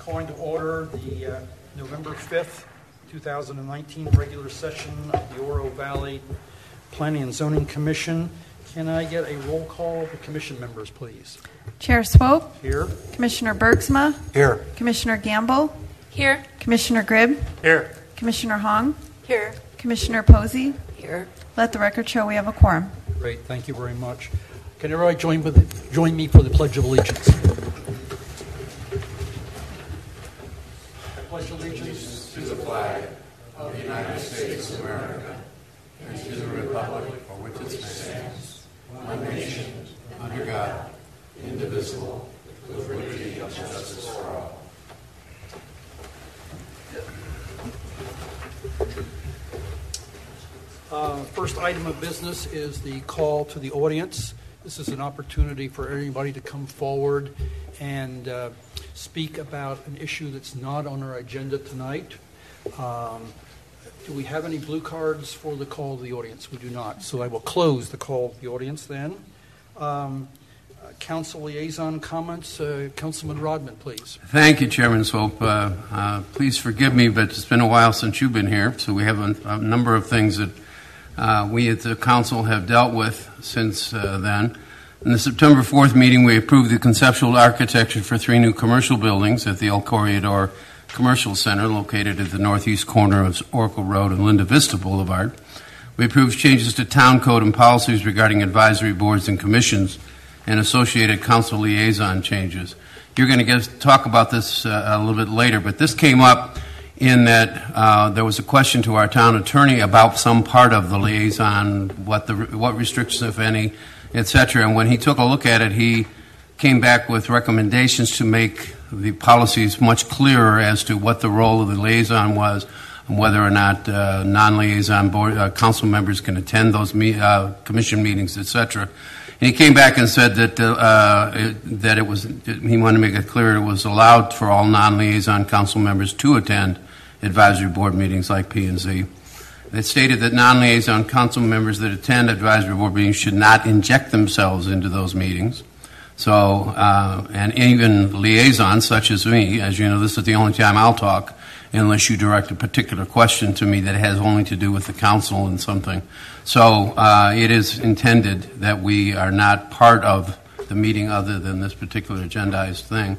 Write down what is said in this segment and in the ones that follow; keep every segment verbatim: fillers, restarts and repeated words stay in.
calling to order the uh, November fifth, two thousand nineteen regular session of the Oro Valley Planning and Zoning Commission. Can I get a roll call of the commission members, please? Chair Swope. Here. Commissioner Bergsma. Here. Commissioner Gamble. Here. Commissioner Gribb. Here. Commissioner Hong. Here. Commissioner Posey. Here. Let the record show we have a quorum. Great, thank you very much. Can everybody join, with the, join me for the Pledge of Allegiance? I pledge allegiance to the flag of the United States of America and to the republic for which it stands, one nation, under God, indivisible, with liberty and justice for all. Uh, first item of business is the call to the audience. This is an opportunity for anybody to come forward and uh, speak about an issue that's not on our agenda tonight. Um, do we have any blue cards for the call to the audience? We do not. So I will close the call to the audience then. Um, uh, Council liaison comments. Uh, Councilman Rodman, please. Thank you, Chairman Swope. Uh, uh, please forgive me, but it's been a while since you've been here, so we have a, a number of things that Uh, we at the council have dealt with since uh, then. In the September fourth meeting, we approved the conceptual architecture for three new commercial buildings at the El Corregidor Commercial Center, located at the northeast corner of Oracle Road and Linda Vista Boulevard. We approved changes to town code and policies regarding advisory boards and commissions and associated council liaison changes. You're going to get talk about this uh, a little bit later, but this came up in that uh, there was a question to our town attorney about some part of the liaison, what the what restrictions, if any, et cetera. And when he took a look at it, he came back with recommendations to make the policies much clearer as to what the role of the liaison was, and whether or not uh, non-liaison board uh, council members can attend those me- uh, commission meetings, et cetera. And he came back and said that uh, it, that it was he wanted to make it clear it was allowed for all non-liaison council members to attend advisory board meetings like P and Z. It stated that non-liaison council members that attend advisory board meetings should not inject themselves into those meetings. So, uh, and even liaisons such as me, as you know, this is the only time I'll talk unless you direct a particular question to me that has only to do with the council and something. So uh, it is intended that we are not part of the meeting other than this particular agendized thing.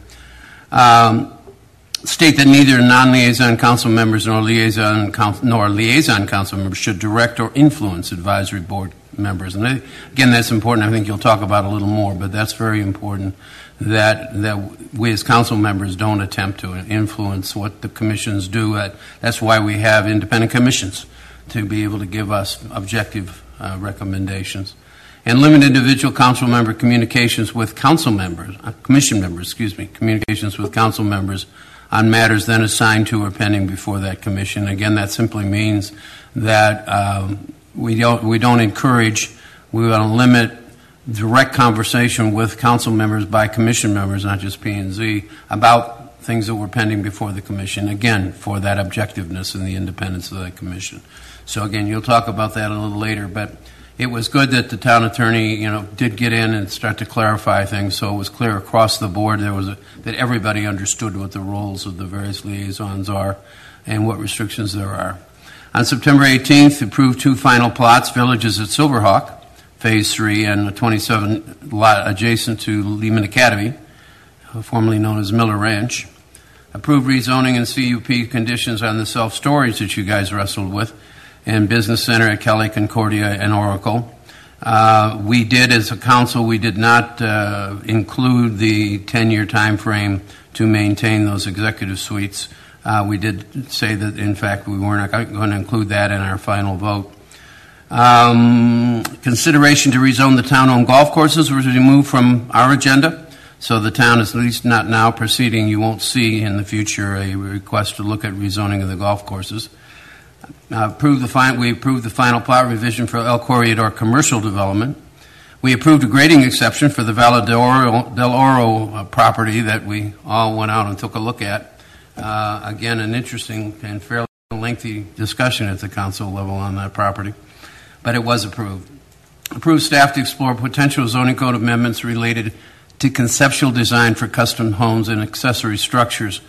Um, State that neither non-liaison council members nor liaison council, nor liaison council members should direct or influence advisory board members. And they, again, that's important. I think you'll talk about a little more, but that's very important that that we as council members don't attempt to influence what the commissions do. That's why we have independent commissions, to be able to give us objective uh, recommendations. And limit individual council member communications with council members, uh, commission members, excuse me, communications with council members on matters then assigned to or pending before that commission. Again, that simply means that um, we don't we don't encourage, we want to limit direct conversation with council members by commission members, not just P and Z, about things that were pending before the commission, again, for that objectiveness and the independence of that commission. So again, you'll talk about that a little later, but it was good that the town attorney, you know, did get in and start to clarify things, so it was clear across the board there was a, that everybody understood what the roles of the various liaisons are and what restrictions there are. On September eighteenth, approved two final plots, villages at Silverhawk, Phase three, and a twenty-seven lot adjacent to Lehman Academy, formerly known as Miller Ranch. Approved rezoning and C U P conditions on the self-storage that you guys wrestled with, and Business Center at Kelly, Concordia, and Oracle. Uh, we did, as a council, we did not uh, include the ten-year time frame to maintain those executive suites. Uh, we did say that, in fact, we weren't going to include that in our final vote. Um, consideration to rezone the town-owned golf courses was removed from our agenda, so the town is at least not now proceeding. You won't see in the future a request to look at rezoning of the golf courses. Uh, approved the fi- we approved the final plot revision for El Corregidor commercial development. We approved a grading exception for the Valle del Oro, del Oro uh, property that we all went out and took a look at. Uh, again, an interesting and fairly lengthy discussion at the council level on that property, but it was approved. Approved staff to explore potential zoning code amendments related to conceptual design for custom homes and accessory structures.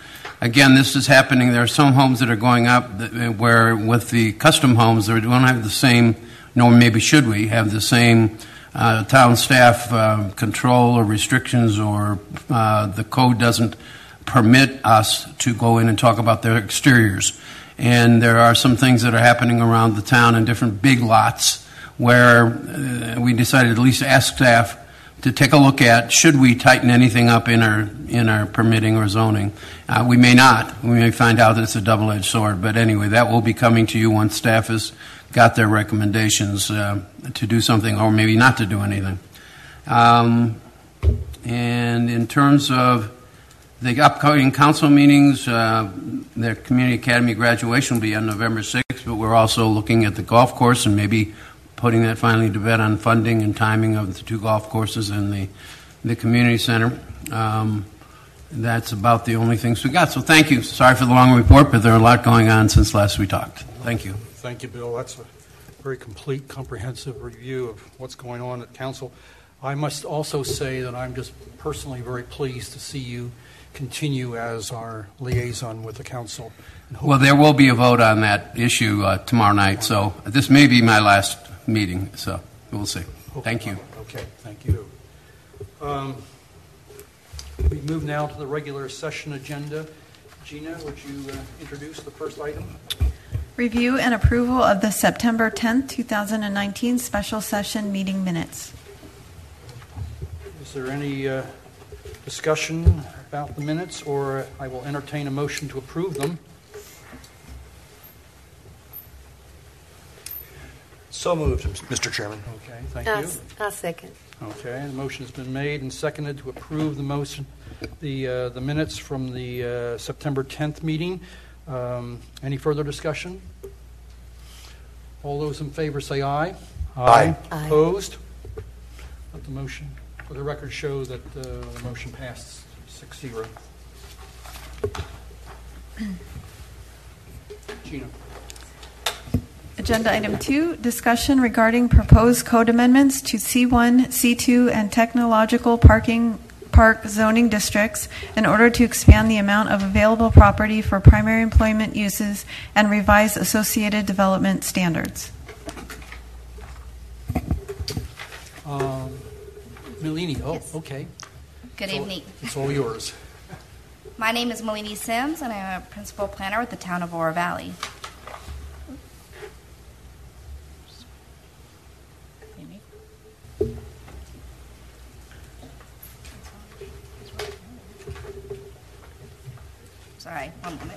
again, this is happening. There are some homes that are going up that, where with the custom homes, they don't have the same, nor maybe should we, have the same uh, town staff uh, control or restrictions, or uh, the code doesn't permit us to go in and talk about their exteriors. And there are some things that are happening around the town in different big lots where uh, we decided at least ask staff to take a look at, should we tighten anything up in our in our permitting or zoning. Uh, we may not. We may find out that it's a double-edged sword. But anyway, that will be coming to you once staff has got their recommendations uh, to do something or maybe not to do anything. Um, and in terms of the upcoming council meetings, uh, the Community Academy graduation will be on November sixth, but we're also looking at the golf course and maybe putting that finally to bed on funding and timing of the two golf courses and the, the community center. Um, that's about the only things we got. So thank you. Sorry for the long report, but there are a lot going on since last we talked. Thank you. Thank you, Bill. That's a very complete, comprehensive review of what's going on at council. I must also say that I'm just personally very pleased to see you continue as our liaison with the council. Well, there will be a vote on that issue uh, tomorrow night, so this may be my last meeting, so we'll see. Okay. Thank you. Okay, thank you. Um, we move now to the regular session agenda. Gina, would you uh, introduce the first item? Review and approval of the September tenth, two thousand nineteen special session meeting minutes. Is there any uh, discussion about the minutes, or I will entertain a motion to approve them? So moved, Mister Chairman. Okay, thank I'll, you. I'll second. Okay, the motion has been made and seconded to approve the motion, the uh, the minutes from the uh, September tenth meeting. Um, any further discussion? All those in favor say aye. Aye. Aye. Opposed? Let the motion, for the record, show that uh, the motion passed six zero. Gina. Agenda item two, discussion regarding proposed code amendments to C one, C two, and technological parking park zoning districts in order to expand the amount of available property for primary employment uses and revise associated development standards. Um, Melini, oh, Yes. okay. Good It's all- evening. It's all yours. My name is Melanie Sims, and I'm a principal planner with the town of Oro Valley. Sorry, one moment.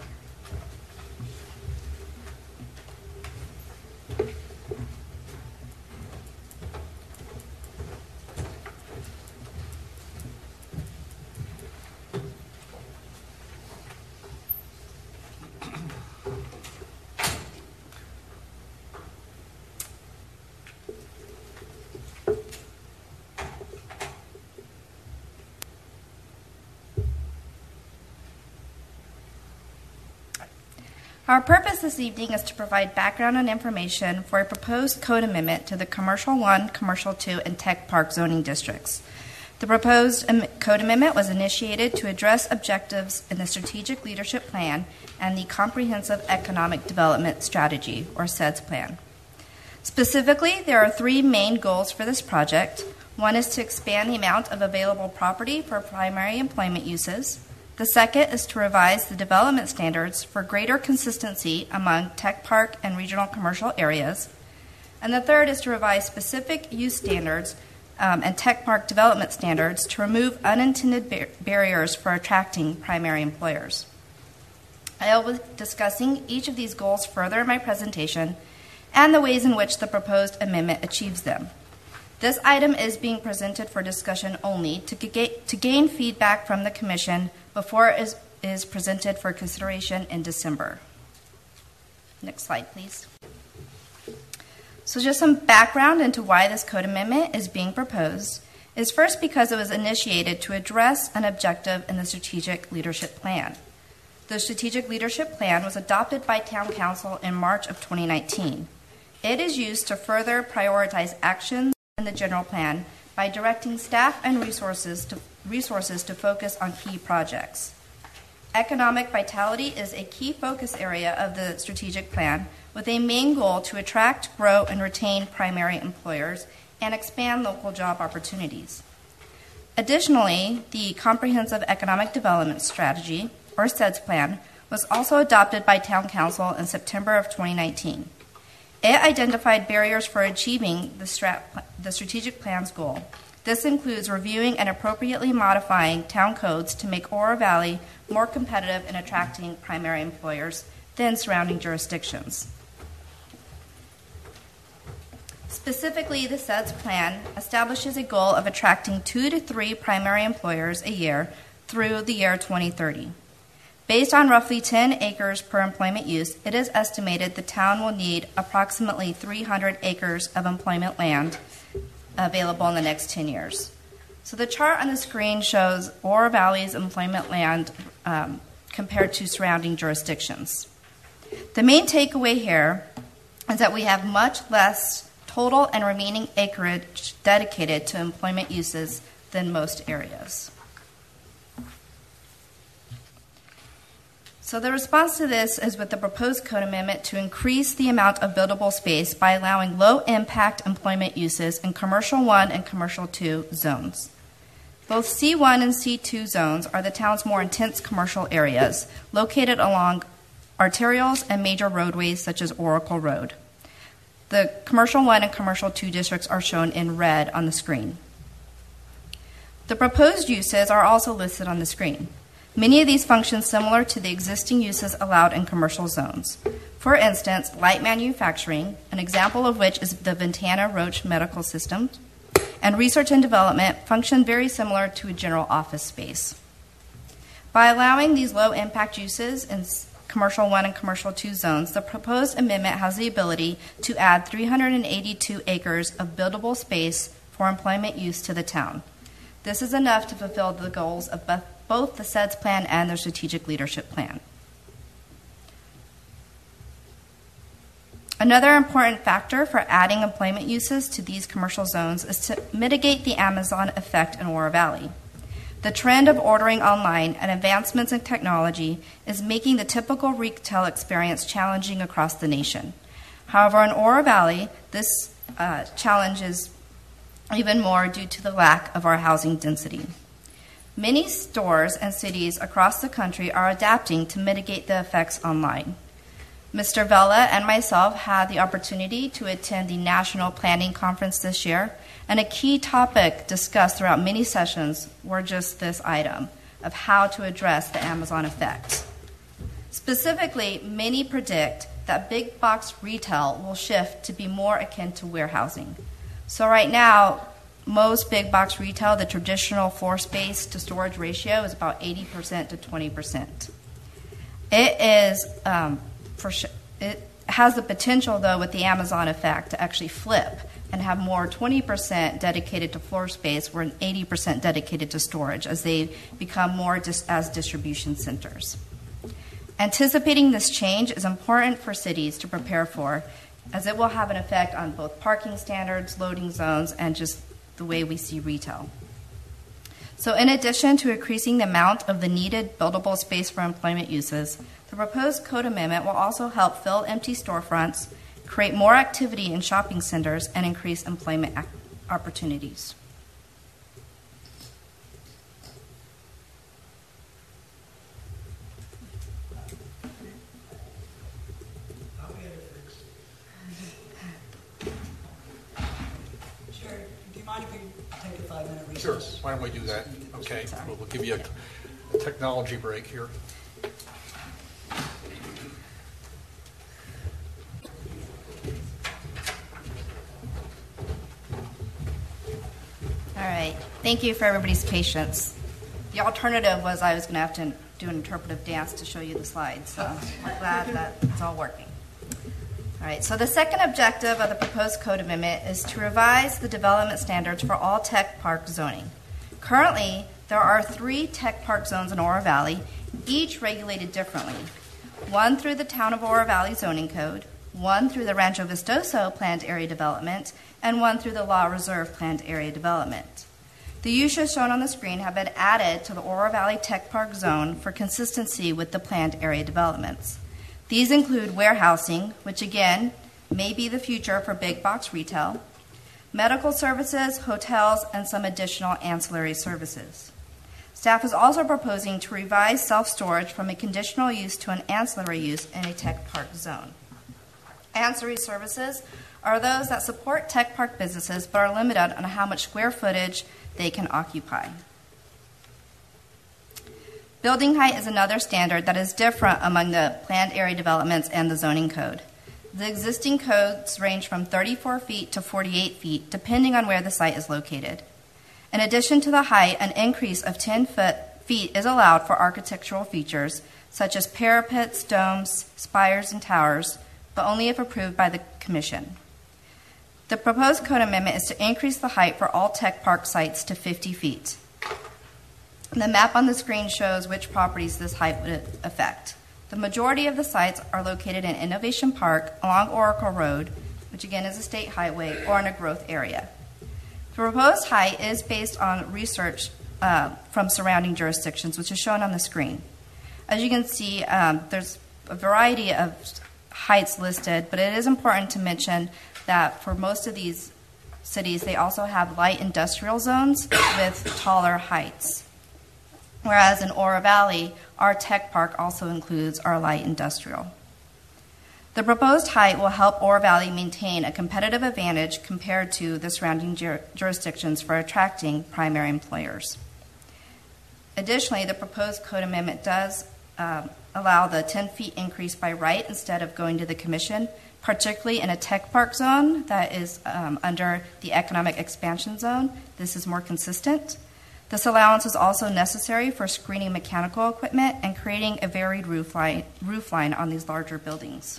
Our purpose this evening is to provide background and information for a proposed code amendment to the Commercial one, Commercial two, and Tech Park zoning districts. The proposed am- code amendment was initiated to address objectives in the Strategic Leadership Plan and the Comprehensive Economic Development Strategy, or C E D S plan. Specifically, there are three main goals for this project. One is to expand the amount of available property for primary employment uses. The second is to revise the development standards for greater consistency among tech park and regional commercial areas. And the third is to revise specific use standards um, and tech park development standards to remove unintended bar- barriers for attracting primary employers. I will be discussing each of these goals further in my presentation and the ways in which the proposed amendment achieves them. This item is being presented for discussion only to, ga- to gain feedback from the Commission before it is, is presented for consideration in December. Next slide, please. So just some background into why this code amendment is being proposed is first because it was initiated to address an objective in the Strategic Leadership Plan. The Strategic Leadership Plan was adopted by Town Council in March of twenty nineteen. It is used to further prioritize actions in the general plan by directing staff and resources to, resources to focus on key projects. Economic vitality is a key focus area of the strategic plan, with a main goal to attract, grow, and retain primary employers and expand local job opportunities. Additionally, the Comprehensive Economic Development Strategy, or C E D S plan, was also adopted by Town Council in September of twenty nineteen. It identified barriers for achieving the, strat- the strategic plan's goal. This includes reviewing and appropriately modifying town codes to make Oro Valley more competitive in attracting primary employers than surrounding jurisdictions. Specifically, the C E D S plan establishes a goal of attracting two to three primary employers a year through the year twenty thirty. Based on roughly ten acres per employment use, it is estimated the town will need approximately three hundred acres of employment land available in the next ten years. So the chart on the screen shows Oro Valley's employment land um, compared to surrounding jurisdictions. The main takeaway here is that we have much less total and remaining acreage dedicated to employment uses than most areas. So the response to this is with the proposed code amendment to increase the amount of buildable space by allowing low-impact employment uses in Commercial one and Commercial two zones. Both C one and C two zones are the town's more intense commercial areas, located along arterials and major roadways such as Oracle Road. The Commercial one and Commercial two districts are shown in red on the screen. The proposed uses are also listed on the screen. Many of these function similar to the existing uses allowed in commercial zones. For instance, light manufacturing, an example of which is the Ventana Roche Medical System, and research and development function very similar to a general office space. By allowing these low-impact uses in Commercial one and Commercial two zones, the proposed amendment has the ability to add three hundred eighty-two acres of buildable space for employment use to the town. This is enough to fulfill the goals of both the C E D S plan and their strategic leadership plan. Another important factor for adding employment uses to these commercial zones is to mitigate the Amazon effect in Oro Valley. The trend of ordering online and advancements in technology is making the typical retail experience challenging across the nation. However, in Oro Valley, this uh, challenge is even more due to the lack of our housing density. Many stores and cities across the country are adapting to mitigate the effects online. Mister Vella and myself had the opportunity to attend the National Planning Conference this year, and a key topic discussed throughout many sessions were just this item of how to address the Amazon effect. Specifically, many predict that big box retail will shift to be more akin to warehousing. So right now, most big box retail, the traditional floor space to storage ratio is about eighty percent to twenty percent. It is um, for sh- it has the potential, though, with the Amazon effect to actually flip and have more twenty percent dedicated to floor space, where eighty percent dedicated to storage as they become more dis- as distribution centers. Anticipating this change is important for cities to prepare for, as it will have an effect on both parking standards, loading zones, and just the way we see retail. So in addition to increasing the amount of the needed buildable space for employment uses, the proposed code amendment will also help fill empty storefronts, create more activity in shopping centers, and increase employment ac- opportunities. Sure. Why don't we do that? Okay. We'll, we'll give you a technology break here. All right. Thank you for everybody's patience. The alternative was I was going to have to do an interpretive dance to show you the slides, so we're glad that it's all working. All right, so the second objective of the proposed code amendment is to revise the development standards for all tech park zoning. Currently, there are three tech park zones in Oro Valley, each regulated differently. One through the Town of Oro Valley Zoning Code, one through the Rancho Vistoso Planned Area Development, and one through the Law Reserve Planned Area Development. The uses shown on the screen have been added to the Oro Valley Tech Park zone for consistency with the planned area developments. These include warehousing, which again may be the future for big box retail, medical services, hotels, and some additional ancillary services. Staff is also proposing to revise self-storage from a conditional use to an ancillary use in a tech park zone. Ancillary services are those that support tech park businesses but are limited on how much square footage they can occupy. Building height is another standard that is different among the planned area developments and the zoning code. The existing codes range from thirty-four feet to forty-eight feet, depending on where the site is located. In addition to the height, an increase of ten foot, feet is allowed for architectural features, such as parapets, domes, spires, and towers, but only if approved by the Commission. The proposed code amendment is to increase the height for all tech park sites to fifty feet. The map on the screen shows which properties this height would affect. The majority of the sites are located in Innovation Park, along Oracle Road, which again is a state highway, or in a growth area. The proposed height is based on research uh, from surrounding jurisdictions, which is shown on the screen. As you can see, um, there's a variety of heights listed, but it is important to mention that for most of these cities, they also have light industrial zones with taller heights. Whereas in Oro Valley, our tech park also includes our light industrial. The proposed height will help Oro Valley maintain a competitive advantage compared to the surrounding jur- jurisdictions for attracting primary employers. Additionally, the proposed code amendment does um, allow the ten feet increase by right instead of going to the Commission, particularly in a tech park zone that is um, under the economic expansion zone. This is more consistent. This allowance is also necessary for screening mechanical equipment and creating a varied roof line, roof line on these larger buildings.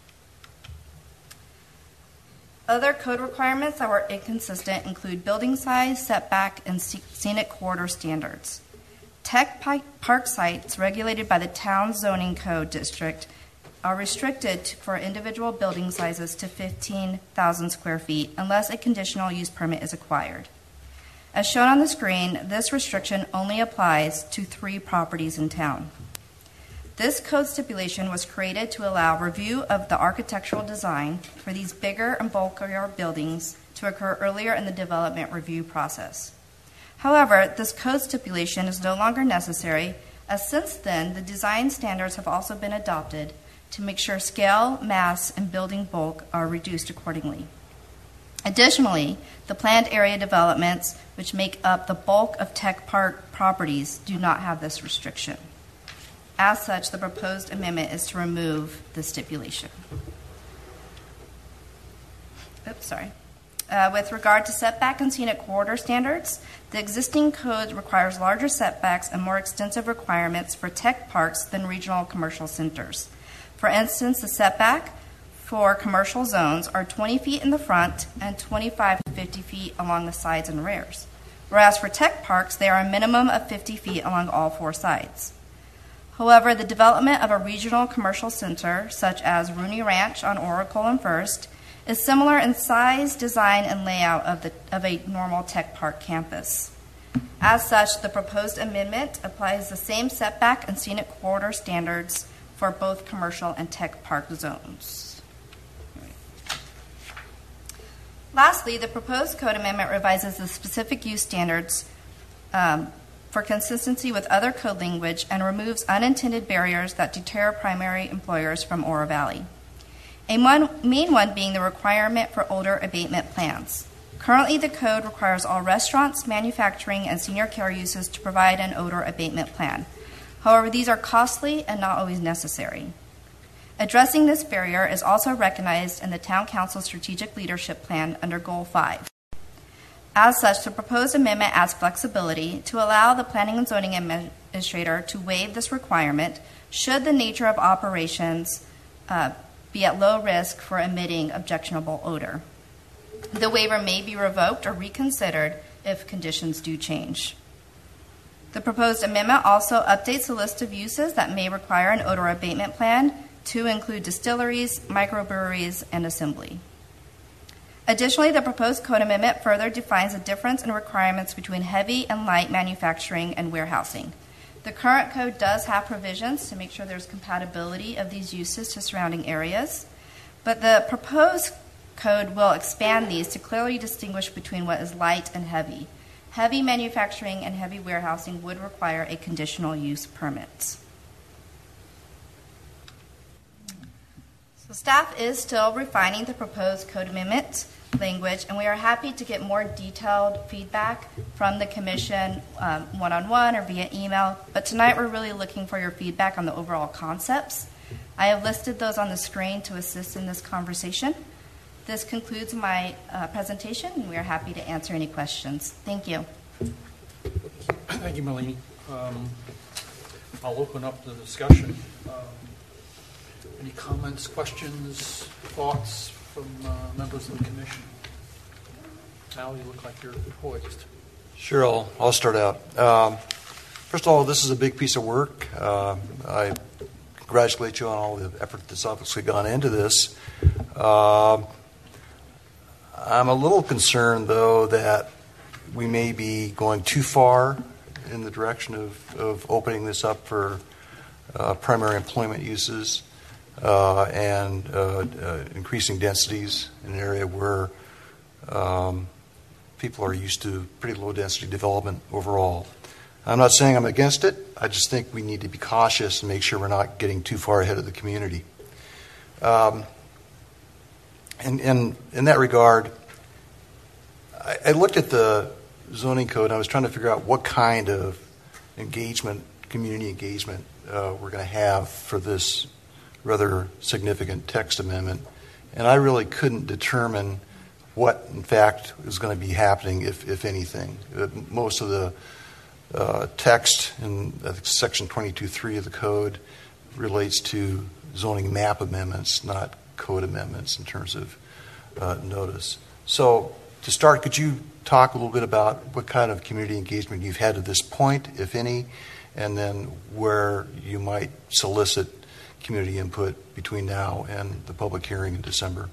Other code requirements that were inconsistent include building size, setback, and scenic corridor standards. Tech park sites regulated by the town zoning code district are restricted for individual building sizes to fifteen thousand square feet unless a conditional use permit is acquired. As shown on the screen, this restriction only applies to three properties in town. This code stipulation was created to allow review of the architectural design for these bigger and bulkier buildings to occur earlier in the development review process. However, this code stipulation is no longer necessary, as since then the design standards have also been adopted to make sure scale, mass, and building bulk are reduced accordingly. Additionally, the planned area developments, which make up the bulk of tech park properties, do not have this restriction. As such, the proposed amendment is to remove the stipulation. Oops, sorry. Uh, with regard to setback and scenic corridor standards, the existing code requires larger setbacks and more extensive requirements for tech parks than regional commercial centers. For instance, the setback for commercial zones are twenty feet in the front and twenty-five to fifty feet along the sides and rears, whereas for tech parks, they are a minimum of fifty feet along all four sides. However, the development of a regional commercial center, such as Rooney Ranch on Oracle and First, is similar in size, design, and layout of, the, of a normal tech park campus. As such, the proposed amendment applies the same setback and scenic corridor standards for both commercial and tech park zones. Lastly, the proposed code amendment revises the specific use standards um, for consistency with other code language and removes unintended barriers that deter primary employers from Oro Valley. A one, main one being the requirement for odor abatement plans. Currently, the code requires all restaurants, manufacturing, and senior care uses to provide an odor abatement plan. However, these are costly and not always necessary. Addressing this barrier is also recognized in the Town Council Strategic Leadership Plan under Goal five. As such, the proposed amendment adds flexibility to allow the Planning and Zoning Administrator to waive this requirement should the nature of operations uh, be at low risk for emitting objectionable odor. The waiver may be revoked or reconsidered if conditions do change. The proposed amendment also updates the list of uses that may require an odor abatement plan to include distilleries, microbreweries, and assembly. Additionally, the proposed code amendment further defines the difference in requirements between heavy and light manufacturing and warehousing. The current code does have provisions to make sure there's compatibility of these uses to surrounding areas, but the proposed code will expand these to clearly distinguish between what is light and heavy. Heavy manufacturing and heavy warehousing would require a conditional use permit. So staff is still refining the proposed code amendment language, and we are happy to get more detailed feedback from the commission um, one-on-one or via email. But tonight we're really looking for your feedback on the overall concepts. I have listed those on the screen to assist in this conversation. This concludes my uh, presentation, and we are happy to answer any questions. Thank you. Thank you, Melanie. Um, I'll open up the discussion. Um, any comments, questions, thoughts from uh, members of the commission? Al, you look like you're poised. Sure, I'll, I'll start out. Um, first of all, this is a big piece of work. Uh, I congratulate you on all the effort that's obviously gone into this. Uh, I'm a little concerned, though, that we may be going too far in the direction of, of opening this up for uh, primary employment uses uh, and uh, uh, increasing densities in an area where um, people are used to pretty low density development overall. I'm not saying I'm against it. I just think we need to be cautious and make sure we're not getting too far ahead of the community. Um, and, and in that regard, I, I looked at the zoning code and I was trying to figure out what kind of engagement, community engagement, uh, we're going to have for this rather significant text amendment. And I really couldn't determine what, in fact, is going to be happening, if, if anything. Uh, most of the uh, text in uh, Section twenty-two point three of the code relates to zoning map amendments, not code amendments in terms of uh, notice. So to start, could you talk a little bit about what kind of community engagement you've had to this point, if any, and then where you might solicit community input between now and the public hearing in December?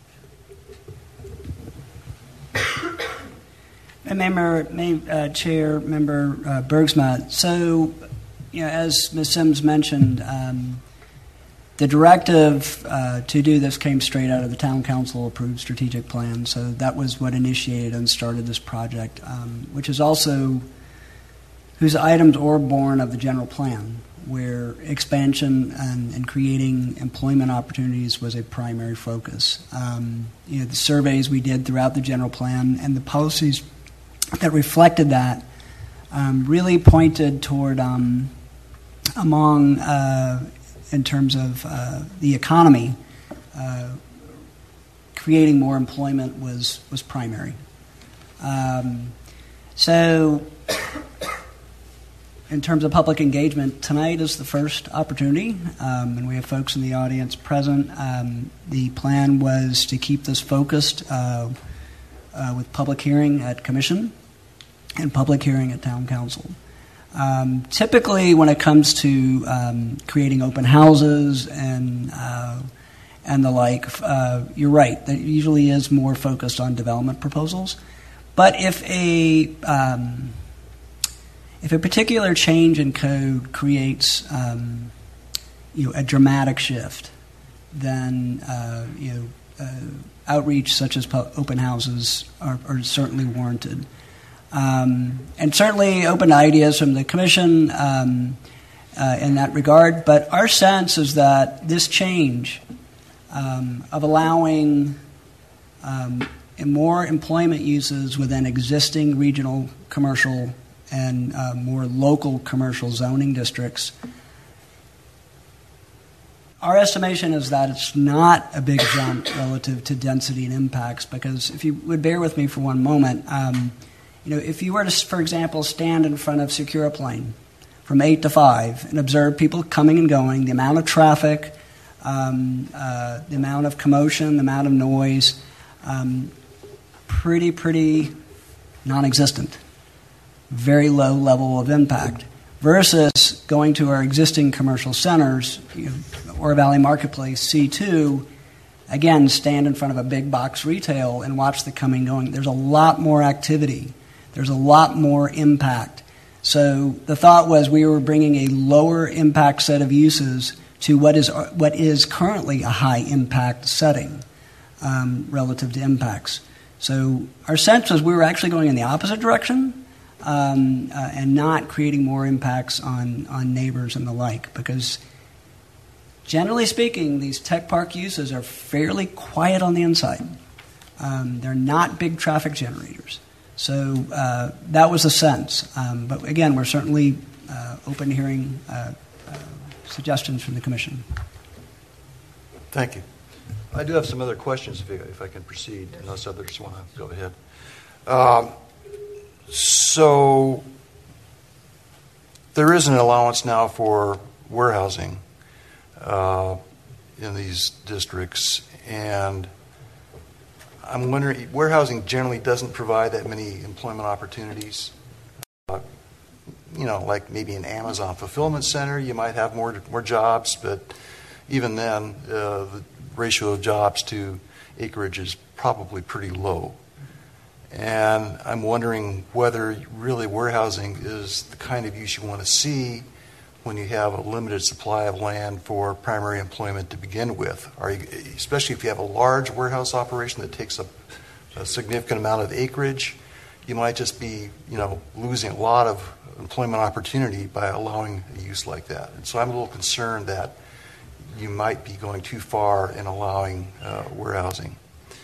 Member, uh, Chair, Member uh, Bergsma. So, you know, as Miz Sims mentioned, um, the directive uh, to do this came straight out of the Town Council approved strategic plan. So that was what initiated and started this project, um, which is also whose items are born of the general plan, where expansion and, and creating employment opportunities was a primary focus. Um, you know, the surveys we did throughout the general plan and the policies that reflected that um, really pointed toward, um, among, uh, in terms of uh, the economy, uh, creating more employment was, was primary. Um, so, in terms of public engagement, tonight is the first opportunity, um, and we have folks in the audience present. Um, the plan was to keep this focused uh, uh, with public hearing at commission and public hearing at town council. Um, typically, when it comes to um, creating open houses and uh, and the like, uh, you're right. That usually is more focused on development proposals. But if a um, if a particular change in code creates um, you know a dramatic shift, then uh, you know uh, outreach such as pu- open houses are, are certainly warranted. Um, and certainly open to ideas from the commission um, uh, in that regard. But our sense is that this change um, of allowing um, more employment uses within existing regional commercial and uh, more local commercial zoning districts, our estimation is that it's not a big jump relative to density and impacts, because if you would bear with me for one moment, um, you know, if you were to, for example, stand in front of Secure Plane from eight to five and observe people coming and going, the amount of traffic, um, uh, the amount of commotion, the amount of noise, um, pretty, pretty non-existent. Very low level of impact. Versus going to our existing commercial centers, you know, Oro Valley Marketplace, C two, again, stand in front of a big box retail and watch the coming and going. There's a lot more activity. There's a lot more impact. So the thought was we were bringing a lower impact set of uses to what is what is currently a high impact setting um, relative to impacts. So our sense was we were actually going in the opposite direction um, uh, and not creating more impacts on, on neighbors and the like, because generally speaking, these tech park uses are fairly quiet on the inside. Um, they're not big traffic generators. So uh, that was a sense. Um, but again, we're certainly uh, open to hearing uh, uh, suggestions from the Commission. Thank you. I do have some other questions if, you, if I can proceed, unless others want to go ahead. Um, so there is an allowance now for warehousing uh, in these districts, and I'm wondering, warehousing generally doesn't provide that many employment opportunities. Uh, you know, like maybe an Amazon fulfillment center, you might have more more jobs, but even then, uh, the ratio of jobs to acreage is probably pretty low. And I'm wondering whether really warehousing is the kind of use you want to see when you have a limited supply of land for primary employment to begin with. Are you, especially if you have a large warehouse operation that takes up a significant amount of acreage, you might just be, you know, losing a lot of employment opportunity by allowing a use like that. And so I'm a little concerned that you might be going too far in allowing uh, warehousing.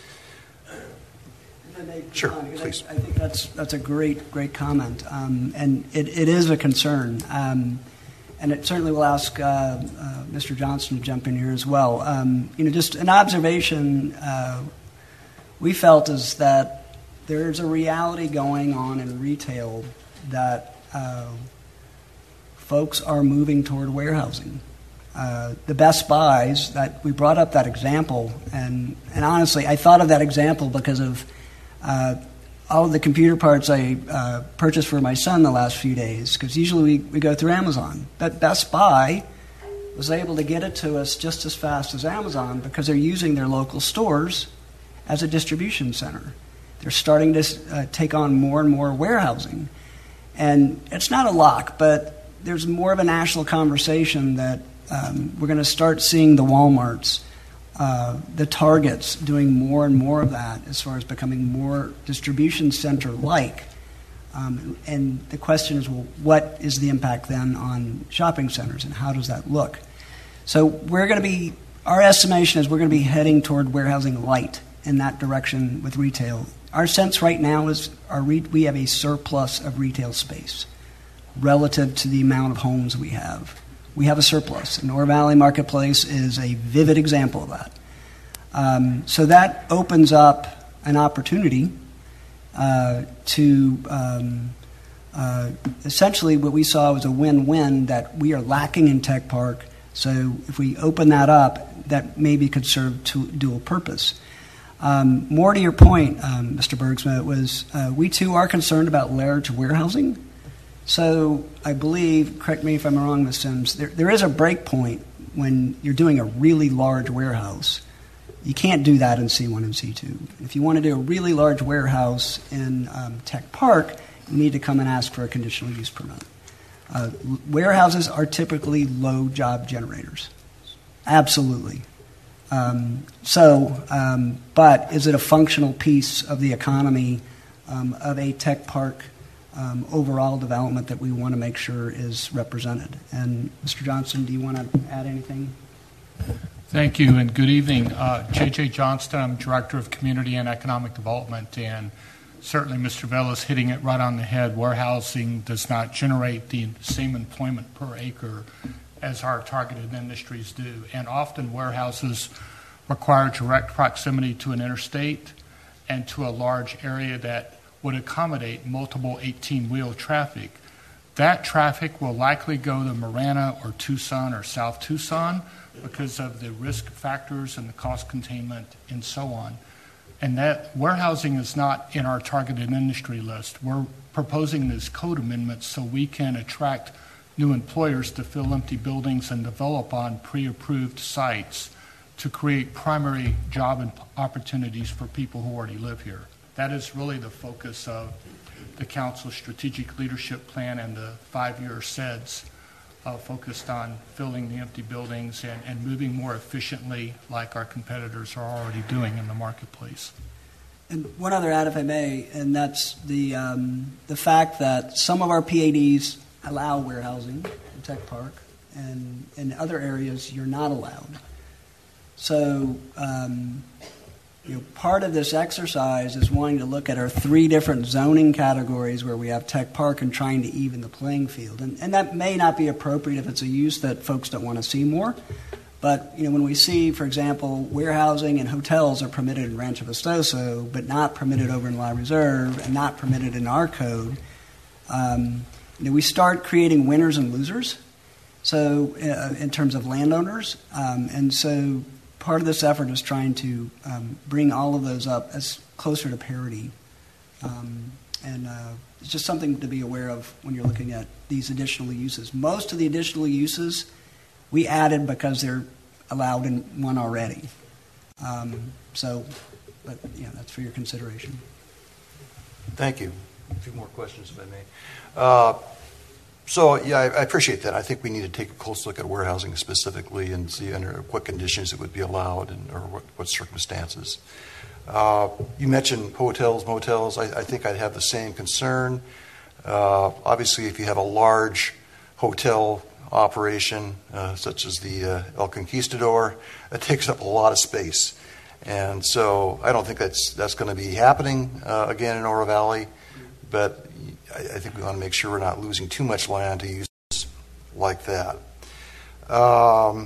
Sure, please. I, I think that's that's a great great comment, um, and it, it is a concern. Um, And it certainly will ask uh, uh, Mister Johnston to jump in here as well. Um, you know, just an observation uh, we felt is that there's a reality going on in retail that uh, folks are moving toward warehousing. Uh, the Best Buys, that we brought up that example, and, and honestly, I thought of that example because of uh, all of the computer parts I uh, purchased for my son the last few days, because usually we, we go through Amazon. But Best Buy was able to get it to us just as fast as Amazon because they're using their local stores as a distribution center. They're starting to uh, take on more and more warehousing. And it's not a lock, but there's more of a national conversation that um, we're going to start seeing the Walmarts, Uh, the Targets doing more and more of that as far as becoming more distribution center-like. Um, and the question is, well, what is the impact then on shopping centers, and how does that look? So we're going to be, our estimation is we're going to be heading toward warehousing light in that direction with retail. Our sense right now is our re- we have a surplus of retail space relative to the amount of homes we have. We have a surplus. And Oro Valley Marketplace is a vivid example of that. Um, so that opens up an opportunity uh, to um, uh, essentially what we saw was a win-win that we are lacking in Tech Park. So if we open that up, that maybe could serve to dual purpose. Um, more to your point, um, Mister Bergsma, was uh, we too are concerned about large warehousing. So I believe, correct me if I'm wrong, Miz Sims, there, there is a break point when you're doing a really large warehouse. You can't do that in C one and C two. If you want to do a really large warehouse in um, Tech Park, you need to come and ask for a conditional use permit. Uh, warehouses are typically low job generators. Absolutely. Um, so, um, but is it a functional piece of the economy um, of a Tech Park Um, overall development that we want to make sure is represented? And Mister Johnston, do you want to add anything? Thank you, and good evening. Uh, J J Johnston, I'm Director of Community and Economic Development, and certainly Mister Vella's hitting it right on the head. Warehousing does not generate the same employment per acre as our targeted industries do, and often warehouses require direct proximity to an interstate and to a large area that would accommodate multiple eighteen-wheel traffic. That traffic will likely go to Marana or Tucson or South Tucson because of the risk factors and the cost containment and so on. And that warehousing is not in our targeted industry list. We're proposing this code amendment so we can attract new employers to fill empty buildings and develop on pre-approved sites to create primary job and opportunities for people who already live here. That is really the focus of the council's strategic leadership plan and the five-year S E D S uh, focused on filling the empty buildings and, and moving more efficiently like our competitors are already doing in the marketplace. And one other add, if I may, and that's the um, the fact that some of our P A Ds allow warehousing in Tech Park, and in other areas you're not allowed. So, um, you know, part of this exercise is wanting to look at our three different zoning categories where we have Tech Park and trying to even the playing field. And, and that may not be appropriate if it's a use that folks don't want to see more. But, you know, when we see, for example, warehousing and hotels are permitted in Rancho Vistoso, but not permitted over in La Reserve and not permitted in our code, um, you know, we start creating winners and losers. So, uh, in terms of landowners, um, and so part of this effort is trying to um, bring all of those up as closer to parity, um, and uh, it's just something to be aware of when you're looking at these additional uses. Most of the additional uses we added because they're allowed in one already. Um, so, but yeah, that's for your consideration. Thank you. A few more questions, if I may. Uh, So, yeah, I, I appreciate that. I think we need to take a close look at warehousing specifically and see under what conditions it would be allowed and or what, what circumstances. Uh, you mentioned hotels, motels. I, I think I'd have the same concern. Uh, obviously, if you have a large hotel operation, uh, such as the uh, El Conquistador, it takes up a lot of space. And so I don't think that's, that's going to be happening uh, again in Oro Valley, but I think we want to make sure we're not losing too much land to uses like that. Um,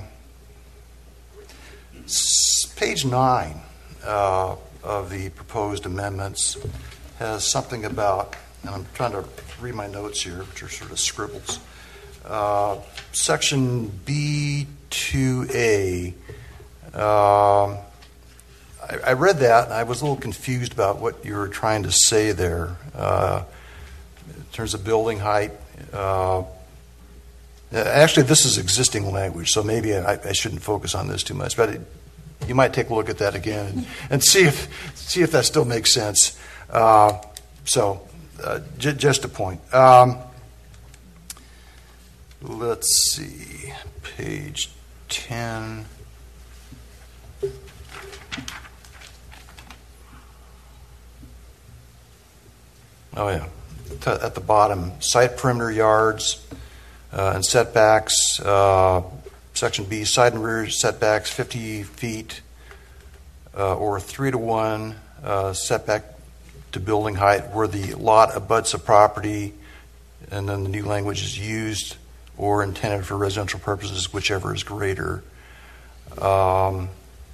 page nine uh, of the proposed amendments has something about, and I'm trying to read my notes here, which are sort of scribbles. Uh, section B two A. Um, I, I read that, and I was a little confused about what you were trying to say there. Uh, In terms of building height, uh, actually, this is existing language, so maybe I, I shouldn't focus on this too much. But it, you might take a look at that again and, and see if see if that still makes sense. Uh, so, uh, j- just a point. Um, let's see, page ten. Oh yeah. At the bottom, site perimeter yards uh, and setbacks. Uh, section B, side and rear setbacks, fifty feet uh, or three to one uh, setback to building height where the lot abuts a property, and then the new language is used or intended for residential purposes, whichever is greater. Um,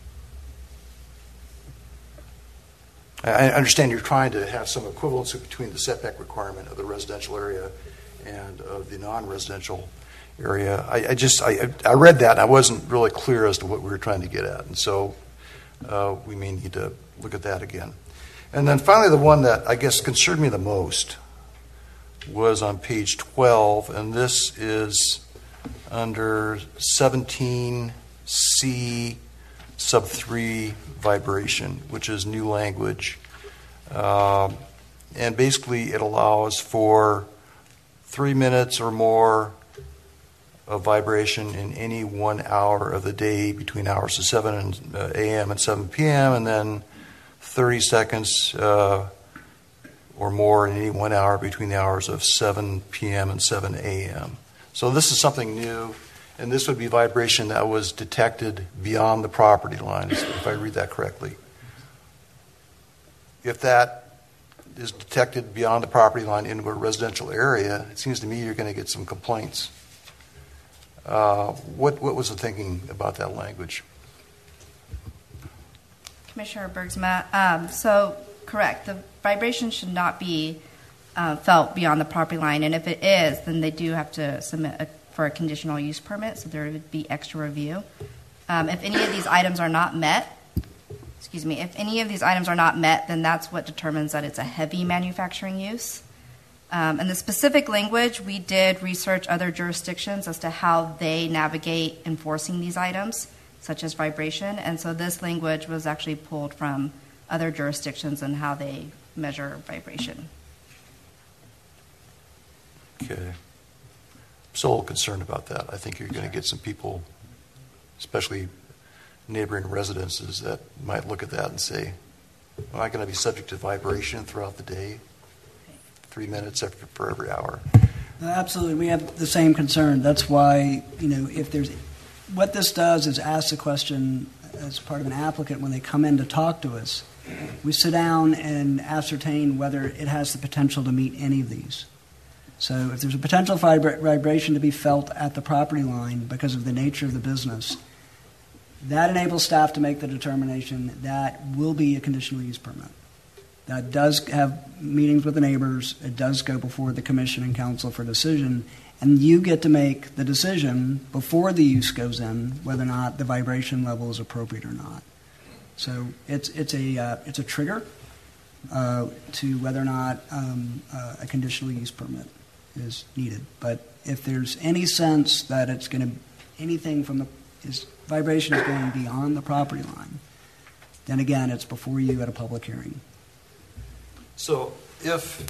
I understand you're trying to have some equivalency between the setback requirement of the residential area and of the non-residential area. I, I just I, I read that and I wasn't really clear as to what we were trying to get at, and so uh, we may need to look at that again. And then finally, the one that I guess concerned me the most was on page twelve, and this is under seventeen C sub three vibration, which is new language. Um, and basically it allows for three minutes or more of vibration in any one hour of the day between hours of seven a.m. and seven p.m. and then thirty seconds uh, or more in any one hour between the hours of seven p.m. and seven a.m. So this is something new. And this would be vibration that was detected beyond the property line, if I read that correctly. If that is detected beyond the property line into a residential area, it seems to me you're going to get some complaints. Uh, what, what was the thinking about that language? Commissioner Bergsma, um, so correct. The vibration should not be uh, felt beyond the property line, and if it is, then they do have to submit a for a conditional use permit, so there would be extra review. Um, if any of these items are not met, excuse me, if any of these items are not met, then that's what determines that it's a heavy manufacturing use. Um, and the specific language, we did research other jurisdictions as to how they navigate enforcing these items. such as vibration. And so this language was actually pulled from other jurisdictions and how they measure vibration. Okay. I'm so a little concerned about that. I think you're going to get some people, especially neighboring residences, that might look at that and say, am I going to be subject to vibration throughout the day? Three minutes after, for every hour. Absolutely. We have the same concern. That's why, you know, if there's, what this does is ask the question as part of an applicant when they come in to talk to us. We sit down and ascertain whether it has the potential to meet any of these. So if there's a potential vibra- vibration to be felt at the property line because of the nature of the business, that enables staff to make the determination that will be a conditional use permit. That does have meetings with the neighbors. It does go before the commission and council for decision. And you get to make the decision before the use goes in whether or not the vibration level is appropriate or not. So it's it's a uh, it's a trigger uh, to whether or not um, uh, a conditional use permit is needed. But if there's any sense that it's going to anything from the is vibration is going beyond the property line, then again it's before you at a public hearing. So if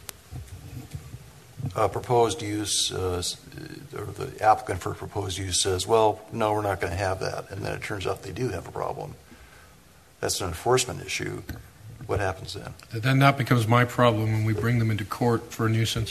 a proposed use, uh, or the applicant for proposed use says, well, no, we're not going to have that, and then it turns out they do have a problem, that's an enforcement issue, what happens then? Then that becomes my problem when we bring them into court for a nuisance.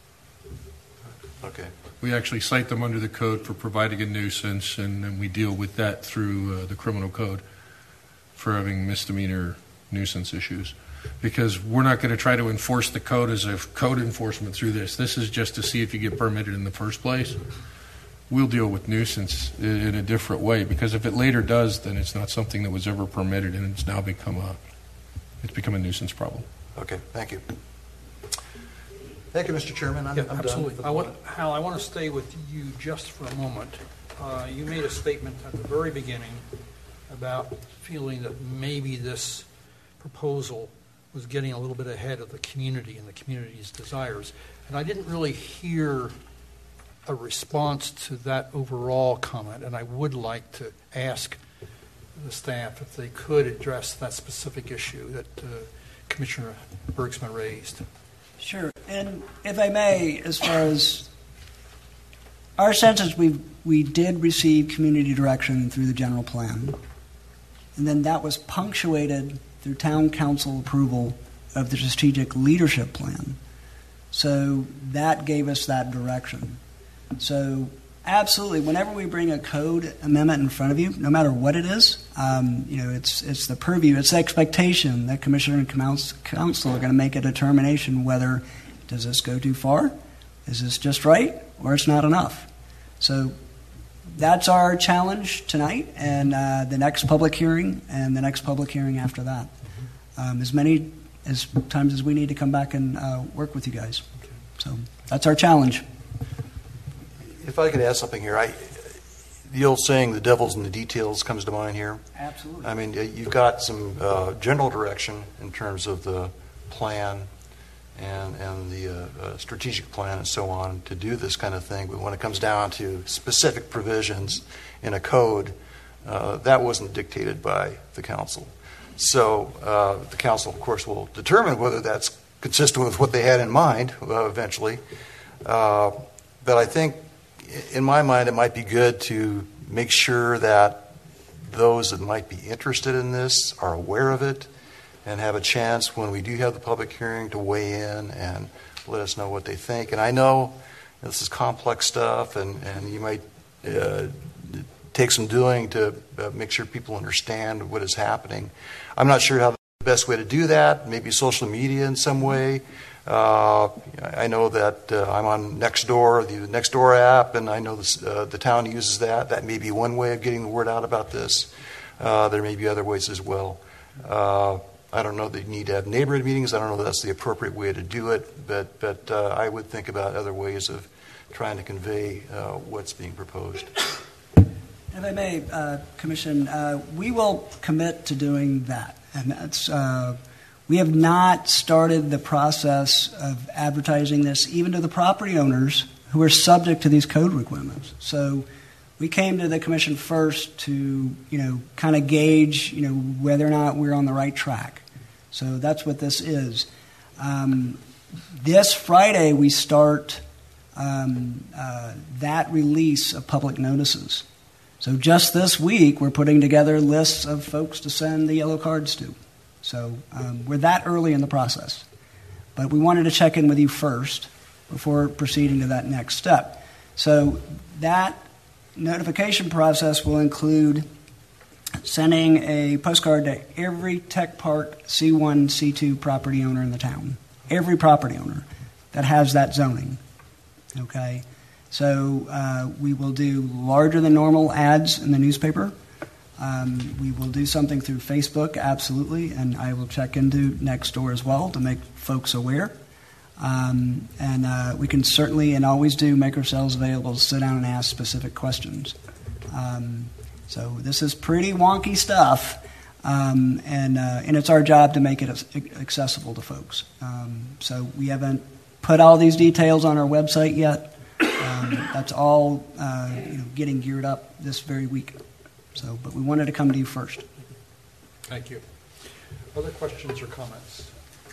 Okay. We actually cite them under the code for providing a nuisance, and then we deal with that through uh, the criminal code for having misdemeanor nuisance issues. Because we're not going to try to enforce the code as a code enforcement through this. This is just to see if you get permitted in the first place. We'll deal with nuisance in a different way, because if it later does, then it's not something that was ever permitted, and it's now become a it's become a nuisance problem. Okay, thank you. Thank you, Mister Chairman. I'm, Yeah, I'm absolutely. done. I want, Hal, I want to stay with you just for a moment. Uh, you made a statement at the very beginning about feeling that maybe this proposal was getting a little bit ahead of the community and the community's desires. And I didn't really hear a response to that overall comment, and I would like to ask the staff if they could address that specific issue that uh, Commissioner Bergsman raised. Sure. And if I may, as far as our sense is we we did receive community direction through the general plan, and then that was punctuated through town council approval of the strategic leadership plan. So that gave us that direction. So absolutely, whenever we bring a code amendment in front of you, no matter what it is, um, you know, it's it's the purview, it's the expectation that commissioner and council are going to make a determination whether does this go too far, is this just right, or it's not enough. So that's our challenge tonight, and uh, the next public hearing, and the next public hearing after that. Um, as many as times as we need to come back and uh, work with you guys. So that's our challenge. If I could add something here, I, the old saying, the devil's in the details, comes to mind here. Absolutely. I mean, you've got some uh, general direction in terms of the plan and, and the uh, uh, strategic plan and so on to do this kind of thing. But when it comes down to specific provisions in a code, uh, that wasn't dictated by the council. So uh, the council, of course, will determine whether that's consistent with what they had in mind uh, eventually. Uh, but I think, in my mind, it might be good to make sure that those that might be interested in this are aware of it and have a chance when we do have the public hearing to weigh in and let us know what they think. And I know this is complex stuff, and, and you might uh, take some doing to uh, make sure people understand what is happening. I'm not sure how the best way to do that, maybe social media in some way. Uh, I know that uh, I'm on Nextdoor, the Nextdoor app, and I know this, uh, the town uses that. That may be one way of getting the word out about this. Uh, there may be other ways as well. Uh, I don't know that you need to have neighborhood meetings. I don't know that that's the appropriate way to do it, but, but uh, I would think about other ways of trying to convey uh, what's being proposed. If I may, uh, Commission, uh, we will commit to doing that. And that's, uh, we have not started the process of advertising this even to the property owners who are subject to these code requirements. So we came to the commission first to, you know, kind of gauge, you know, whether or not we're on the right track. So that's what this is. Um, this Friday, we start um, uh, that release of public notices. So just this week, we're putting together lists of folks to send the yellow cards to. So um, we're that early in the process. But we wanted to check in with you first before proceeding to that next step. So that notification process will include sending a postcard to every Tech Park C one, C two property owner in the town. Every property owner that has that zoning. Okay? So uh, we will do larger than normal ads in the newspaper. Um, we will do something through Facebook, absolutely, and I will check into Nextdoor as well to make folks aware. Um, and uh, we can certainly and always do make ourselves available to sit down and ask specific questions. Um, so this is pretty wonky stuff, um, and uh, and it's our job to make it accessible to folks. Um, so we haven't put all these details on our website yet. Um, that's all uh, you know, getting geared up this very week. So, but we wanted to come to you first. Thank you. Other questions or comments?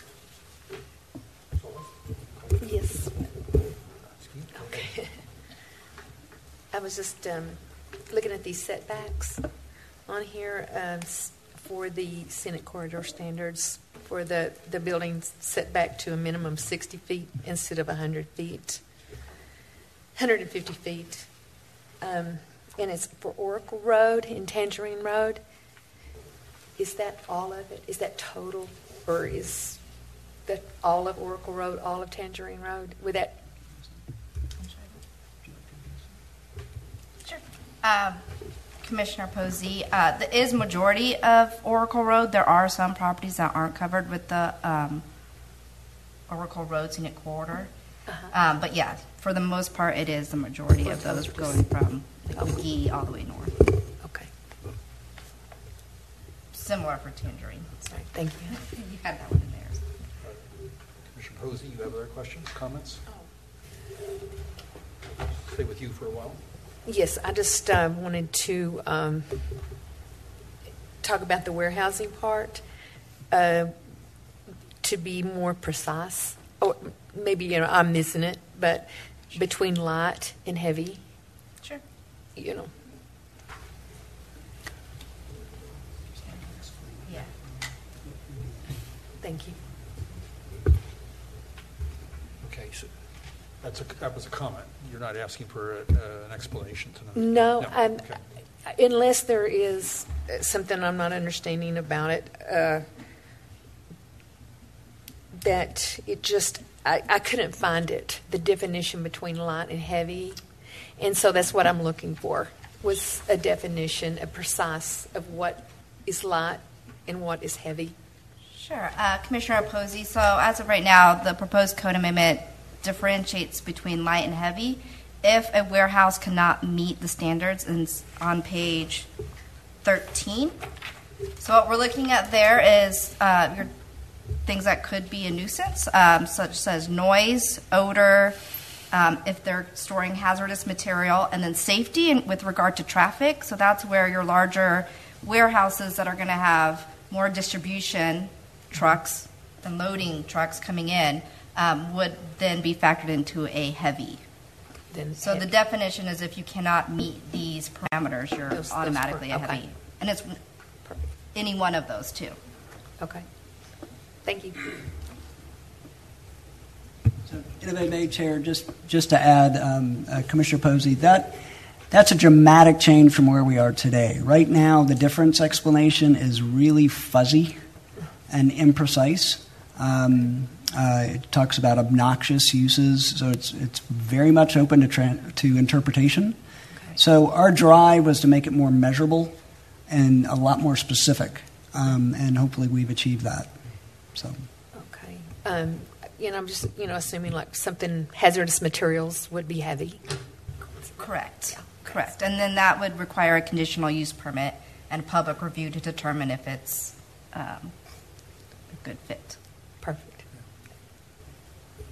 Yes. Okay. I was just um, looking at these setbacks on here um, for the Senate corridor standards for the, the building setback to a minimum of sixty feet instead of one hundred feet, one hundred fifty feet. Um, and it's for Oracle Road and Tangerine Road. Is that all of it? Is that total? Or is that all of Oracle Road, all of Tangerine Road? With that? Sure. Um, Commissioner Posey, uh, there is majority of Oracle Road. There are some properties that aren't covered with the um, Oracle Road Scenic Corridor. Uh-huh. Um, but yeah, for the most part, it is the majority of those going from like, McGee all the way north. Okay. Similar for Tangerine. Sorry, thank you. You had that one in there. Commissioner Posey, you have other questions, comments? Stay with you for a while. Yes, I just uh, wanted to um, talk about the warehousing part uh, to be more precise. Or maybe, you know, I'm missing it, but between light and heavy. Sure. You know. Yeah. Thank you. Okay, so that's a, that was a comment. You're not asking for a, uh, an explanation tonight? No, no. I'm, Okay. unless there is something I'm not understanding about it, uh, that it just, I, I couldn't find it, the definition between light and heavy. And so that's what I'm looking for, was a definition, a precise of what is light and what is heavy. Sure. Uh, Commissioner Posey, so as of right now, the proposed code amendment differentiates between light and heavy. If a warehouse cannot meet the standards, and it's on page thirteen. So what we're looking at there is uh, your things that could be a nuisance, um, such as noise, odor, um, if they're storing hazardous material, and then safety and with regard to traffic. So that's where your larger warehouses that are going to have more distribution trucks and loading trucks coming in um, would then be factored into a heavy. Then So the heavy. definition is if you cannot meet these parameters, you're Those- those automatically a per- okay. heavy. And it's Perfect. any one of those two. Okay. Thank you. So, if I may, Chair, just just to add, um, uh, Commissioner Posey, that that's a dramatic change from where we are today. Right now, the difference explanation is really fuzzy and imprecise. Um, uh, it talks about obnoxious uses, so it's it's very much open to tra- to interpretation. Okay. So our drive was to make it more measurable and a lot more specific, um, and hopefully we've achieved that. So. Okay. Um, you know, I'm just, you know, assuming like something hazardous materials would be heavy. Correct. Yeah. Correct. And then that would require a conditional use permit and a public review to determine if it's um, a good fit. Perfect.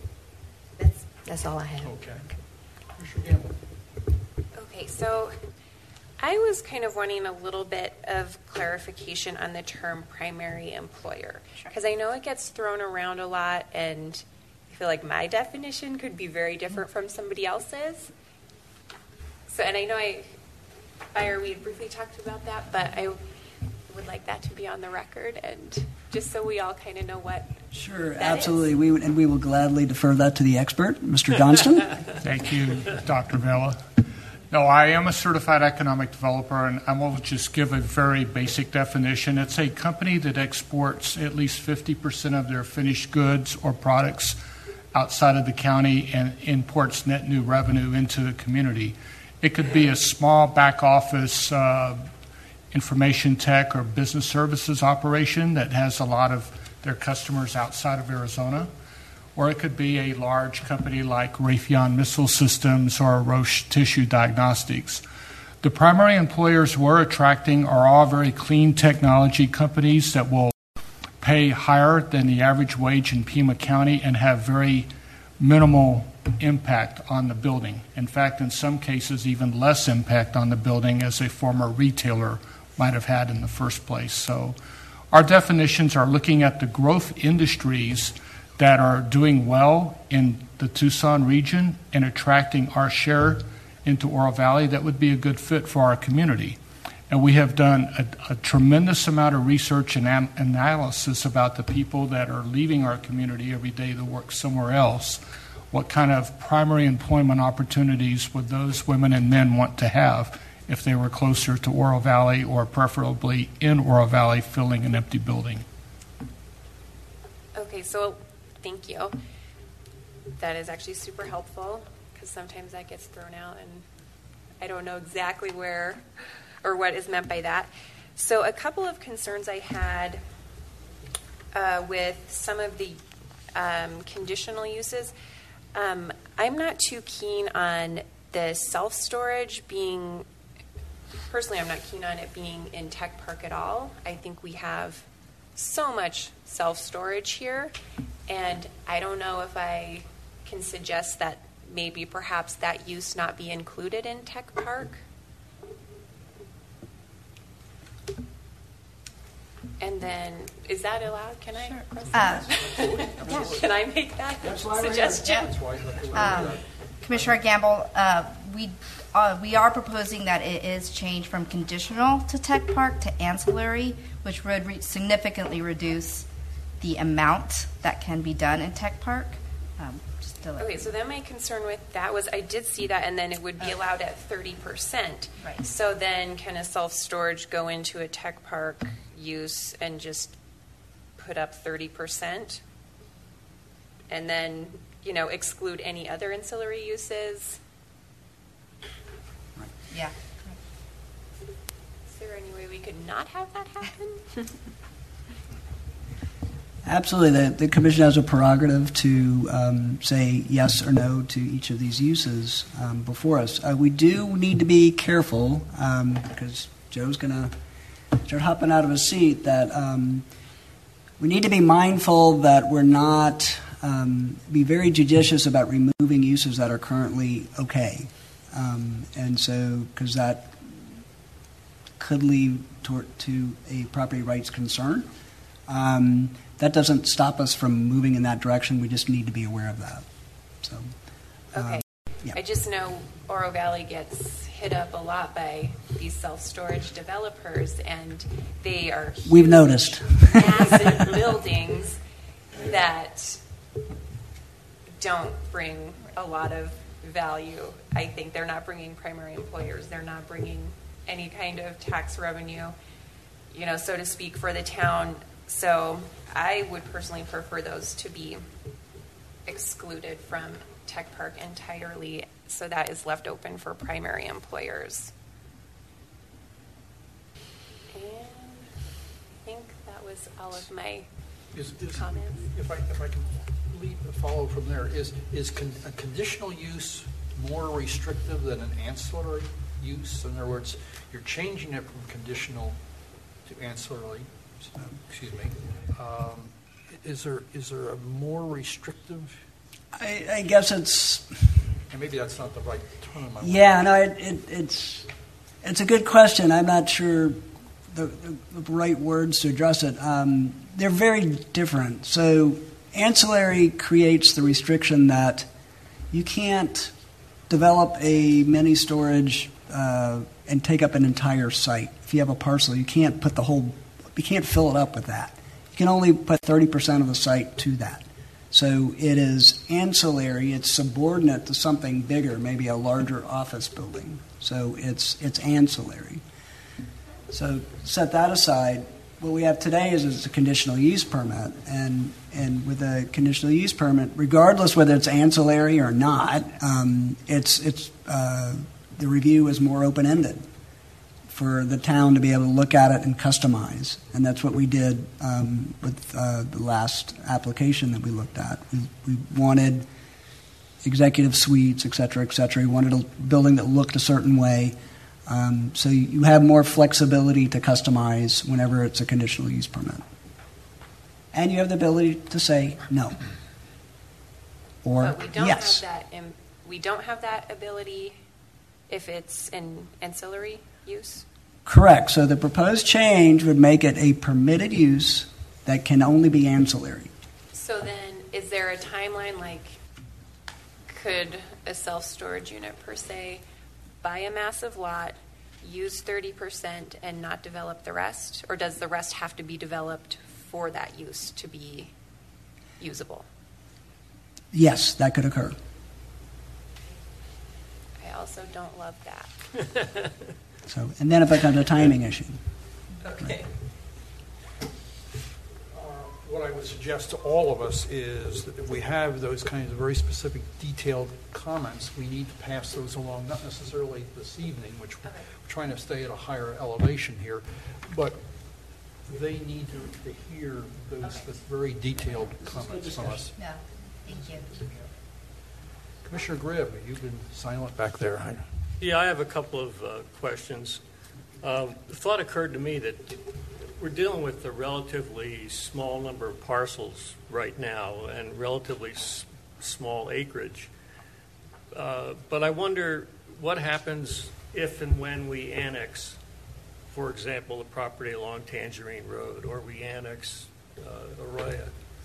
That's that's all I have. Okay. Commissioner Gamble. Okay, so I was kind of wanting a little bit of clarification on the term primary employer, because I know it gets thrown around a lot, and I feel like my definition could be very different from somebody else's. So, and I know I, Fire, we had briefly talked about that, but I would like that to be on the record, and just so we all kind of know what. Sure, that absolutely. is. We would, and we will gladly defer that to the expert, Mister Johnston. Thank you, Doctor Vela. No, I am a certified economic developer, and I will just give a very basic definition. It's a company that exports at least fifty percent of their finished goods or products outside of the county and imports net new revenue into the community. It could be a small back office uh, information tech or business services operation that has a lot of their customers outside of Arizona. Or it could be a large company like Raytheon Missile Systems or Roche Tissue Diagnostics. The primary employers we're attracting are all very clean technology companies that will pay higher than the average wage in Pima County and have very minimal impact on the building. In fact, in some cases, even less impact on the building as a former retailer might have had in the first place. So our definitions are looking at the growth industries that are doing well in the Tucson region and attracting our share into Oro Valley that would be a good fit for our community. And we have done a, a tremendous amount of research and am- analysis about the people that are leaving our community every day to work somewhere else. What kind of primary employment opportunities would those women and men want to have if they were closer to Oro Valley or preferably in Oro Valley filling an empty building? Okay, so thank you. That is actually super helpful, because sometimes that gets thrown out and I don't know exactly where or what is meant by that. So a couple of concerns I had uh, with some of the um, conditional uses. Um, I'm not too keen on the self-storage being, personally I'm not keen on it being in Tech Park at all. I think we have so much self-storage here, and I don't know if I can suggest that maybe perhaps that use not be included in Tech Park. And then, is that allowed? Can I? Sure. Uh, yeah. Can I make that suggestion? Um, Commissioner Gamble, uh, we uh, we are proposing that it is changed from conditional to Tech Park to ancillary, which would re- significantly reduce the amount that can be done in Tech Park. Um, just to okay, so then my concern with that was I did see that, and then it would be allowed at thirty percent. Right. So then can a self-storage go into a Tech Park use and just put up thirty percent? And then, you know, exclude any other ancillary uses? Yeah. Is there any way we could not have that happen? Absolutely. The, the commission has a prerogative to um, say yes or no to each of these uses um, before us. Uh, we do need to be careful um, because Joe's going to start hopping out of his seat, that um, we need to be mindful that we're not, um, be very judicious about removing uses that are currently okay. Um, and so, because that could lead to, to a property rights concern. Um, that doesn't stop us from moving in that direction. We just need to be aware of that. So, okay. Um, yeah. I just know Oro Valley gets hit up a lot by these self-storage developers, and they are huge, we've noticed massive buildings that don't bring a lot of value. I think they're not bringing primary employers. They're not bringing any kind of tax revenue, you know, so to speak, for the town. So I would personally prefer those to be excluded from Tech Park entirely, so that is left open for primary employers. And I think that was all of my Is, is, comments. if I if I can lead, follow from there, is is con, a conditional use more restrictive than an ancillary use? In other words, you're changing it from conditional to ancillary. Excuse me. Um, is there is there a more restrictive? I, I guess it's. And maybe that's not the right term. I Yeah, no, it, it, it's it's a good question. I'm not sure the, the, the right words to address it. Um, they're very different. So ancillary creates the restriction that you can't develop a mini storage uh, and take up an entire site. If you have a parcel, you can't put the whole, you can't fill it up with that. You can only put thirty percent of the site to that. So it is ancillary. It's subordinate to something bigger, maybe a larger office building. So it's it's ancillary. So set that aside. What we have today is, is a conditional use permit, and and with a conditional use permit, regardless whether it's ancillary or not, um, it's it's uh, the review is more open ended for the town to be able to look at it and customize, and that's what we did um, with uh, the last application that we looked at. We, we wanted executive suites, et cetera, et cetera. We wanted a building that looked a certain way. Um, so you have more flexibility to customize whenever it's a conditional use permit. And you have the ability to say no. Or but we don't yes. Have that, um, we don't have that ability if it's an ancillary use? Correct. So the proposed change would make it a permitted use that can only be ancillary. So then is there a timeline, like could a self-storage unit per se buy a massive lot, use thirty percent, and not develop the rest? Or does the rest have to be developed for that use to be usable? Yes, that could occur. I also don't love that. So, and then it becomes a timing issue. Okay. Uh, what I would suggest to all of us is that if we have those kinds of very specific, detailed comments, we need to pass those along, not necessarily this evening, which we're trying to stay at a higher elevation here, but they need to, to hear those, Okay. those very detailed comments from us. No, thank you. Commissioner Gribb, you've been silent back there. Yeah, I have a couple of uh, questions. Uh, the thought occurred to me that we're dealing with a relatively small number of parcels right now and relatively s- small acreage. Uh, but I wonder what happens if and when we annex, for example, the property along Tangerine Road, or we annex uh, Arroyo.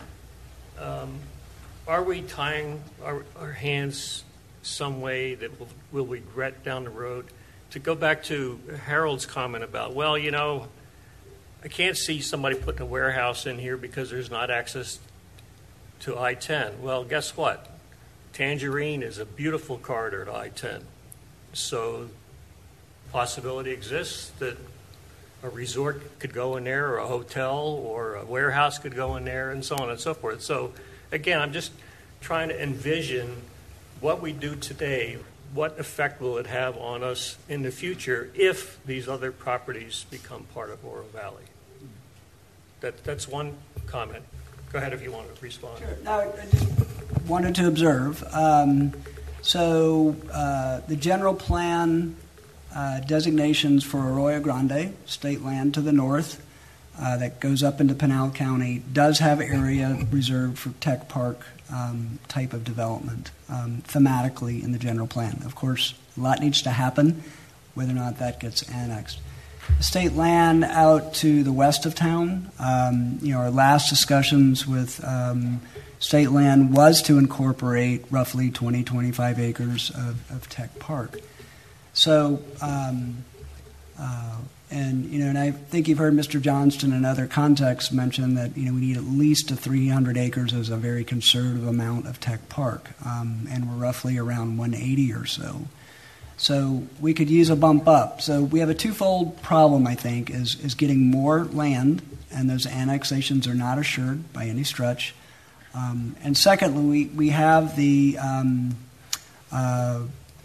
Um, are we tying our, our hands some way that we'll, we'll regret down the road? To go back to Harold's comment about, well, you know, I can't see somebody putting a warehouse in here because there's not access to I ten. Well, guess what? Tangerine is a beautiful corridor to I ten. So possibility exists that a resort could go in there, or a hotel, or a warehouse could go in there, and so on and so forth. So again, I'm just trying to envision what we do today, what effect will it have on us in the future if these other properties become part of Oro Valley? That, that's one comment. Go ahead if you want to respond. Sure. No, I just wanted to observe. Um, so uh, the general plan uh, designations for Arroyo Grande, state land to the north, uh, that goes up into Pinal County, does have area reserved for tech park um, type of development um, thematically in the general plan. Of course, a lot needs to happen, whether or not that gets annexed. The state land out to the west of town, um, you know, our last discussions with um, state land was to incorporate roughly twenty, twenty-five acres of, of tech park. So, um, uh, and, you know, and I think you've heard Mister Johnston in other contexts mention that, you know, we need at least a three hundred acres as a very conservative amount of tech park, um, and we're roughly around one eighty or so. So we could use a bump up. So we have a twofold problem, I think, is, is getting more land, and those annexations are not assured by any stretch. Um, and secondly, we, we have the um, uh,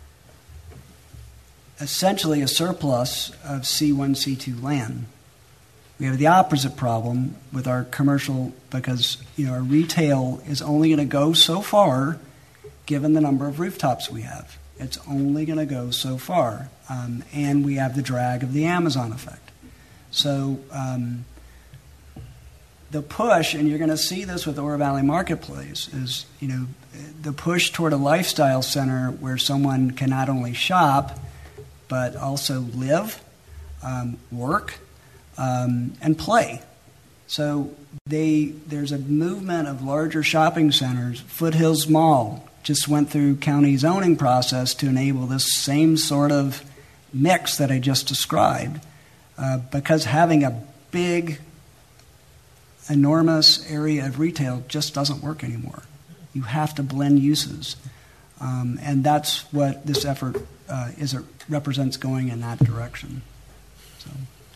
essentially a surplus of C one, C two land. We have the opposite problem with our commercial, because, you know, our retail is only going to go so far given the number of rooftops we have. It's only going to go so far. Um, and we have the drag of the Amazon effect. So um, the push, and you're going to see this with Oro Valley Marketplace, is, you know, the push toward a lifestyle center where someone can not only shop, but also live, um, work, um, and play. So they there's a movement of larger shopping centers. Foothills Mall just went through county zoning process to enable this same sort of mix that I just described, uh, because having a big, enormous area of retail just doesn't work anymore. You have to blend uses, um, and that's what this effort uh, is. It represents going in that direction. So.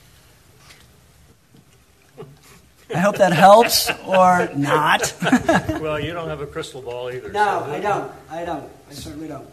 I hope that helps or not. Well, you don't have a crystal ball either. No, so I don't. I don't. I certainly don't.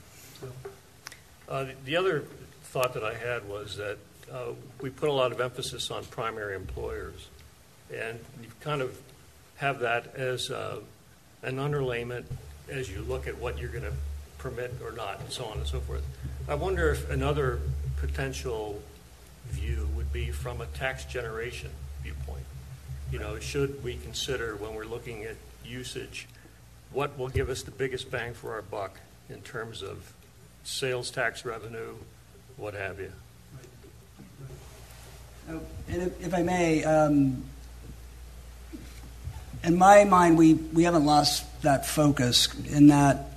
Uh, the other thought that I had was that uh, we put a lot of emphasis on primary employers, and you kind of have that as uh, an underlayment as you look at what you're going to permit or not, and so on and so forth. I wonder if another potential view would be from a tax generation viewpoint. You know, should we consider when we're looking at usage, what will give us the biggest bang for our buck in terms of sales tax revenue, what have you? Oh, and if, if I may, um, in my mind, we, we haven't lost that focus in that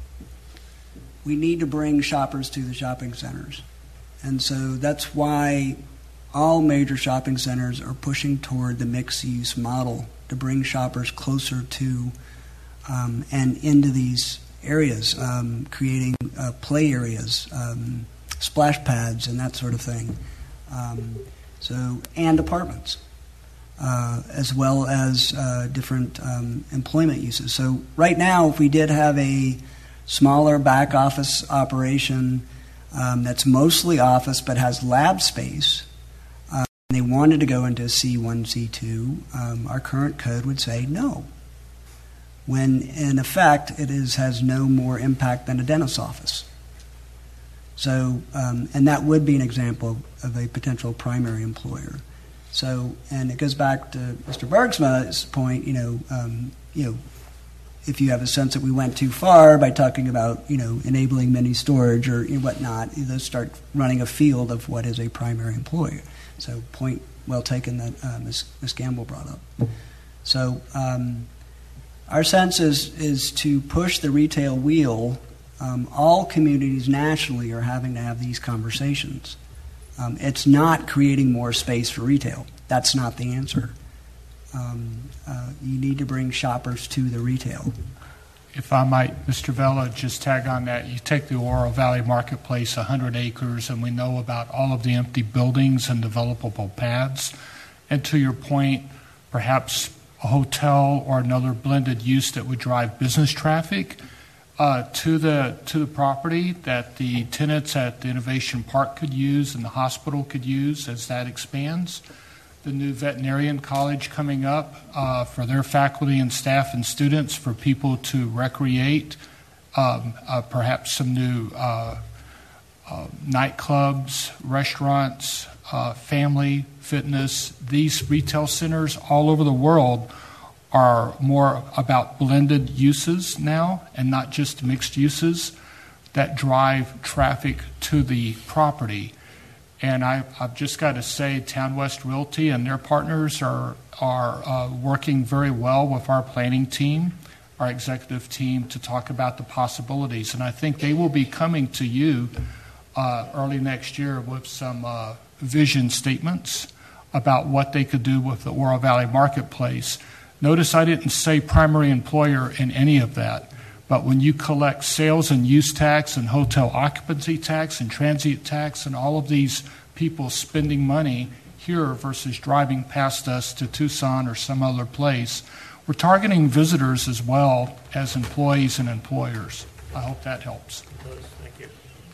we need to bring shoppers to the shopping centers. And so that's why all major shopping centers are pushing toward the mixed-use model to bring shoppers closer to um, and into these areas, um, creating uh, play areas, um, splash pads, and that sort of thing. Um, so, and apartments, uh, as well as uh, different um, employment uses. So, right now, if we did have a smaller back office operation um, that's mostly office but has lab space, they wanted to go into C one, C two, um, our current code would say no, when in effect it is has no more impact than a dentist's office. So, um, and that would be an example of a potential primary employer. So, and it goes back to Mister Bergsma's point, you know, um, you know, if you have a sense that we went too far by talking about, you know, enabling mini storage or whatnot, you start running a field of what is a primary employer. So, point well taken that uh, Miz Miz Gamble brought up. So, um, our sense is is to push the retail wheel. Um, all communities nationally are having to have these conversations. Um, it's not creating more space for retail. That's not the answer. Um, uh, you need to bring shoppers to the retail. If I might, Mister Vela, just tag on that. You take the Oro Valley Marketplace, one hundred acres, and we know about all of the empty buildings and developable pads. And to your point, perhaps a hotel or another blended use that would drive business traffic uh, to the to the property that the tenants at the Innovation Park could use and the hospital could use as that expands. The new veterinarian college coming up uh, for their faculty and staff and students for people to recreate, um, uh, perhaps some new uh, uh, nightclubs, restaurants, uh, family fitness. These retail centers all over the world are more about blended uses now and not just mixed uses that drive traffic to the property. And I, I've just got to say, Town West Realty and their partners are are uh, working very well with our planning team, our executive team, to talk about the possibilities. And I think they will be coming to you uh, early next year with some uh, vision statements about what they could do with the Oro Valley Marketplace. Notice I didn't say primary employer in any of that. But when you collect sales and use tax and hotel occupancy tax and transient tax and all of these people spending money here versus driving past us to Tucson or some other place, we're targeting visitors as well as employees and employers. I hope that helps. Thank you.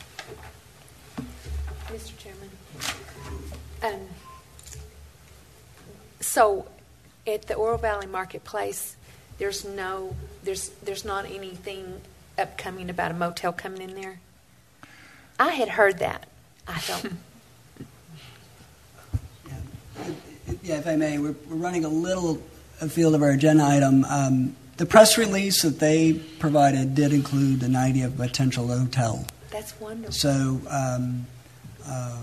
Mister Chairman. Um, so at the Oro Valley Marketplace, There's no, there's, there's not anything upcoming about a motel coming in there. I had heard that. I don't. yeah, yeah, if I may, we're, we're running a little afield of our agenda item. Um, the press release that they provided did include an idea of a potential hotel. That's wonderful. So um, Uh,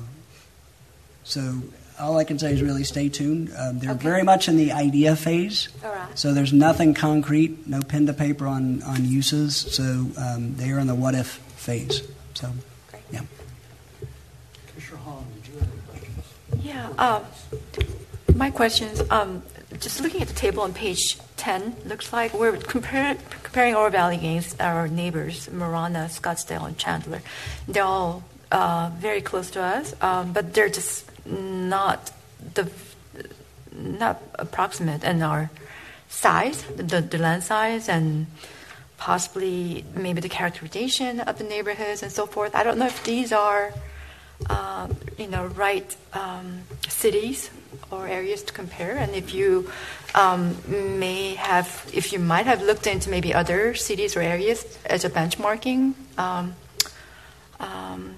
so all I can say is really stay tuned. Um, they're Okay. very much in the idea phase. All right. So there's nothing concrete, no pen to paper on, on uses. So um, they are in the what if phase. So, Great. yeah. Commissioner Hahn, did you have any questions? Yeah, uh, my question is, um, just looking at the table on page ten, looks like we're compare, comparing Oro Valley against our neighbors, Marana, Scottsdale, and Chandler. They're all uh, very close to us, um, but they're just not the not approximate in our size, the, the land size, and possibly maybe the characterization of the neighborhoods and so forth. I don't know if these are, um, you know, right um, cities or areas to compare, and if you um, may have, if you might have looked into maybe other cities or areas as a benchmarking. Um, um,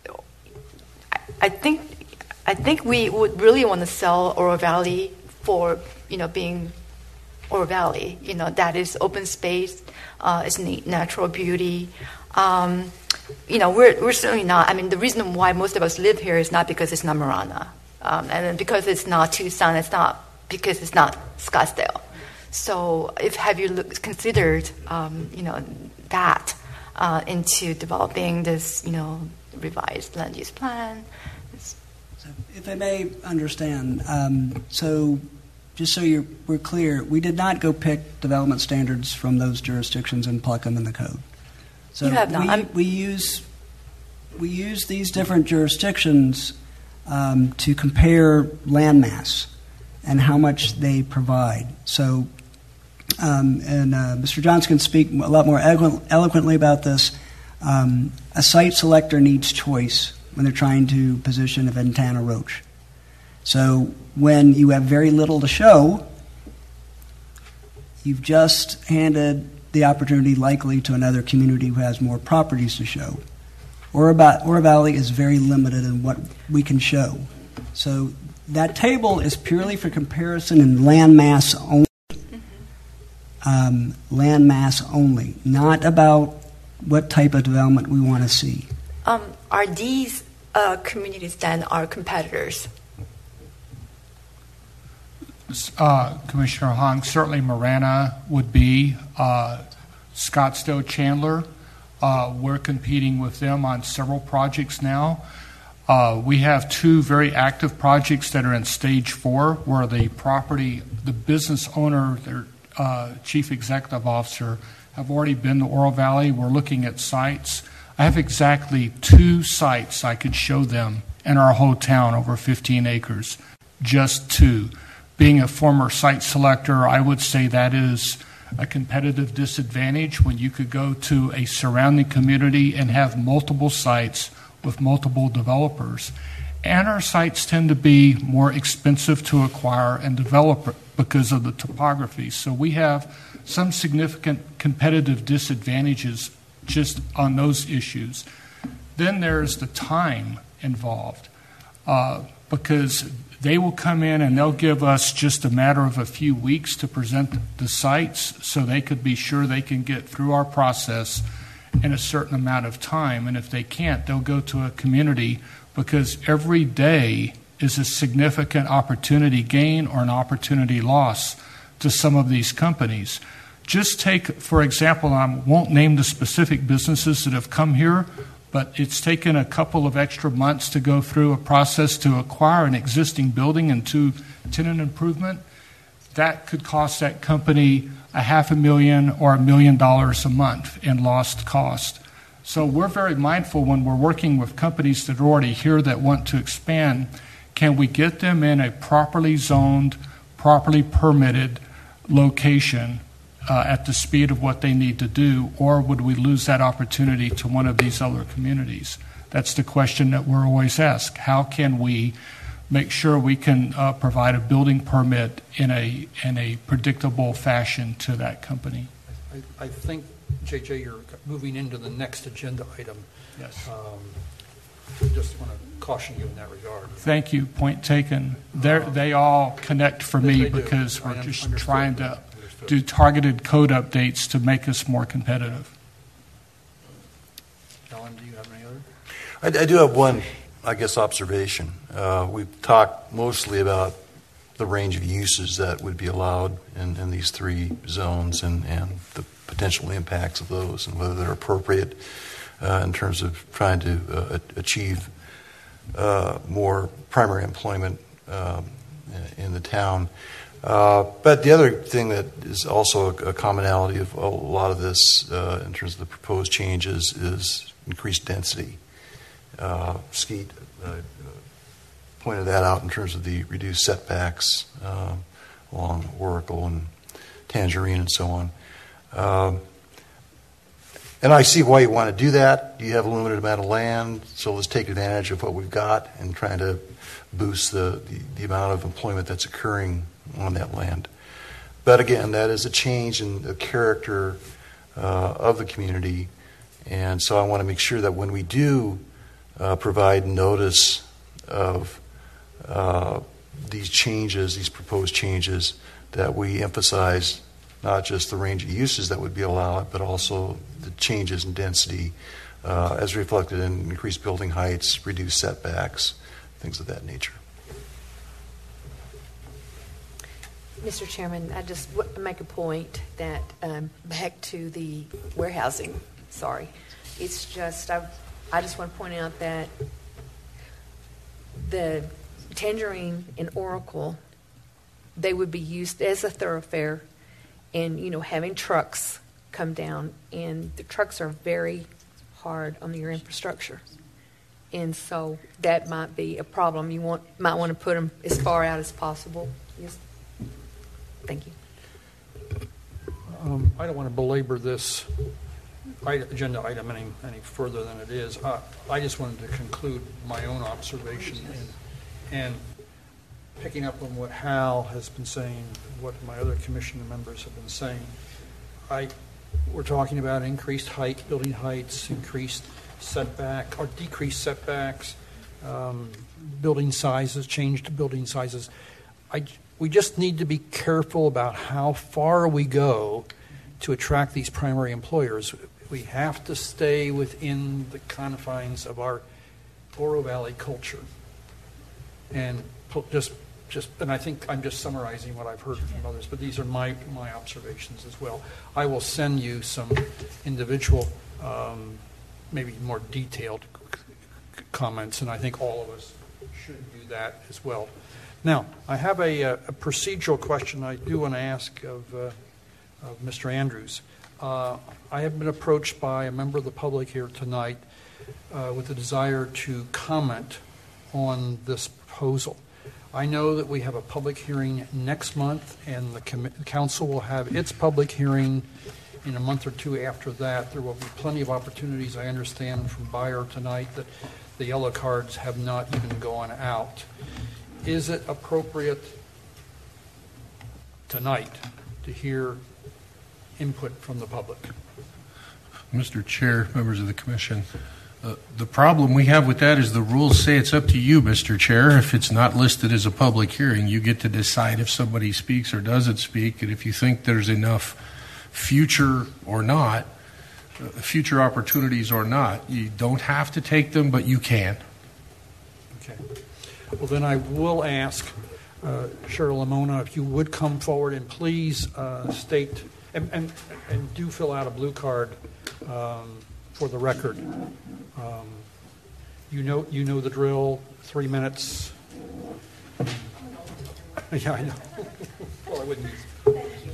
I, I think I think we would really want to sell Oro Valley for, you know, being Oro Valley. You know, that is open space, uh, it's na- natural beauty. Um, you know, we're we're certainly not. I mean, the reason why most of us live here is not because it's not Marana, um, and because it's not Tucson. It's not because it's not Scottsdale. So, if have you look, considered, um, you know, that uh, into developing this, you know, revised land use plan? So if I may understand, um, so just so you're, we're clear, we did not go pick development standards from those jurisdictions and pluck them in the code. So You have not. We, I'm- we use we use these different jurisdictions um, to compare landmass and how much they provide. So, um, and uh, Mister Johnson can speak a lot more elo- eloquently about this. Um, a site selector needs choice when they're trying to position a Ventana Roach. So when you have very little to show, you've just handed the opportunity likely to another community who has more properties to show. Oro Valley is very limited in what we can show. So that table is purely for comparison in land mass only. Um, land mass only, not about what type of development we want to see. Um, are these uh, communities then our competitors? Uh, Commissioner Hong, certainly Marana would be. Uh, Scottsdale, Chandler, uh, we're competing with them on several projects now. Uh, we have two very active projects that are in stage four, where the property, the business owner, their uh, chief executive officer, have already been to Oro Valley. We're looking at sites. I have exactly two sites I could show them in our whole town, over fifteen acres, just two. Being a former site selector, I would say that is a competitive disadvantage when you could go to a surrounding community and have multiple sites with multiple developers. And our sites tend to be more expensive to acquire and develop because of the topography. So we have some significant competitive disadvantages just on those issues. Then there's the time involved, uh, because they will come in and they'll give us just a matter of a few weeks to present the sites so they could be sure they can get through our process in a certain amount of time. And if they can't, they'll go to a community, because every day is a significant opportunity gain or an opportunity loss to some of these companies. Just take, for example, I won't name the specific businesses that have come here, but it's taken a couple of extra months to go through a process to acquire an existing building and to tenant improvement. That could cost that company a half a million or a million dollars a month in lost cost. So we're very mindful when we're working with companies that are already here that want to expand, can we get them in a properly zoned, properly permitted location Uh, at the speed of what they need to do, or would we lose that opportunity to one of these other communities? That's the question that we're always asked. How can we make sure we can uh, provide a building permit in a in a predictable fashion to that company? I, I think, J J, you're moving into the next agenda item. Yes. Um, just want to caution you in that regard. Thank you. Point taken. They're, they all connect for They- me they do. because I we're un- just understood. trying to Understood. do targeted code updates to make us more competitive. Ellen, do you have any other? I, I do have one I guess, observation. Uh, we've talked mostly about the range of uses that would be allowed in, in these three zones and, and the potential impacts of those and whether they're appropriate uh, in terms of trying to uh, achieve uh, more primary employment um, in the town. Uh, but the other thing that is also a commonality of a lot of this uh, in terms of the proposed changes is increased density. Uh, Skeet uh, pointed that out in terms of the reduced setbacks uh, along Oracle and Tangerine and so on. Um, and I see why you want to do that. You have a limited amount of land, so let's take advantage of what we've got and trying to boost the, the, the amount of employment that's occurring on that land. But again, that is a change in the character uh, of the community, and so I want to make sure that when we do uh, provide notice of uh, these changes, these proposed changes, that we emphasize not just the range of uses that would be allowed, but also the changes in density uh, as reflected in increased building heights, reduced setbacks, things of that nature. Mister Chairman, I just want to make a point that um, back to the warehousing, sorry, it's just, I, I just want to point out that the Tangerine and Oracle, they would be used as a thoroughfare and, you know, having trucks come down, and the trucks are very hard on your infrastructure. And so that might be a problem. You want might want to put them as far out as possible. Yes. Thank you. Um, I don't want to belabor this agenda item any, any further than it is. Uh, I just wanted to conclude my own observation and, and picking up on what Hal has been saying, what my other commission members have been saying. I, we're talking about increased height, building heights, increased setback or decreased setbacks, um, building sizes, changed building sizes. I, we just need to be careful about how far we go to attract these primary employers. We have to stay within the confines of our Oro Valley culture. And just, just, and I think I'm just summarizing what I've heard from others, but these are my, my observations as well. I will send you some individual, um, maybe more detailed c- comments, and I think all of us should do that as well. Now, I have a, a procedural question I do want to ask of, uh, of Mister Andrews. Uh, I have been approached by a member of the public here tonight uh, with a desire to comment on this proposal. I know that we have a public hearing next month, and the com- council will have its public hearing in a month or two after that. There will be plenty of opportunities, I understand from Bayer tonight, that the yellow cards have not even gone out. Is it appropriate tonight to hear input from the public? Mister Chair, members of the commission, uh, the problem we have with that is the rules say it's up to you, Mister Chair. If it's not listed as a public hearing, you get to decide if somebody speaks or doesn't speak, and if you think there's enough future or not, uh, future opportunities or not. You don't have to take them, but you can. Okay. Well, then I will ask uh, Cheryl Lamona if you would come forward and please uh, state and, and, and do fill out a blue card um, for the record. Um, you know, you know the drill. Three minutes. Yeah, I know. Well, I wouldn't use.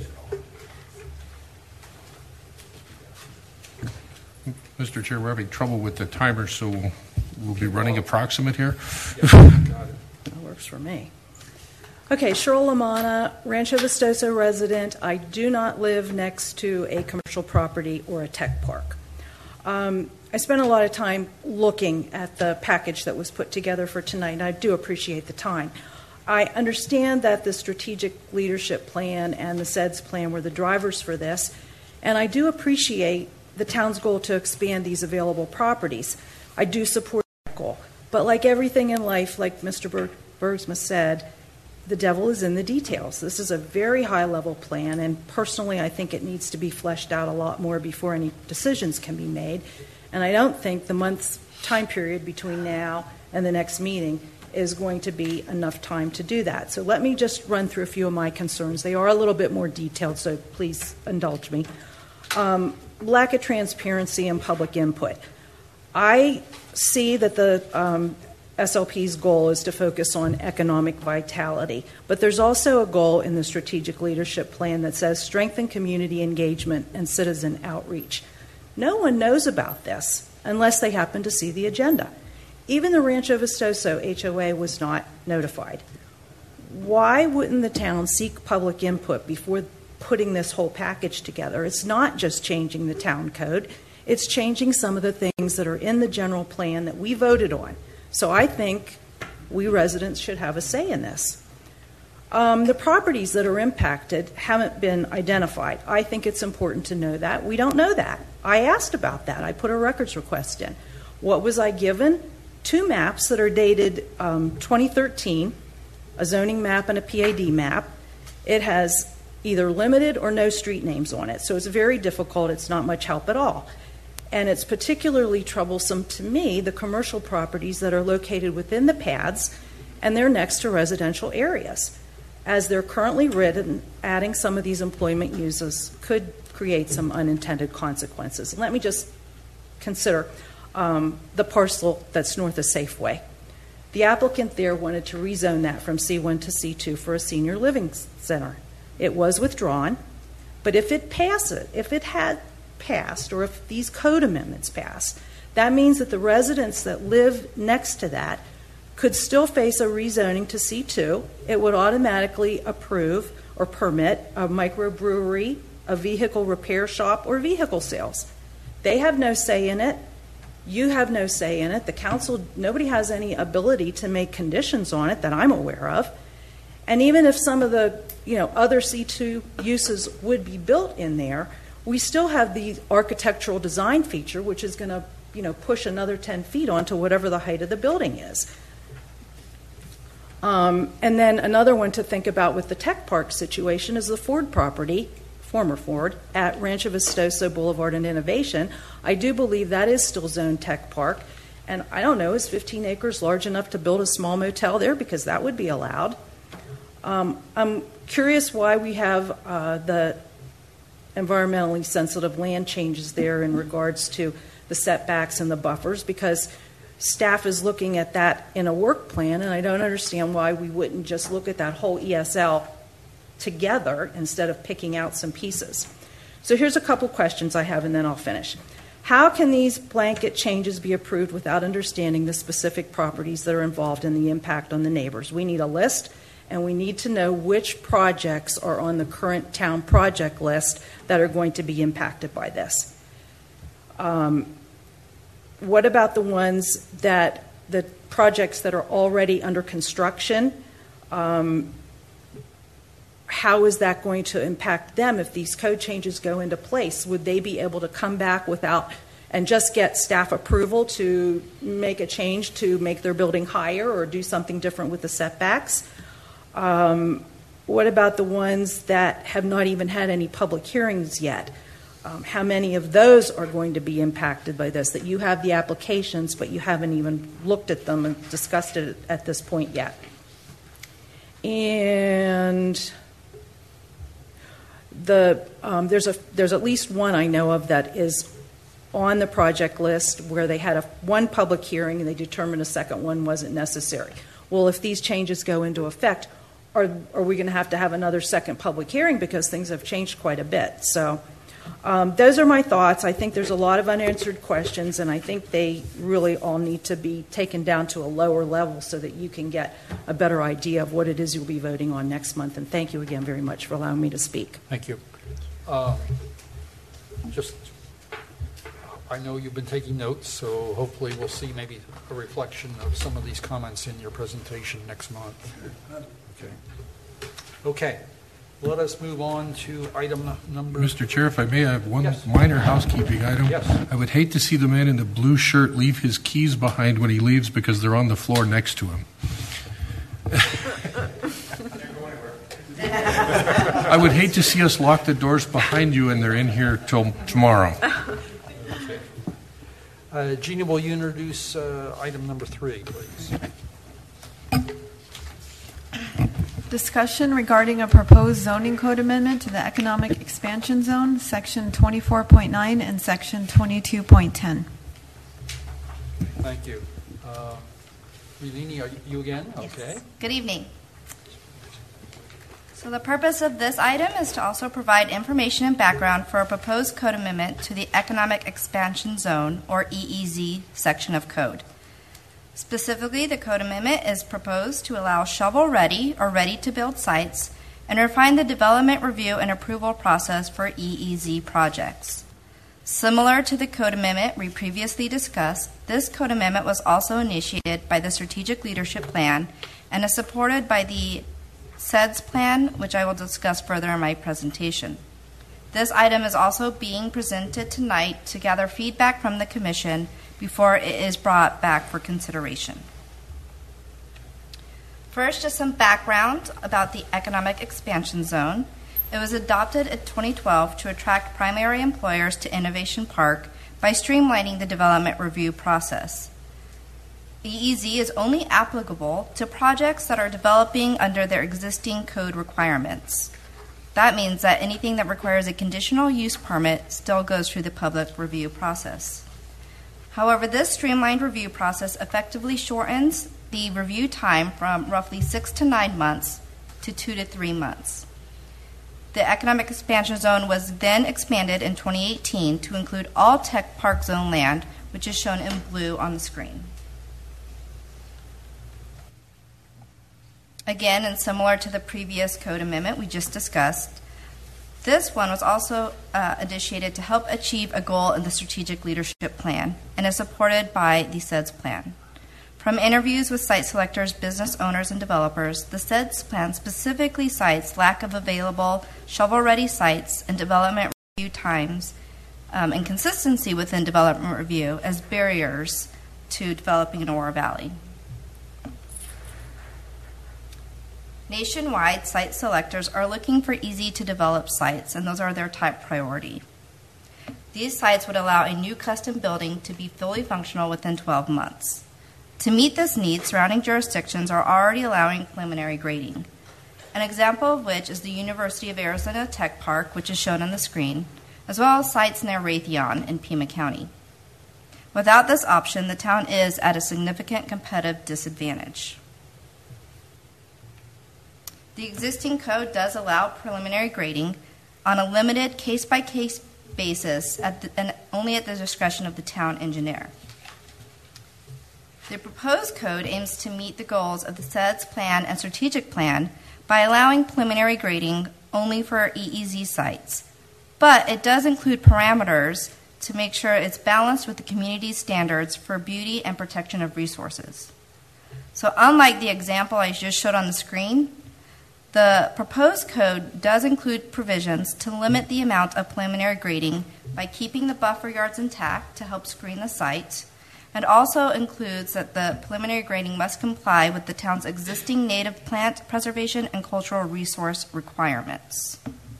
Mister Chair, we're having trouble with the timer, so we'll, we'll be running approximate here. That works for me. Okay, Cheryl Lamana, Rancho Vistoso resident. I do not live next to a commercial property or a tech park. Um, I spent a lot of time looking at the package that was put together for tonight, and I do appreciate the time. I understand that the strategic leadership plan and the S E D S plan were the drivers for this, and I do appreciate the town's goal to expand these available properties. I do support that goal. But like everything in life, like Mister Berg- Bergsma said, the devil is in the details. This is a very high-level plan, and personally I think it needs to be fleshed out a lot more before any decisions can be made. And I don't think the month's time period between now and the next meeting is going to be enough time to do that. So let me just run through a few of my concerns. They are a little bit more detailed, so please indulge me. Um, lack of transparency and public input. I see that the um, S L P's goal is to focus on economic vitality, but there's also a goal in the strategic leadership plan that says strengthen community engagement and citizen outreach. No one knows about this unless they happen to see the agenda. Even the Rancho Vistoso H O A was not notified. Why wouldn't the town seek public input before putting this whole package together? It's not just changing the town code. It's changing some of the things that are in the general plan that we voted on. So I think we residents should have a say in this. Um, the properties that are impacted haven't been identified. I think it's important to know that. We don't know that. I asked about that. I put a records request in. What was I given? Two maps that are dated um, twenty thirteen, a zoning map and a P A D map. It has either limited or no street names on it, so it's very difficult. It's not much help at all. And it's particularly troublesome to me, the commercial properties that are located within the pads and they're next to residential areas. As they're currently written, adding some of these employment uses could create some unintended consequences. And let me just consider um, the parcel that's north of Safeway. The applicant there wanted to rezone that from C one to C two for a senior living center. It was withdrawn, but if it passes, if it had passed, or if these code amendments pass, that means that the residents that live next to that could still face a rezoning to C two. It would automatically approve or permit a microbrewery, a vehicle repair shop, or vehicle sales. They have no say in it. You have no say in it. The council, nobody has any ability to make conditions on it that I'm aware of. And even if some of the, you know, other C two uses would be built in there, we still have the architectural design feature, which is going to, you know, push another ten feet onto whatever the height of the building is. Um, and then another one to think about with the tech park situation is the Ford property, former Ford, at Rancho Vistoso Boulevard and Innovation. I do believe that is still zoned tech park. And I don't know, is fifteen acres large enough to build a small motel there? Because that would be allowed. Um, I'm curious why we have uh, the environmentally sensitive land changes there in regards to the setbacks and the buffers, because staff is looking at that in a work plan, and I don't understand why we wouldn't just look at that whole E S L together instead of picking out some pieces. So here's a couple questions I have, and then I'll finish. How can these blanket changes be approved without understanding the specific properties that are involved and the impact on the neighbors? We need a list, and we need to know which projects are on the current town project list that are going to be impacted by this. Um, what about the ones that, the projects that are already under construction? Um, how is that going to impact them if these code changes go into place? Would they be able to come back without and just get staff approval to make a change to make their building higher or do something different with the setbacks? Um, what about the ones that have not even had any public hearings yet? Um, how many of those are going to be impacted by this? That you have the applications, but you haven't even looked at them and discussed it at this point yet. And the um, there's a there's at least one I know of that is on the project list where they had a one public hearing and they determined a second one wasn't necessary. Well, if these changes go into effect, are are we going to have to have another second public hearing because things have changed quite a bit? So um, those are my thoughts. I think there's a lot of unanswered questions, and I think they really all need to be taken down to a lower level so that you can get a better idea of what it is you'll be voting on next month. And thank you again very much for allowing me to speak. Thank you. Uh, just, I know you've been taking notes, so hopefully we'll see maybe a reflection of some of these comments in your presentation next month. Okay. Okay. Let us move on to item number... Mister Chair, if I may, I have one yes. minor housekeeping item. Yes. I would hate to see the man in the blue shirt leave his keys behind when he leaves because they're on the floor next to him. I would hate to see us lock the doors behind you and they're in here till tomorrow. Okay. Uh, Gina, will you introduce uh, item number three, please? Discussion regarding a proposed zoning code amendment to the Economic Expansion Zone, Section twenty-four point nine and Section twenty-two point ten. Thank you. Uh, Relini, are you again? Yes. Okay. Good evening. So the purpose of this item is to also provide information and background for a proposed code amendment to the Economic Expansion Zone, or E E Z, section of code. Specifically, the code amendment is proposed to allow shovel-ready or ready-to-build sites and refine the development review and approval process for E E Z projects. Similar to the code amendment we previously discussed, this code amendment was also initiated by the Strategic Leadership Plan and is supported by the S E D S plan, which I will discuss further in my presentation. This item is also being presented tonight to gather feedback from the Commission before it is brought back for consideration. First, just some background about the Economic Expansion Zone. It was adopted in twenty twelve to attract primary employers to Innovation Park by streamlining the development review process. E E Z is only applicable to projects that are developing under their existing code requirements. That means that anything that requires a conditional use permit still goes through the public review process. However, this streamlined review process effectively shortens the review time from roughly six to nine months to two to three months. The Economic Expansion Zone was then expanded in twenty eighteen to include all Tech Park Zone land, which is shown in blue on the screen. Again, and similar to the previous code amendment we just discussed, this one was also uh, initiated to help achieve a goal in the Strategic Leadership Plan and is supported by the S E D S plan. From interviews with site selectors, business owners, and developers, the S E D S plan specifically cites lack of available shovel-ready sites and development review times um, and consistency within development review as barriers to developing in Oro Valley. Nationwide, site selectors are looking for easy-to-develop sites, and those are their top priority. These sites would allow a new custom building to be fully functional within twelve months. To meet this need, surrounding jurisdictions are already allowing preliminary grading, an example of which is the University of Arizona Tech Park, which is shown on the screen, as well as sites near Raytheon in Pima County. Without this option, the town is at a significant competitive disadvantage. The existing code does allow preliminary grading on a limited case-by-case basis at the, and only at the discretion of the town engineer. The proposed code aims to meet the goals of the S E D S plan and strategic plan by allowing preliminary grading only for E E Z sites, but it does include parameters to make sure it's balanced with the community's standards for beauty and protection of resources. So unlike the example I just showed on the screen, the proposed code does include provisions to limit the amount of preliminary grading by keeping the buffer yards intact to help screen the site, and also includes that the preliminary grading must comply with the town's existing native plant preservation and cultural resource requirements.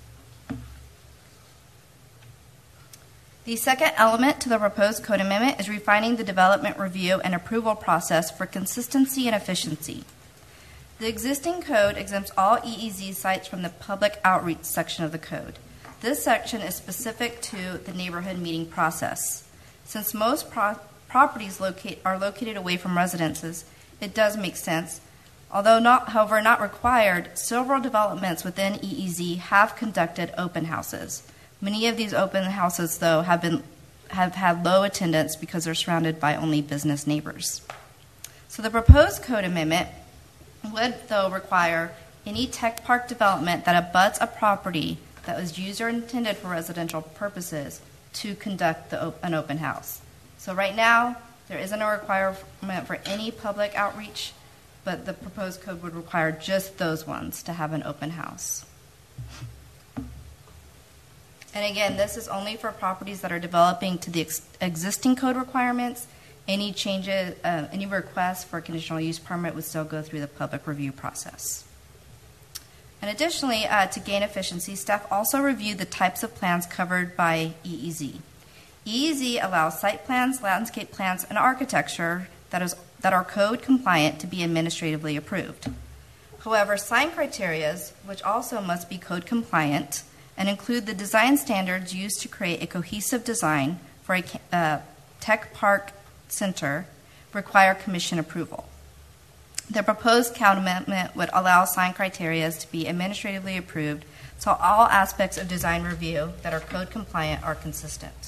The second element to the proposed code amendment is refining the development review and approval process for consistency and efficiency. The existing code exempts all E E Z sites from the public outreach section of the code. This section is specific to the neighborhood meeting process. Since most pro- properties locate, are located away from residences, it does make sense. Although not, however, not required, several developments within E E Z have conducted open houses. Many of these open houses, though, have been have had low attendance because they're surrounded by only business neighbors. So the proposed code amendment would, though, require any tech park development that abuts a property that was used or intended for residential purposes to conduct the op- an open house. So right now, there isn't a requirement for any public outreach, but the proposed code would require just those ones to have an open house. And again, this is only for properties that are developing to the ex- existing code requirements. Any changes, uh, any requests for a conditional use permit would still go through the public review process. And additionally, uh, to gain efficiency, staff also reviewed the types of plans covered by E E Z. E E Z allows site plans, landscape plans, and architecture that is that are code compliant to be administratively approved. However, sign criteria, which also must be code compliant and include the design standards used to create a cohesive design for a uh, tech park center, require commission approval. The proposed count amendment would allow sign criteria to be administratively approved, so all aspects of design review that are code compliant are consistent.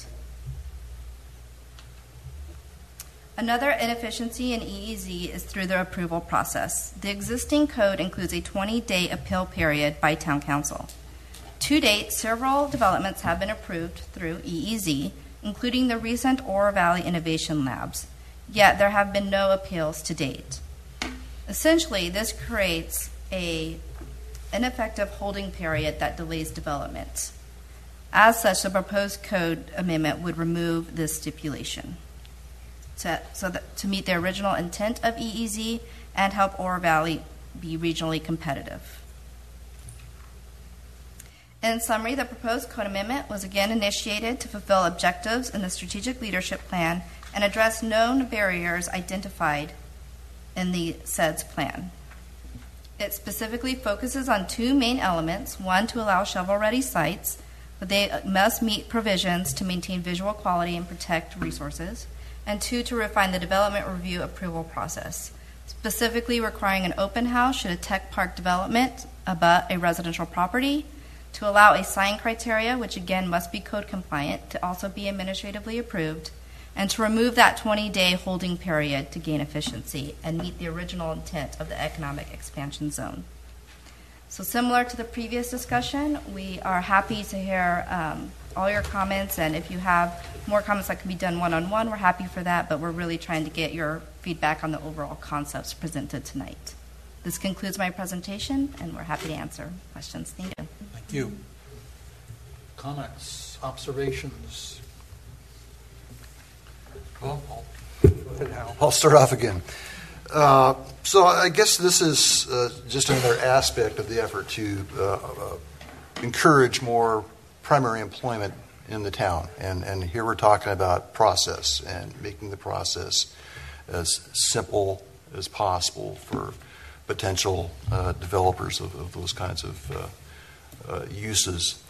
Another inefficiency in E E Z is through the approval process. The existing code includes a twenty-day appeal period by Town Council. To date, several developments have been approved through E E Z, including the recent Oro Valley Innovation Labs, yet there have been no appeals to date. Essentially, this creates a ineffective holding period that delays development. As such, the proposed code amendment would remove this stipulation to, so that, to meet the original intent of E E Z and help Oro Valley be regionally competitive. In summary, the proposed code amendment was again initiated to fulfill objectives in the strategic leadership plan and address known barriers identified in the S E D S plan. It specifically focuses on two main elements: one, to allow shovel-ready sites, but they must meet provisions to maintain visual quality and protect resources, and two, to refine the development review approval process, specifically requiring an open house should a tech park development abut a residential property, to allow a sign criteria, which again must be code compliant, to also be administratively approved, and to remove that twenty-day holding period to gain efficiency and meet the original intent of the economic expansion zone. So similar to the previous discussion, we are happy to hear um, all your comments, and if you have more comments that can be done one-on-one, we're happy for that, but we're really trying to get your feedback on the overall concepts presented tonight. This concludes my presentation, and we're happy to answer questions. Thank you. Thank you. Comments, observations? Well, I'll, I'll start off again. Uh, so I guess this is uh, just another aspect of the effort to uh, uh, encourage more primary employment in the town. And, and here we're talking about process and making the process as simple as possible for potential uh, developers of, of those kinds of uh, uh, uses.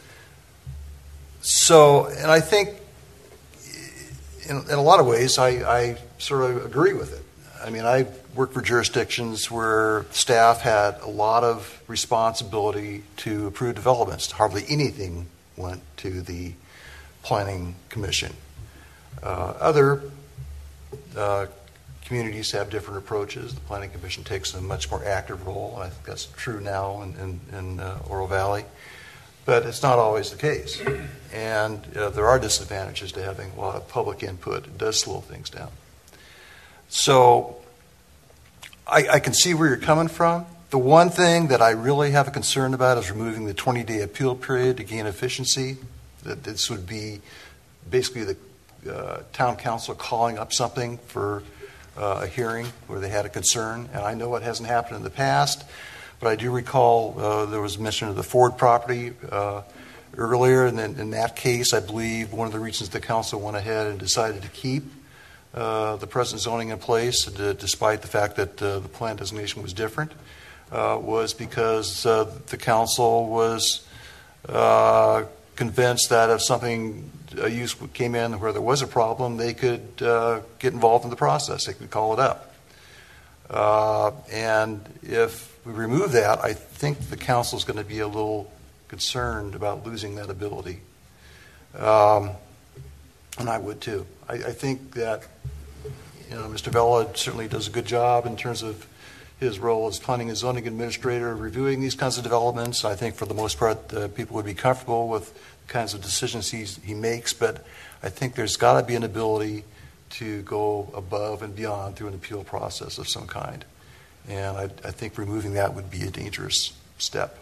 So, and I think in, in a lot of ways, I, I sort of agree with it. I mean, I worked for jurisdictions where staff had a lot of responsibility to approve developments. Hardly anything went to the Planning Commission. Uh, other uh, communities have different approaches. The Planning Commission takes a much more active role, and I think that's true now in, in, in uh, Oro Valley. But it's not always the case. And uh, there are disadvantages to having a lot of public input. It does slow things down. So I, I can see where you're coming from. The one thing that I really have a concern about is removing the twenty-day appeal period to gain efficiency. That this would be basically the uh, town council calling up something for uh, a hearing where they had a concern. And I know it hasn't happened in the past, but I do recall uh, there was mention of the Ford property uh, earlier. And then in that case, I believe one of the reasons the council went ahead and decided to keep Uh, the present zoning in place, uh, despite the fact that uh, the plan designation was different, uh, was because uh, the council was uh, convinced that if something, a use came in where there was a problem, they could uh, get involved in the process. They could call it up. Uh, and if we remove that, I think the council is going to be a little concerned about losing that ability. Um, and I would too. I, I think that, you know, Mister Vela certainly does a good job in terms of his role as planning and zoning administrator, reviewing these kinds of developments. I think for the most part, uh, people would be comfortable with the kinds of decisions he's, he makes, but I think there's got to be an ability to go above and beyond through an appeal process of some kind. And I, I think removing that would be a dangerous step.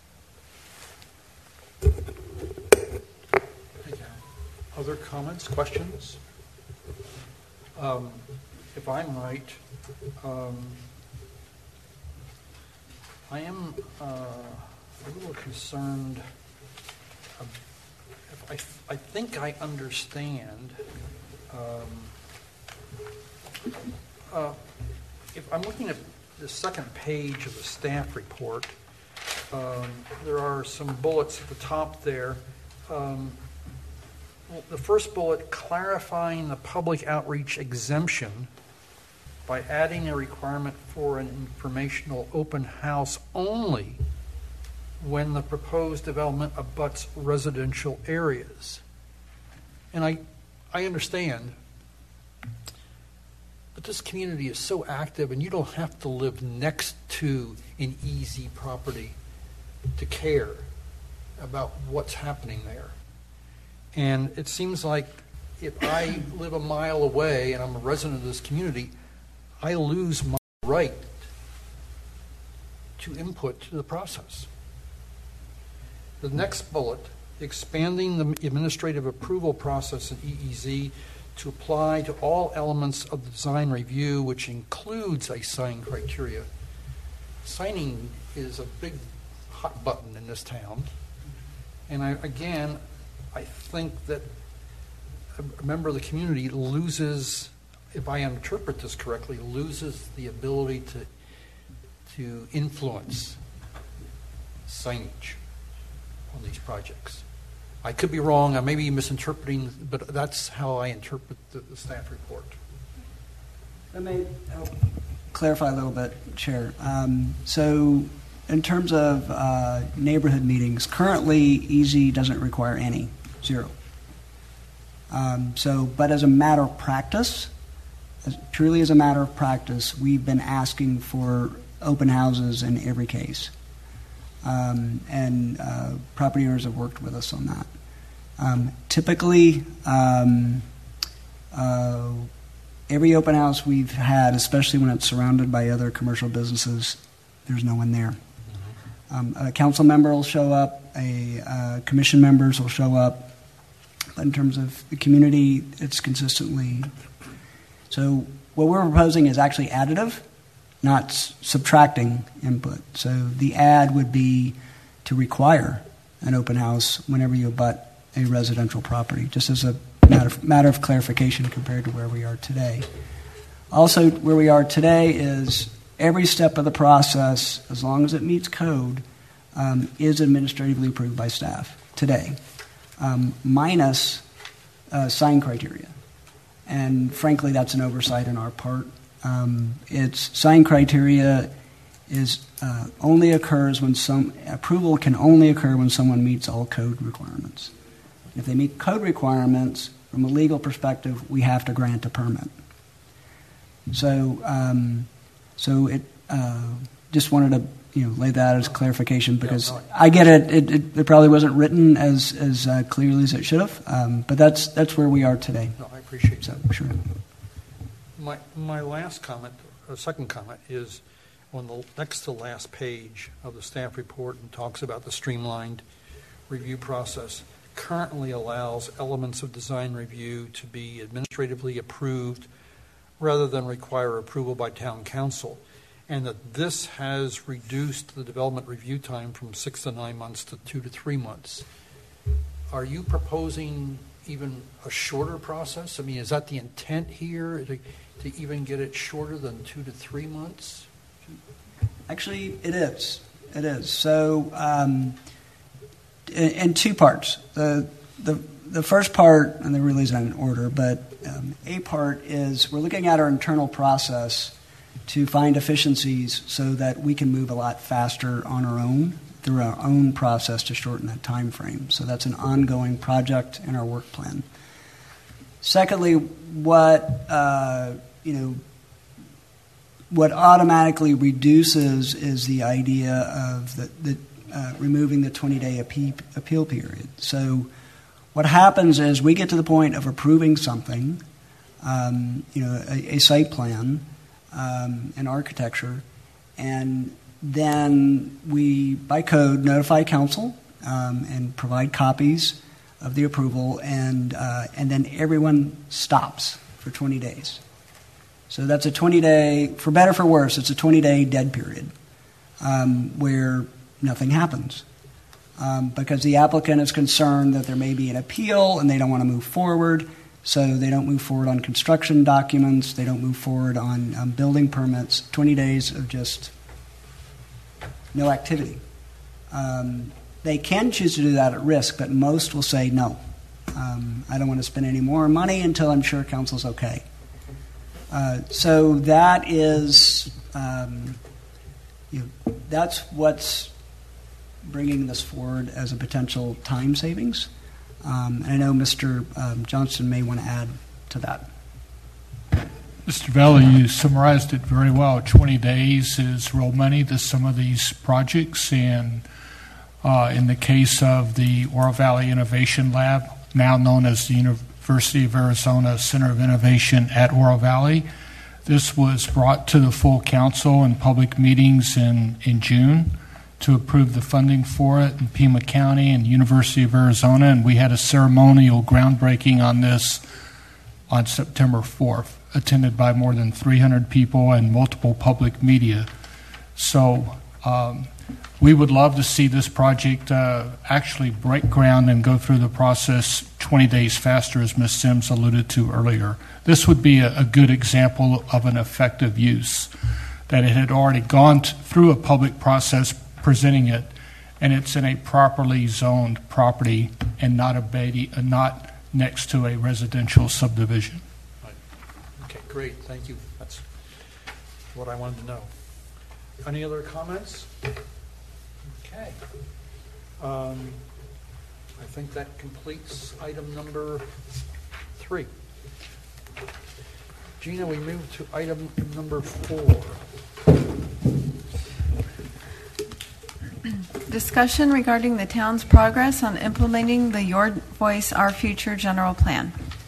Other comments, questions? Um, if I'm right, um, I am uh, a little concerned. If I, I think I understand. Um, uh, if I'm looking at the second page of the staff report, um, there are some bullets at the top there. Um, well, the first bullet, clarifying the public outreach exemption by adding a requirement for an informational open house only when the proposed development abuts residential areas. And I, I understand, but this community is so active, and you don't have to live next to an easy property to care about what's happening there. And it seems like if I live a mile away and I'm a resident of this community, I lose my right to input to the process. The next bullet, expanding the administrative approval process in E E Z to apply to all elements of the design review, which includes a sign criteria. Signing is a big hot button in this town. And I, again, I think that a member of the community loses, if I interpret this correctly, loses the ability to to influence signage on these projects. I could be wrong, I may be misinterpreting, but that's how I interpret the, the staff report. Let me help clarify a little bit, Chair. Um, so in terms of uh, neighborhood meetings, currently E Z doesn't require any, zero. Um, so, but as a matter of practice, as, truly as a matter of practice, we've been asking for open houses in every case. Um, and uh, property owners have worked with us on that. Um, typically, um, uh, every open house we've had, especially when it's surrounded by other commercial businesses, there's no one there. Um, a council member will show up, a uh, commission members will show up, but in terms of the community, it's consistently. So what we're proposing is actually additive, not s- subtracting input. So the add would be to require an open house whenever you abut a residential property, just as a matter of, matter of clarification compared to where we are today. Also, where we are today is every step of the process, as long as it meets code, um, is administratively approved by staff today, um, minus uh, sign criteria. And frankly, that's an oversight on our part. Um, its sign criteria is uh, only occurs when some approval can only occur when someone meets all code requirements. If they meet code requirements, from a legal perspective, we have to grant a permit. So, um, so it uh, just wanted to you know lay that as clarification because yeah, no, I get it. It, it. it probably wasn't written as as uh, clearly as it should have, um, but that's that's where we are today. No, I appreciate that. So, sure. My my last comment, or second comment, is on the next to last page of the staff report and talks about the streamlined review process. Currently allows elements of design review to be administratively approved rather than require approval by town council, and that this has reduced the development review time from six to nine months to two to three months. Are you proposing even a shorter process? I mean, is that the intent here, to, to even get it shorter than two to three months? Actually, it is. It is. So, um, in, in two parts. The, the the first part, and there really isn't an order, but um, a part is we're looking at our internal process to find efficiencies so that we can move a lot faster on our own through our own process to shorten that time frame. So that's an ongoing project in our work plan. Secondly, what uh, you know, what automatically reduces is the idea of the, the uh, removing the twenty-day appeal, appeal period. So what happens is we get to the point of approving something, um, you know, a, a site plan, um, an architecture, and then we, by code, notify council um, and provide copies of the approval, and uh, and then everyone stops for twenty days. So that's a twenty-day, for better or for worse, it's a twenty-day dead period um, where nothing happens. um, because the applicant is concerned that there may be an appeal and they don't want to move forward. So they don't move forward on construction documents. They don't move forward on um, building permits. twenty days of just no activity. Um, they can choose to do that at risk, but most will say no. Um, I don't want to spend any more money until I'm sure council's okay. Uh, so that is, um, you know, that's what's bringing this forward as a potential time savings. Um, I know Mister Um, Johnston may want to add to that. Mister Vela, you summarized it very well. twenty days is real money to some of these projects, and uh, in the case of the Oro Valley Innovation Lab, now known as the University of Arizona Center of Innovation at Oro Valley, this was brought to the full council in public meetings in, in June to approve the funding for it in Pima County and University of Arizona, and we had a ceremonial groundbreaking on this on September fourth, attended by more than three hundred people and multiple public media. So um, we would love to see this project uh, actually break ground and go through the process twenty days faster, as Miz Sims alluded to earlier. This would be a, a good example of an effective use, that it had already gone t- through a public process presenting it, and it's in a properly zoned property and not a Beatty, uh, not next to a residential subdivision. Right. Okay, great. Thank you. That's what I wanted to know. Any other comments? Okay. Um, I think that completes item number three. Gina, we move to item number four. Discussion regarding the town's progress on implementing the Your Voice, Our Future general plan.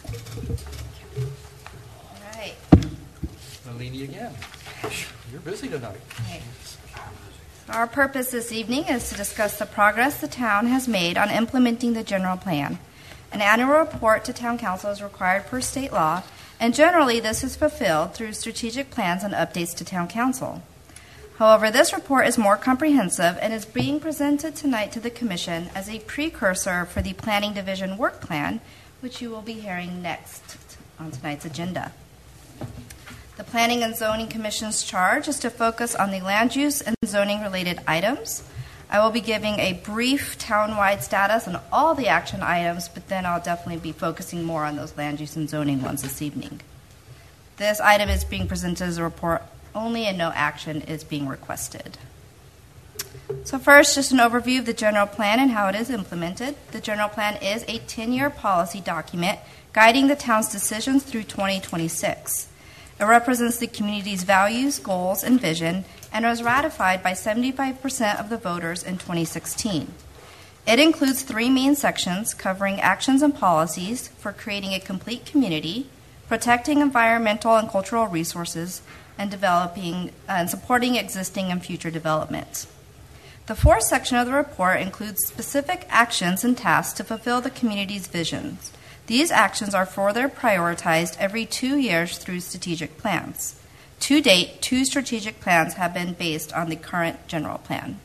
All right. Nalini again. You're busy tonight. Okay. Our purpose this evening is to discuss the progress the town has made on implementing the general plan. An annual report to town council is required per state law, and generally this is fulfilled through strategic plans and updates to town council. However, this report is more comprehensive and is being presented tonight to the Commission as a precursor for the Planning Division Work Plan, which you will be hearing next on tonight's agenda. The Planning and Zoning Commission's charge is to focus on the land use and zoning related items. I will be giving a brief town-wide status on all the action items, but then I'll definitely be focusing more on those land use and zoning ones this evening. This item is being presented as a report only, and no action is being requested. So first, just an overview of the general plan and how it is implemented. The general plan is a ten-year policy document guiding the town's decisions through twenty twenty-six. It represents the community's values, goals, and vision, and was ratified by seventy-five percent of the voters in twenty sixteen. It includes three main sections covering actions and policies for creating a complete community, protecting environmental and cultural resources, and developing uh, and supporting existing and future development. The fourth section of the report includes specific actions and tasks to fulfill the community's visions. These actions are further prioritized every two years through strategic plans. To date, two strategic plans have been based on the current general plan.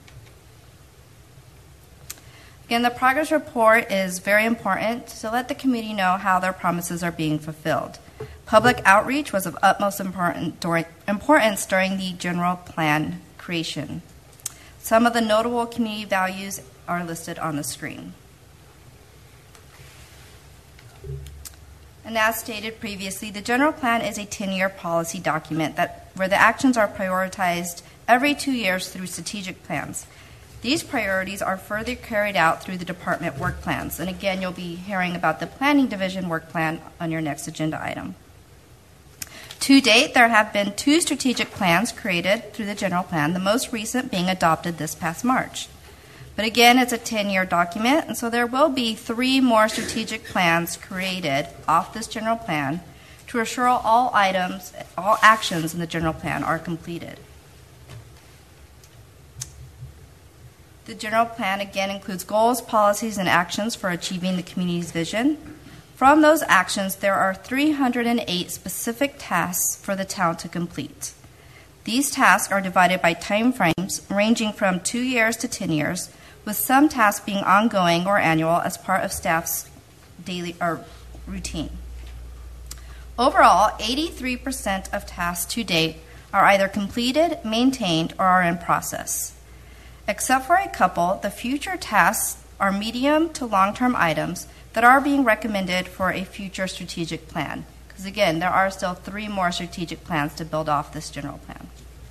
Again, the progress report is very important to let the community know how their promises are being fulfilled. Public outreach was of utmost important during, importance during the general plan creation. Some of the notable community values are listed on the screen. And as stated previously, the general plan is a ten-year policy document that where the actions are prioritized every two years through strategic plans. These priorities are further carried out through the department work plans. And again, you'll be hearing about the Planning Division work plan on your next agenda item. To date, there have been two strategic plans created through the general plan, the most recent being adopted this past March. But again, it's a ten-year document, and so there will be three more strategic plans created off this general plan to assure all items, all actions in the general plan are completed. The general plan again includes goals, policies, and actions for achieving the community's vision. From those actions, there are three hundred eight specific tasks for the town to complete. These tasks are divided by time frames ranging from two years to ten years, with some tasks being ongoing or annual as part of staff's daily or routine. Overall, eighty-three percent of tasks to date are either completed, maintained, or are in process. Except for a couple, the future tasks are medium to long-term items that are being recommended for a future strategic plan. Because again, there are still three more strategic plans to build off this general plan.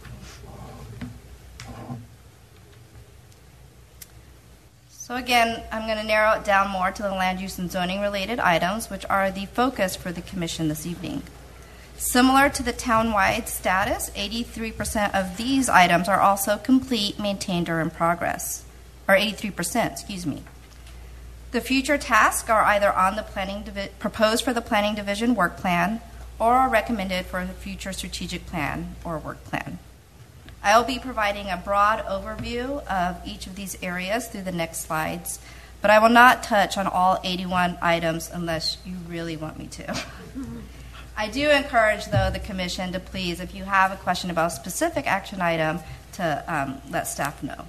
So again, I'm going to narrow it down more to the land use and zoning related items, which are the focus for the commission this evening. Similar to the town-wide status, eighty-three percent of these items are also complete, maintained, or in progress. Or eighty-three percent, excuse me. The future tasks are either on the planning divi- proposed for the planning division work plan or are recommended for a future strategic plan or work plan. I will be providing a broad overview of each of these areas through the next slides, but I will not touch on all eighty-one items unless you really want me to. I do encourage, though, the commission to please, if you have a question about a specific action item, to um, let staff know.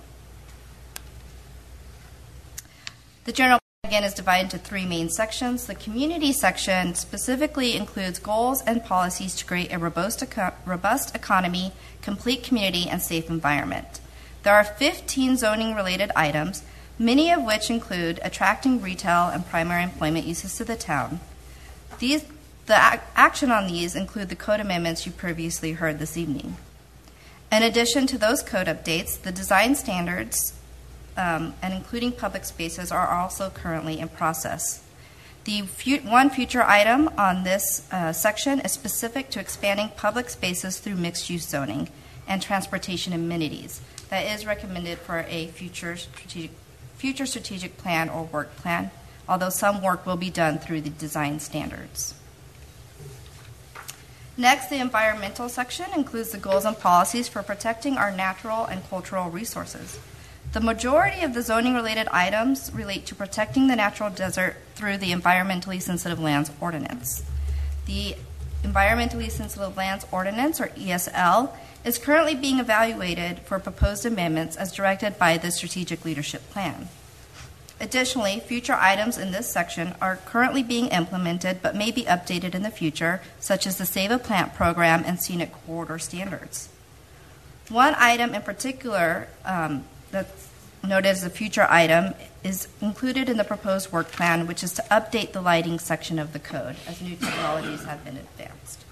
The general plan, again, is divided into three main sections. The community section specifically includes goals and policies to create a robust, eco- robust economy, complete community, and safe environment. There are fifteen zoning-related items, many of which include attracting retail and primary employment uses to the town. These The ac- action on these include the code amendments you previously heard this evening. In addition to those code updates, the design standards um, and including public spaces are also currently in process. The fu- one future item on this uh, section is specific to expanding public spaces through mixed-use zoning and transportation amenities. That is recommended for a future strategic, future strategic plan or work plan, although some work will be done through the design standards. Next, the environmental section includes the goals and policies for protecting our natural and cultural resources. The majority of the zoning-related items relate to protecting the natural desert through the Environmentally Sensitive Lands Ordinance. The Environmentally Sensitive Lands Ordinance, or E S L, is currently being evaluated for proposed amendments as directed by the Strategic Leadership Plan. Additionally, future items in this section are currently being implemented but may be updated in the future, such as the Save a Plant program and scenic corridor standards. One item in particular um, that's noted as a future item is included in the proposed work plan, which is to update the lighting section of the code as new technologies have been advanced.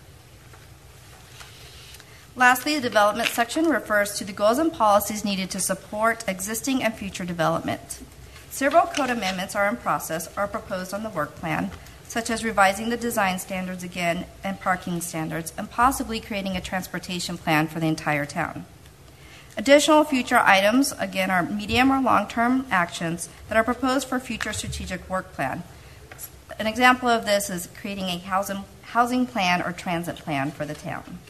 Lastly, the development section refers to the goals and policies needed to support existing and future development. Several code amendments are in process or proposed on the work plan, such as revising the design standards again and parking standards, and possibly creating a transportation plan for the entire town. Additional future items, again, are medium or long-term actions that are proposed for future strategic work plan. An example of this is creating a housing, housing plan or transit plan for the town.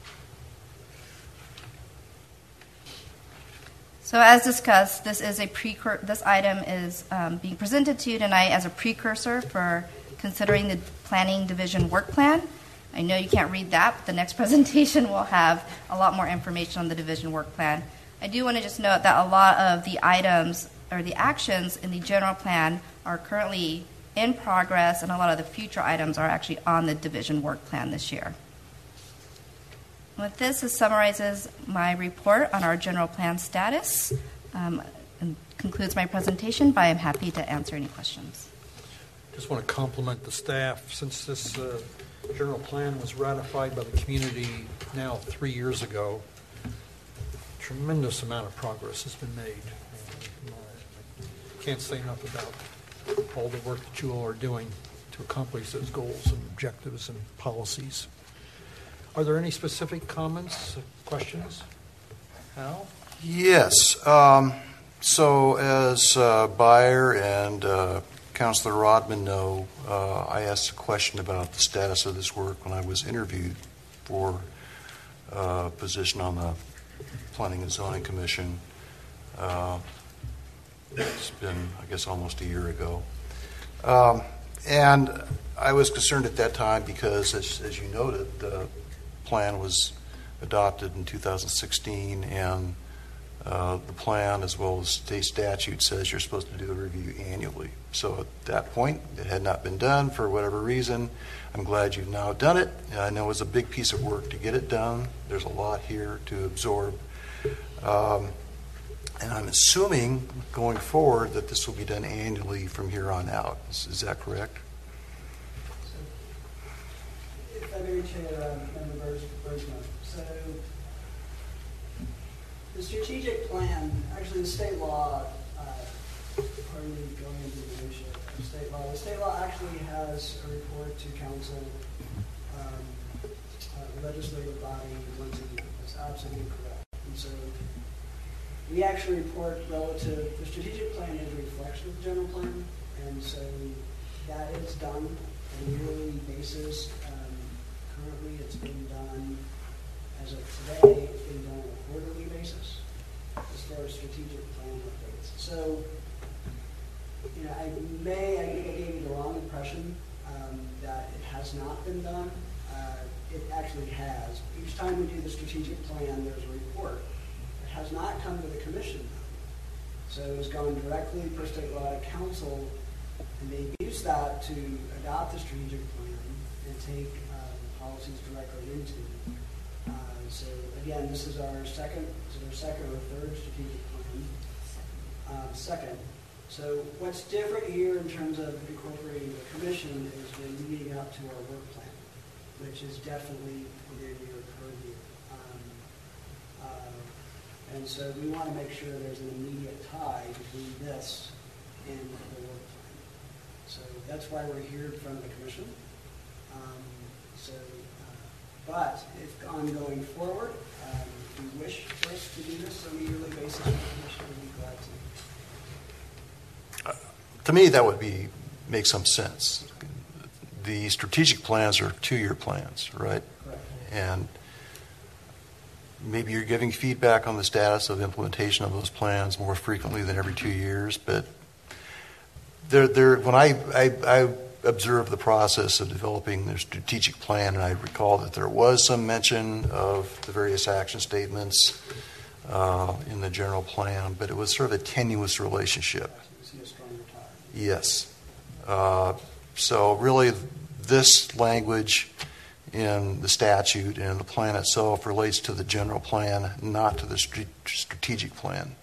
So as discussed, this is a precur- this item is um, being presented to you tonight as a precursor for considering the Planning Division work plan. I know you can't read that, but the next presentation will have a lot more information on the division work plan. I do want to just note that a lot of the items or the actions in the general plan are currently in progress, and a lot of the future items are actually on the division work plan this year. With this, it summarizes my report on our general plan status um, and concludes my presentation, but I'm happy to answer any questions. Just want to compliment the staff. Since this uh, general plan was ratified by the community now three years ago, a tremendous amount of progress has been made. And I can't say enough about all the work that you all are doing to accomplish those goals and objectives and policies. Are there any specific comments, questions? Hal? Yes. Um, so as uh, Beyer and uh, Councilor Rodman know, uh, I asked a question about the status of this work when I was interviewed for uh, a position on the Planning and Zoning Commission. Uh, it's been, I guess, almost a year ago. Um, and I was concerned at that time because, as, as you noted, the plan was adopted in two thousand sixteen, and uh, the plan as well as state statute says you're supposed to do the review annually. So at that point, it had not been done for whatever reason. I'm glad you've now done it. I know it's a big piece of work to get it done. There's a lot here to absorb. Um, and I'm assuming going forward that this will be done annually from here on out. Is, is that correct? If I may, Chair, um, Member Bergman. So the strategic plan, actually the state law, uh, pardon me going into the minutia of state law, the state law actually has a report to council, um, uh, legislative body once a year. That's absolutely correct. And so we actually report relative, the strategic plan is a reflection of the general plan, and so that is done on a yearly basis. Um, currently it's being done, as of today, it's being done on a quarterly basis as far as strategic plan updates. So, you know, I may, I think I gave you the wrong impression um, that it has not been done. Uh, it actually has. Each time we do the strategic plan, there's a report. Has not come to the commission, though. So it's gone directly per state law to council, and they've used that to adopt the strategic plan and take um, policies directly into. Uh, so again, this is our second, this is our second or third strategic plan. Uh, second. So what's different here in terms of incorporating the commission is we're leading up to our work plan, which is definitely within your purview. Um, uh, And so we want to make sure there's an immediate tie between this and the work plan. So that's why we're here in front of the commission. Um, so, uh, but if ongoing forward, um, if you wish for us to do this on a yearly basis, the commission would be glad to. Uh, to me, that would be make some sense. The strategic plans are two-year plans, right? Correct. And maybe you're giving feedback on the status of implementation of those plans more frequently than every two years, but they're, they're, when I, I, I observed the process of developing their strategic plan, and I recall that there was some mention of the various action statements uh, in the general plan, but it was sort of a tenuous relationship. See a stronger tie. Yes. Uh, so really, this language in the statute and the plan itself relates to the general plan, not to the st- strategic plan.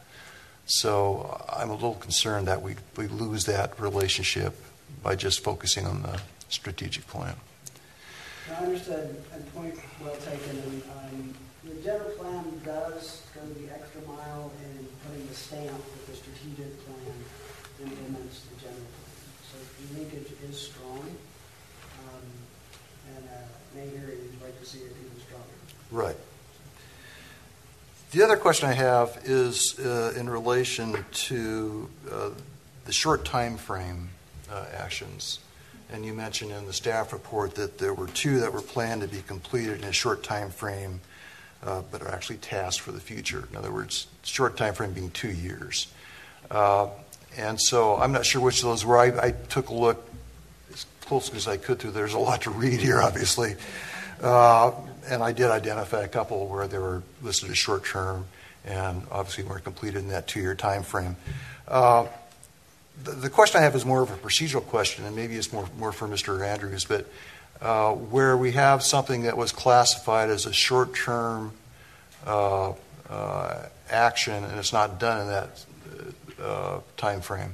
So I'm a little concerned that we, we lose that relationship by just focusing on the strategic plan. I understand, and point well taken. And um, the general plan does go the extra mile in putting the stamp that the strategic plan implements the general plan. So the linkage is strong. Um, and uh, maybe you'd like to see it even stronger. Right. The other question I have is uh, in relation to uh, the short time frame uh, actions. And you mentioned in the staff report that there were two that were planned to be completed in a short time frame, uh, but are actually tasked for the future. In other words, short time frame being two years. Uh, and so I'm not sure which of those were. I, I took a look as close as I could through. There's a lot to read here, obviously. Uh, and I did identify a couple where they were listed as short term and obviously weren't completed in that two-year time frame. Uh, the, the question I have is more of a procedural question, and maybe it's more, more for Mister Andrews, but uh, where we have something that was classified as a short-term uh, uh, action and it's not done in that uh, time frame,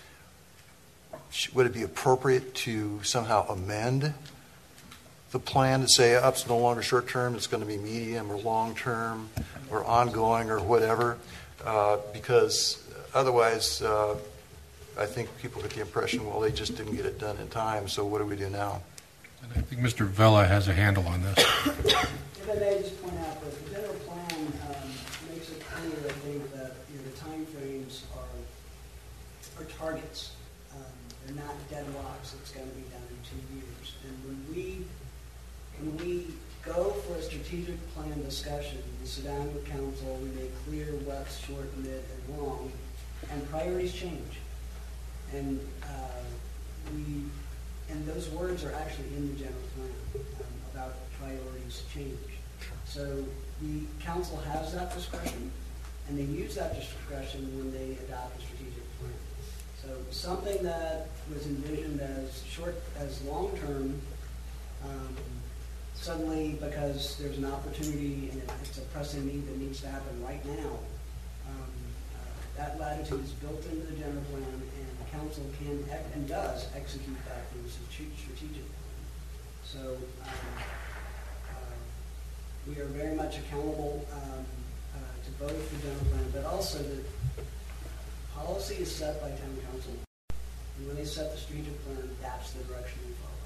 would it be appropriate to somehow amend the plan to say up it's no longer short term, it's going to be medium or long term or ongoing or whatever? Uh, because otherwise, uh, I think people get the impression, well, they just didn't get it done in time, so what do we do now? And I think Mister Vela has a handle on this. If I may just point out that the general plan um, makes it clear, I think, that you know, the time frames are, are targets. Um, they're not deadlocks. It's going to be done in two years. And when we when we go for a strategic plan discussion, we sit down with council, we make clear what's short, mid, and long, and priorities change. And uh, we and those words are actually in the general plan um, about priorities change. So the council has that discretion, and they use that discretion when they adopt a strategic plan. So something that was envisioned as short, as long-term, um, suddenly, because there's an opportunity and it's a pressing need that needs to happen right now, um, uh, that latitude is built into the general plan, and the council can ec- and does execute that through the strategic plan. So um, uh, we are very much accountable um, uh, to both the general plan, but also the policy is set by town council. And when they set the strategic plan, that's the direction we follow.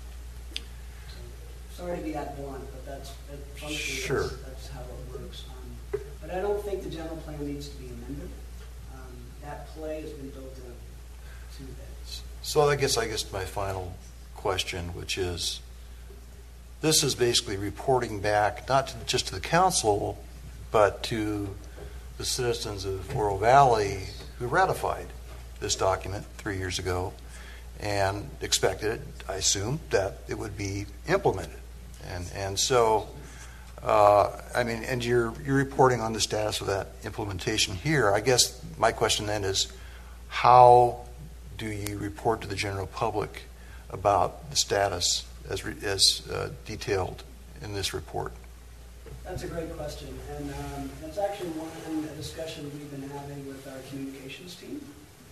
Sorry to be that blunt, but that's, that functionally Sure. that's, that's how it works. Um, but I don't think the general plan needs to be amended. Um, that play has been built in to that. So I guess I guess my final question, which is, this is basically reporting back not to, just to the council, but to the citizens of Oro Valley who ratified this document three years ago and expected, I assume, that it would be implemented. And and so, uh, I mean, and you're you're reporting on the status of that implementation here. I guess my question then is, how do you report to the general public about the status as re, as uh, detailed in this report? That's a great question, and um, that's actually one a discussion we've been having with our communications team.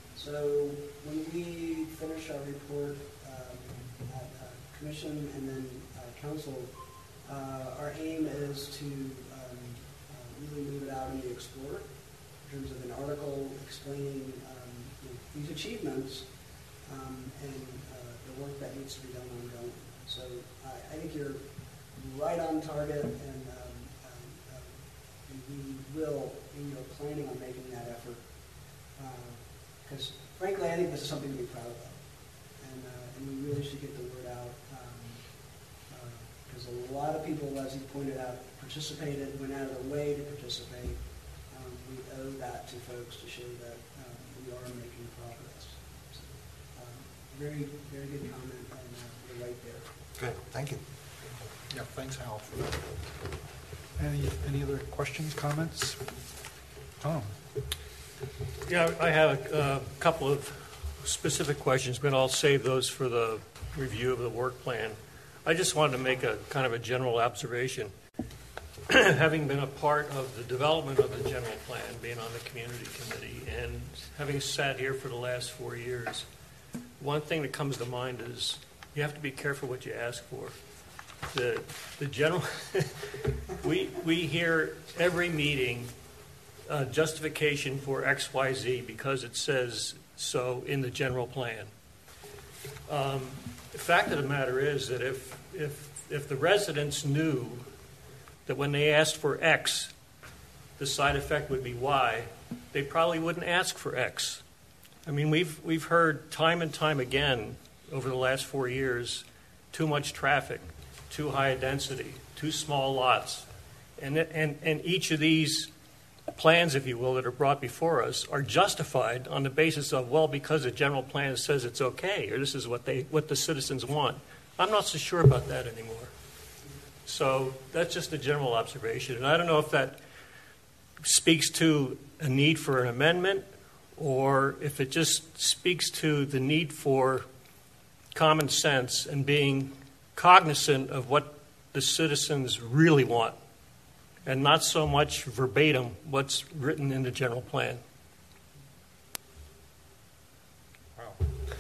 So when we finish our report um, at uh, commission and then uh, council, uh, our aim is to um, uh, really move it out in the Explorer in terms of an article explaining um, you know, these achievements um, and uh, the work that needs to be done ongoing. So uh, I think you're right on target, and, um, um, uh, and we will, we are planning on making that effort. Uh, Because frankly, I think this is something to be proud of, and, uh, and we really should get the word out. Because um, uh, a lot of people, as he pointed out, participated, went out of their way to participate. Um, we owe that to folks to show that um, we are making progress. So, um, very, very good comment, and uh, we're right there. Good, thank you. Yeah, thanks, Hal, for that. Any any other questions, comments? Tom? Yeah, I have a uh, couple of specific questions, but I'll save those for the review of the work plan. I just wanted to make a kind of a general observation. Having been a part of the development of the general plan, being on the community committee, and having sat here for the last four years, one thing that comes to mind is you have to be careful what you ask for. The the general, we we hear every meeting Uh, justification for X Y Z because it says so in the general plan. Um, the fact of the matter is that if if if the residents knew that when they asked for X, the side effect would be Y, they probably wouldn't ask for X. I mean, we've we've heard time and time again over the last four years, too much traffic, too high a density, too small lots, and and and each of these plans, if you will, that are brought before us are justified on the basis of, well, because the general plan says it's okay, or this is what they what the citizens want. I'm not so sure about that anymore. So that's just a general observation. And I don't know if that speaks to a need for an amendment or if it just speaks to the need for common sense and being cognizant of what the citizens really want, and not so much verbatim what's written in the general plan. Wow.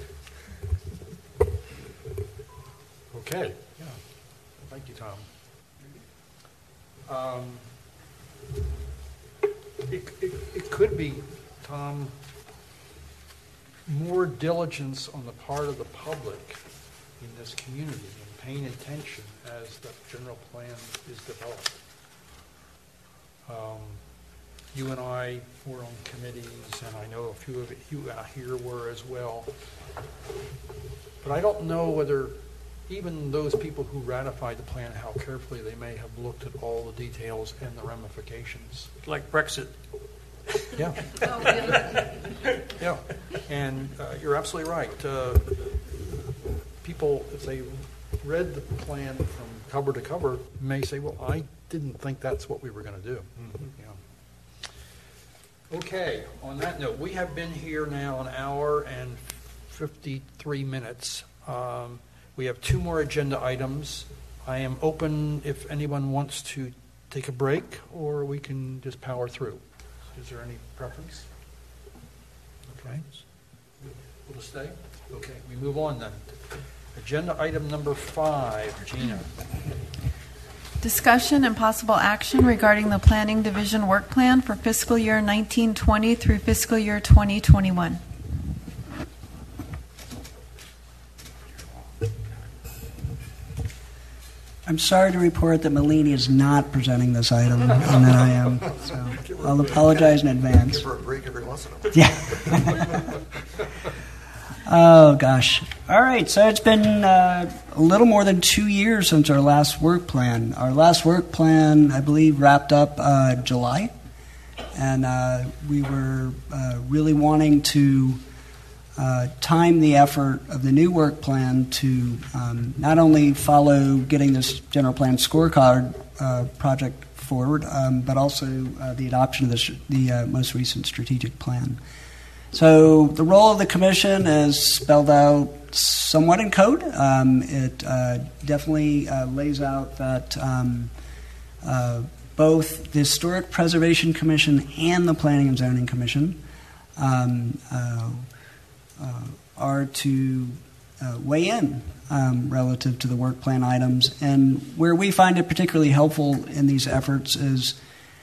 Okay. Yeah. Thank you, Tom. Um, it, it, it could be, Tom, more diligence on the part of the public in this community and paying attention as the general plan is developed. Um, you and I were on committees, and I know a few of you out here were as well. But I don't know whether even those people who ratified the plan, how carefully they may have looked at all the details and the ramifications. Like Brexit. Yeah. Oh, really? Yeah. And uh, you're absolutely right. Uh, people, if they read the plan from cover to cover, may say, well, I didn't think that's what we were going to do. Mm-hmm. Yeah. Okay, on that note, we have been here now an hour and fifty-three minutes. Um, we have two more agenda items. I am open if anyone wants to take a break, or we can just power through. Is there any preference? Okay. We'll stay? Okay, we move on then. Agenda item number five, Gina. Discussion and possible action regarding the Planning Division work plan for fiscal year nineteen twenty through fiscal year twenty twenty-one. I'm sorry to report that Malini is not presenting this item, and that I am. So I'll apologize in advance. Give her a break every once in a while. Yeah. Oh, gosh. All right, so it's been uh, a little more than two years since our last work plan. Our last work plan, I believe, wrapped up uh, July, and uh, we were uh, really wanting to uh, time the effort of the new work plan to um, not only follow getting this general plan scorecard uh, project forward, um, but also uh, the adoption of the, the uh, most recent strategic plan. So the role of the commission is spelled out somewhat in code. Um, it uh, definitely uh, lays out that um, uh, both the Historic Preservation Commission and the Planning and Zoning Commission um, uh, uh, are to uh, weigh in um, relative to the work plan items. And where we find it particularly helpful in these efforts is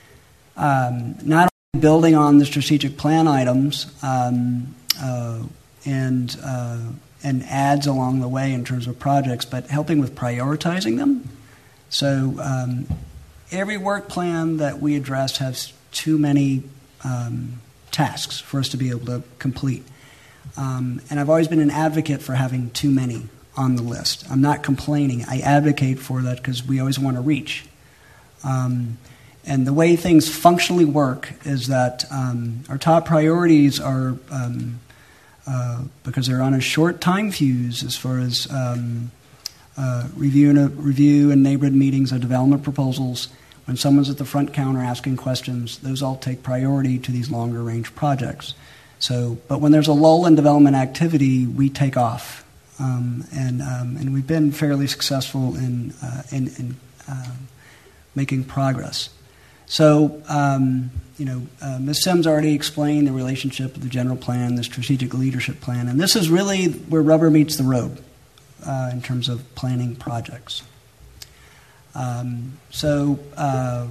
um, not building on the strategic plan items um, uh, and uh, and adds along the way in terms of projects, but helping with prioritizing them. So um, every work plan that we address has too many um, tasks for us to be able to complete. Um, and I've always been an advocate for having too many on the list. I'm not complaining. I advocate for that because we always want to reach. Um, And the way things functionally work is that um, our top priorities are, um, uh, because they're on a short time fuse as far as um, uh, review, and, uh, review and neighborhood meetings of development proposals. When someone's at the front counter asking questions, those all take priority to these longer range projects. So, but when there's a lull in development activity, we take off, um, and um, and we've been fairly successful in uh, in, in uh, making progress. So, um, you know, uh, Miz Sims already explained the relationship of the general plan, the strategic leadership plan, and this is really where rubber meets the road uh, in terms of planning projects. Um, so, uh,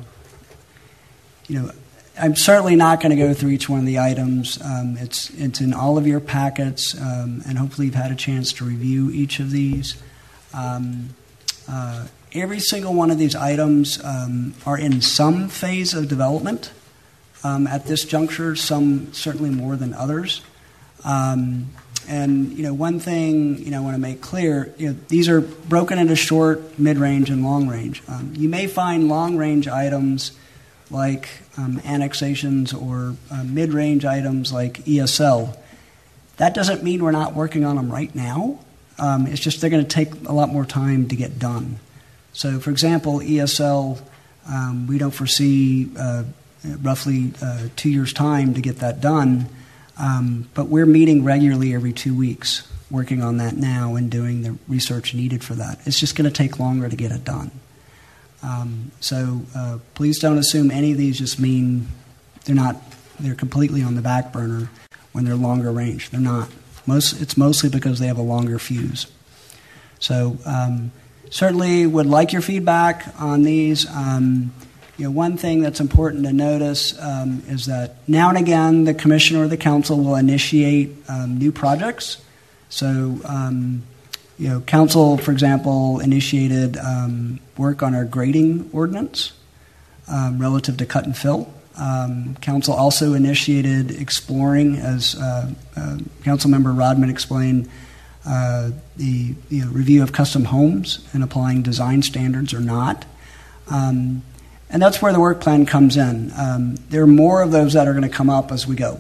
you know, I'm certainly not going to go through each one of the items. Um, it's it's in all of your packets, um, and hopefully you've had a chance to review each of these. Um, uh, Every single one of these items um, are in some phase of development um, at this juncture, some certainly more than others. Um, and, you know, one thing, you know, I want to make clear, you know, these are broken into short, mid-range, and long-range. Um, you may find long-range items like um, annexations or uh, mid-range items like E S L. That doesn't mean we're not working on them right now. Um, it's just they're going to take a lot more time to get done. So, for example, E S L, um, we don't foresee uh, roughly uh, two years' time to get that done, um, but we're meeting regularly every two weeks, working on that now and doing the research needed for that. It's just going to take longer to get it done. Um, so uh, please don't assume any of these just mean they're not, they're completely on the back burner when they're longer range. They're not. Most, it's mostly because they have a longer fuse. So, um, certainly would like your feedback on these. Um, you know, one thing that's important to notice um, is that now and again the commission or the council will initiate um, new projects. So, um, you know, council, for example, initiated um, work on our grading ordinance um, relative to cut and fill. Um, council also initiated exploring, as uh, uh, Councilmember Rodman explained, Uh, the you know, review of custom homes and applying design standards or not. Um, and that's where the work plan comes in. Um, there are more of those that are going to come up as we go.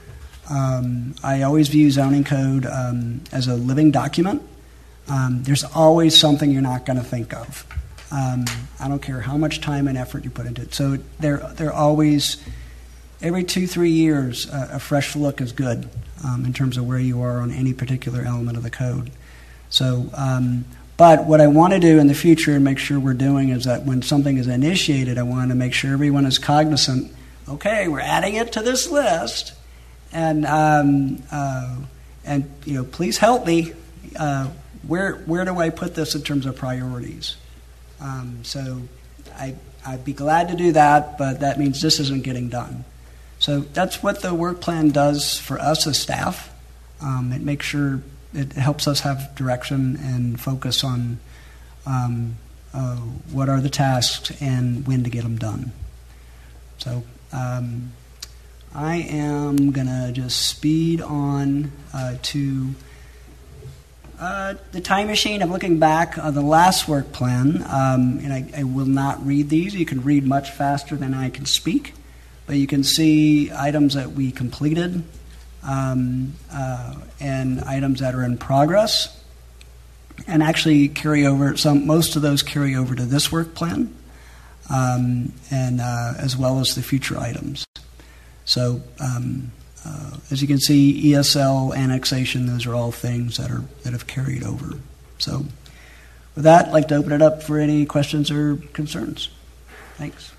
Um, I always view zoning code um, as a living document. Um, there's always something you're not going to think of. Um, I don't care how much time and effort you put into it. So they're, they're always every two, three years, uh, a fresh look is good um, in terms of where you are on any particular element of the code. So, um, but what I want to do in the future and make sure we're doing is that when something is initiated, I want to make sure everyone is cognizant, okay, we're adding it to this list, and um, uh, and you know, please help me. Uh, where where do I put this in terms of priorities? Um, so I I'd be glad to do that, but that means this isn't getting done. So that's what the work plan does for us as staff. Um, it makes sure it helps us have direction and focus on um, uh, what are the tasks and when to get them done. So um, I am going to just speed on uh, to uh, the time machine. I'm looking back on the last work plan, um, and I, I will not read these. You can read much faster than I can speak, but you can see items that we completed um, uh, and items that are in progress, and actually carry over. Some most of those carry over to this work plan. Um, and uh, as well as the future items. So, um, uh, as you can see, E S L, annexation, those are all things that are that have carried over. So, with that, I'd like to open it up for any questions or concerns. Thanks.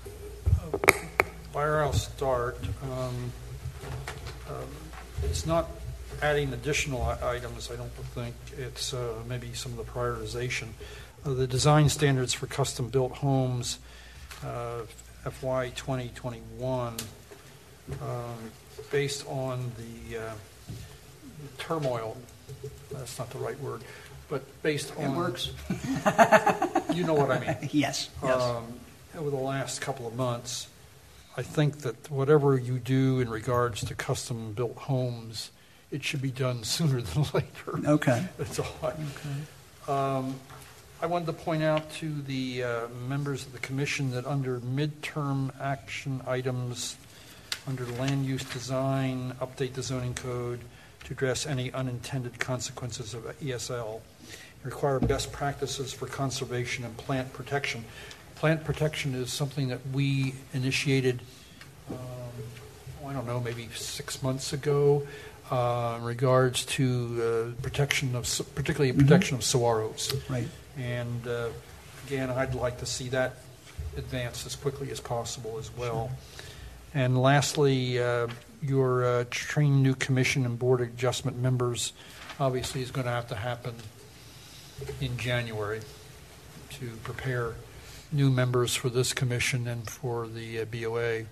Where I'll start, um, um, it's not adding additional items, I don't think. It's uh, maybe some of the prioritization. Uh, the design standards for custom-built homes, Uh, F Y twenty twenty-one, um, based on the uh, turmoil, that's not the right word, but based on... It works. You know what I mean. Yes. yes. Um, over the last couple of months, I think that whatever you do in regards to custom-built homes, it should be done sooner than later. Okay. That's all I... Okay. Um, I wanted to point out to the uh, members of the commission that under midterm action items, under land use design, update the zoning code to address any unintended consequences of E S L, require best practices for conservation and plant protection. Plant protection is something that we initiated, um, oh, I don't know, maybe six months ago, uh, in regards to uh, protection of, particularly protection mm-hmm. of saguaros. Right. And uh, again, I'd like to see that advance as quickly as possible as well. Sure. And lastly, uh, your uh, trained new commission and board adjustment members obviously is going to have to happen in January to prepare new members for this commission and for the uh, B O A.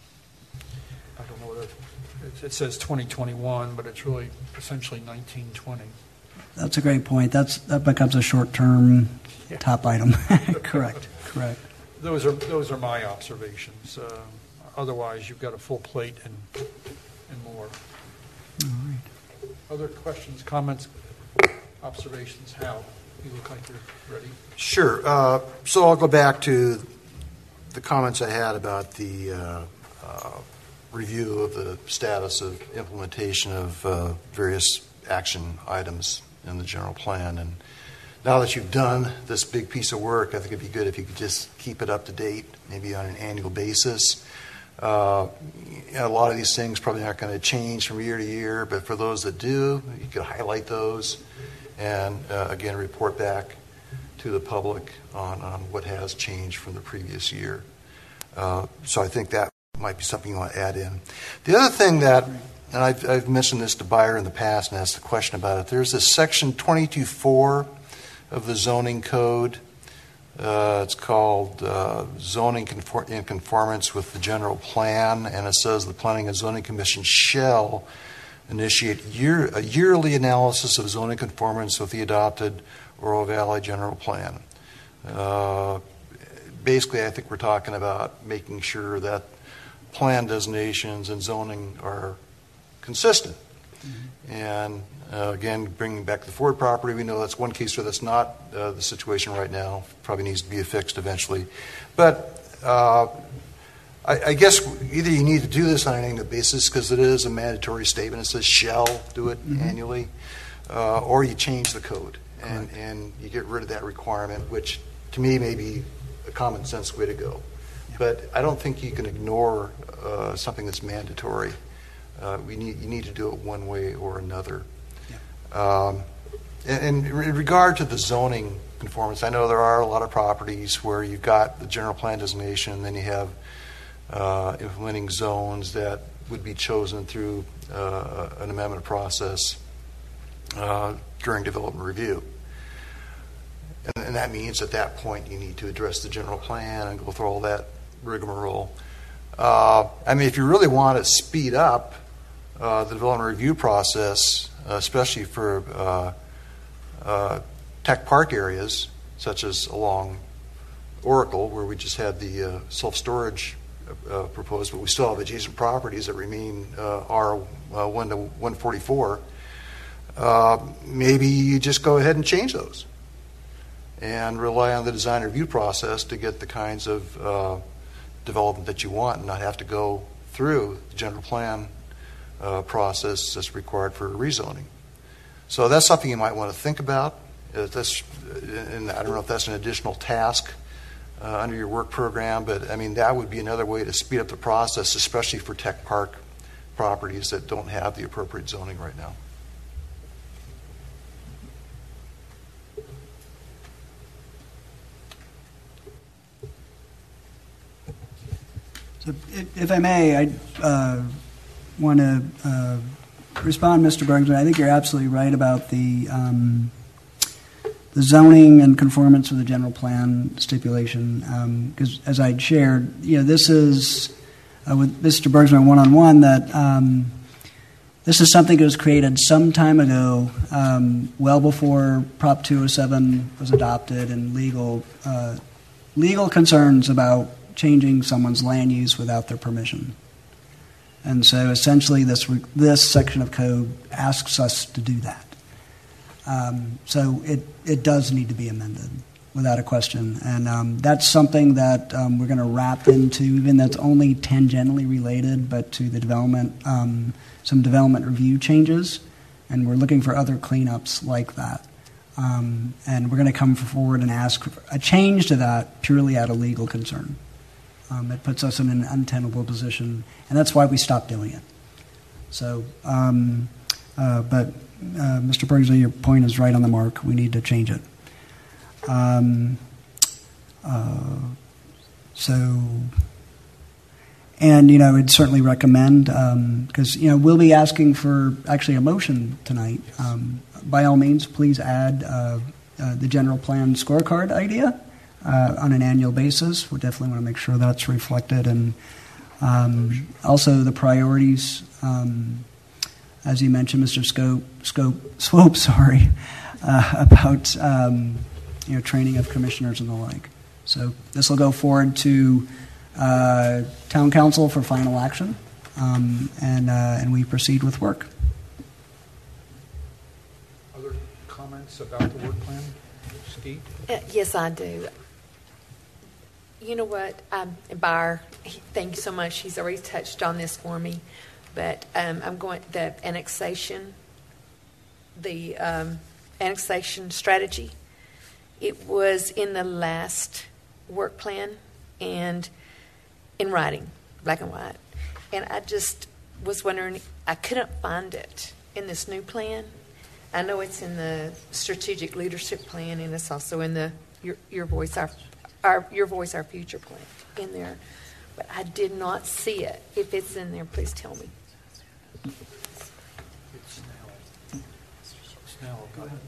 I don't know whether it, it says twenty twenty-one, but it's really essentially nineteen twenty. That's a great point. That's that becomes a short-term yeah. top item. Correct. Correct. Those are those are my observations. Uh, otherwise, you've got a full plate and and more. All right. Other questions, comments, observations? Hal, you look like you're ready. Sure. Uh, so I'll go back to the comments I had about the uh, uh, review of the status of implementation of uh, various action items in the general plan. And now that you've done this big piece of work, I think it'd be good if you could just keep it up to date, maybe on an annual basis. Uh, you know, a lot of these things probably aren't going to change from year to year, but for those that do, you could highlight those and, uh, again, report back to the public on, on what has changed from the previous year. Uh, so I think that might be something you want to add in. The other thing that and I've, I've mentioned this to Buyer in the past and asked a question about it. There's this section twenty-two four of the zoning code. Uh, it's called uh, zoning conform- in conformance with the general plan, and it says the Planning and Zoning Commission shall initiate year, a yearly analysis of zoning conformance with the adopted Oro Valley general plan. Uh, basically, I think we're talking about making sure that plan designations and zoning are consistent. Mm-hmm. And uh, again, bringing back the Ford property, we know that's one case where that's not uh, the situation right now. Probably needs to be fixed eventually. But uh, I, I guess either you need to do this on an annual basis because it is a mandatory statement. It says shall do it mm-hmm. annually, uh, or you change the code and, and you get rid of that requirement, which to me may be a common sense way to go. But I don't think you can ignore uh, something that's mandatory. Uh, we need you need to do it one way or another. Um, and, and in regard to the zoning conformance, I know there are a lot of properties where you've got the general plan designation, and then you have uh, implementing zones that would be chosen through uh, an amendment process uh, during development review. And, and that means at that point you need to address the general plan and go through all that rigmarole. Uh, I mean, if you really want to speed up uh, the development review process, uh, especially for uh, uh, tech park areas, such as along Oracle, where we just had the uh, self-storage uh, proposed, but we still have adjacent properties that remain uh, R one to one forty-four, uh, maybe you just go ahead and change those and rely on the design review process to get the kinds of uh, development that you want and not have to go through the general plan uh, process that's required for rezoning. So that's something you might want to think about. Uh, that's, and I don't know if that's an additional task uh, under your work program, but I mean, that would be another way to speed up the process, especially for tech park properties that don't have the appropriate zoning right now. So if, if I may, I uh, want to uh, respond, Mister Bergsman. I think you're absolutely right about the um, the zoning and conformance with the general plan stipulation. Because um, as I'd shared, you know, this is uh, with Mister Bergsman one-on-one that um, this is something that was created some time ago, um, well before Prop two oh seven was adopted, and legal uh, legal concerns about changing someone's land use without their permission. And so essentially this this section of code asks us to do that. Um, so it, it does need to be amended without a question. And um, that's something that um, we're going to wrap into, even that's only tangentially related, but to the development, um, some development review changes. And we're looking for other cleanups like that. Um, and we're going to come forward and ask for a change to that purely out of legal concern. Um, it puts us in an untenable position, and that's why we stopped doing it. So, um, uh, but uh, Mister Bergsley, your point is right on the mark. We need to change it. Um, uh, so, and you know, I'd certainly recommend because um, you know we'll be asking for actually a motion tonight. Um, by all means, please add uh, uh, the general plan scorecard idea. Uh, on an annual basis. We definitely want to make sure that's reflected. And um, also the priorities, um, as you mentioned, Mister Scope, Scope, Swope, sorry, uh, about um, you know training of commissioners and the like. So this will go forward to uh, Town Council for final action, um, and uh, and we proceed with work. Other comments about the work plan, Steve? Uh, yes, I do. You know what, um, Byr, thank you so much. He's already touched on this for me, but um, I'm going the annexation, the um, annexation strategy. It was in the last work plan and in writing, black and white, and I just was wondering. I couldn't find it in this new plan. I know it's in the strategic leadership plan, and it's also in the your your voice our. Our, your voice, our future plan in there, but I did not see it. If it's in there, please tell me. It's now. It's now. Go ahead.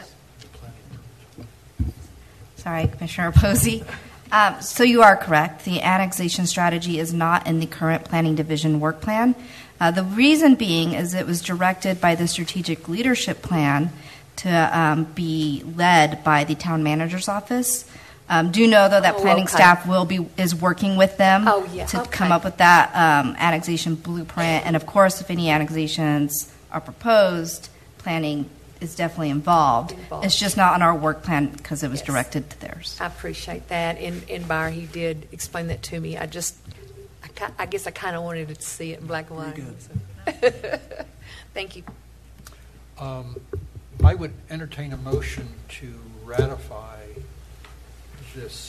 Sorry, Commissioner Posey. Um, so you are correct. The annexation strategy is not in the current Planning Division work plan. Uh, the reason being is it was directed by the Strategic Leadership Plan to um, be led by the Town Manager's Office. Um, do know, though, that Oh, planning okay. staff will be is working with them Oh, yeah, to okay. come up with that um, annexation blueprint. And, of course, if any annexations are proposed, planning is definitely involved. Involved. It's just not on our work plan because it was Yes. directed to theirs. I appreciate that. And, and Byr, he did explain that to me. I just, I, ki- I guess I kind of wanted to see it in black and white. Very So. Thank you. Um, I would entertain a motion to ratify this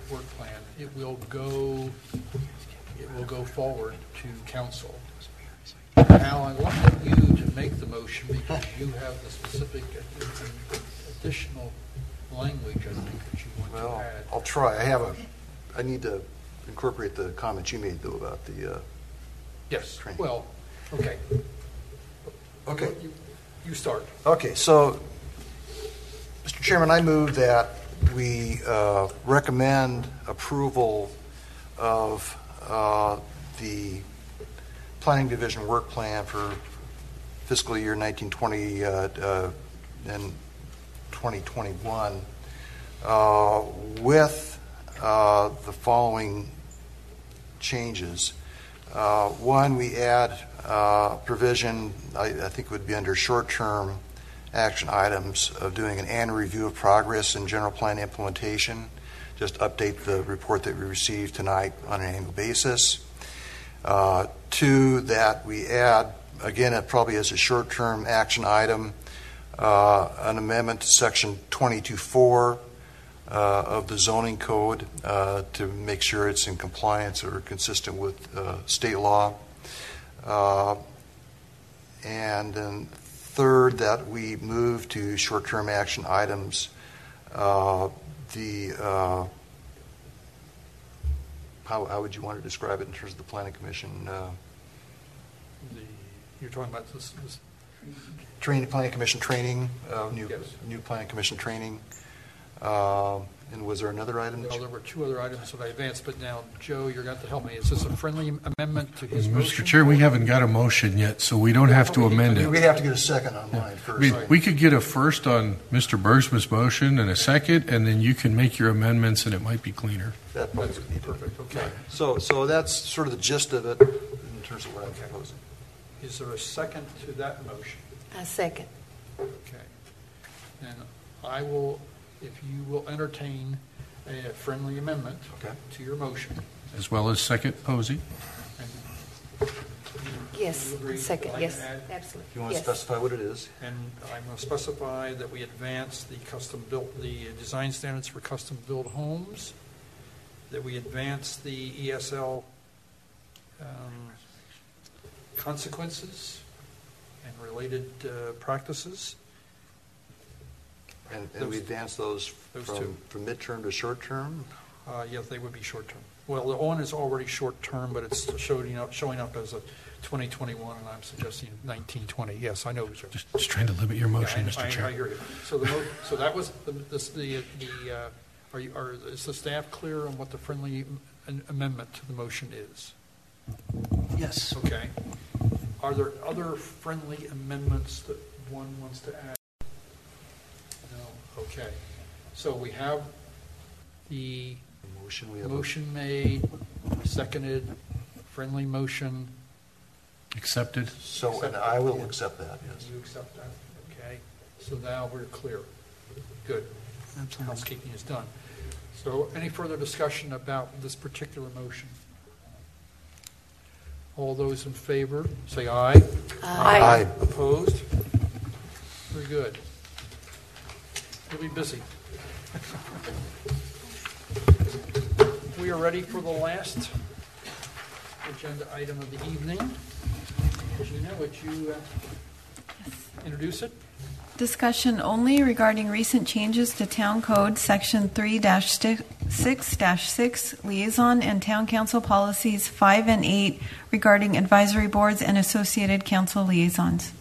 work plan, it will go, it will go forward to council. Now, I want you to make the motion because you have the specific additional language, I think, that you want Well, to add. I'll try. I have a, I need to incorporate the comments you made, though, about the, uh, Yes, training. well, okay. Okay. You, you start. Okay, so, Mister Chairman, I move that we uh, recommend approval of uh, the Planning Division work plan for fiscal year nineteen twenty uh, uh, and twenty twenty-one uh, with uh, the following changes. Uh, one, we add uh, provision, I, I think it would be under short-term action items, of doing an annual review of progress in general plan implementation. Just update the report that we received tonight on an annual basis. Uh, two, that we add, again, it probably as a short-term action item, uh, an amendment to section twenty-two four uh, of the zoning code uh, to make sure it's in compliance or consistent with uh, state law. Uh, and then third, that we move to short-term action items uh, the uh, How, how would you want to describe it in terms of the Planning Commission? Uh, The, you're talking about this, this training, Planning Commission training, uh, new, Yes. new Planning Commission training. Uh, and was there another item? that well, you- there were two other items that I advanced, but now, Joe, you're going to have to help me. Is this a friendly amendment to his motion? Mister Chair, we haven't got a motion yet, so we don't have to amend it. We'd have to get a second on mine I first. mean, we could get a first on Mister Bergsman's motion and a second, and then you can make your amendments, and it might be cleaner. That probably That's would be perfect, okay. So, so that's sort of the gist of it in terms of what I'm proposing. Is there a second to that motion? A second. Okay. And I will, if you will entertain a friendly amendment Okay. to your motion. As well as second, Posey. And Yes, You agree? second, Like yes, to add? absolutely. If you want to Yes. specify what it is. And I'm going to specify that we advance the custom built, the design standards for custom built homes, that we advance the E S L um, consequences and related uh, practices. And, and we Those- advance those those from, two. from midterm to short term? Uh, Yes, they would be short-term. Well, the one is already short-term, but it's showing up, showing up as a twenty twenty-one, and I'm suggesting nineteen twenty. Yes, I know. Joe. Just, just trying to limit your motion, Yeah, I- Mister I- Chair. I hear you. So the, mo- so that was, the, this- the, the, uh, are you, are, is the staff clear on what the friendly am- amendment to the motion is? Yes. Okay. Are there other friendly amendments that one wants to add? No, okay. So we have the Motion, we have a- motion made, seconded, friendly motion. Accepted. So, and I will accept that, yes. You accept that? Okay. So now we're clear. Good. Absolutely. Housekeeping is done. So any further discussion about this particular motion? All those in favor, say aye. Aye. Aye. Opposed? Very good. You'll be busy. We are ready for the last agenda item of the evening. Gina, would you uh, introduce it? Discussion only regarding recent changes to Town Code Section three dash six dash six Liaison and Town Council Policies five and eight regarding advisory boards and associated council liaisons.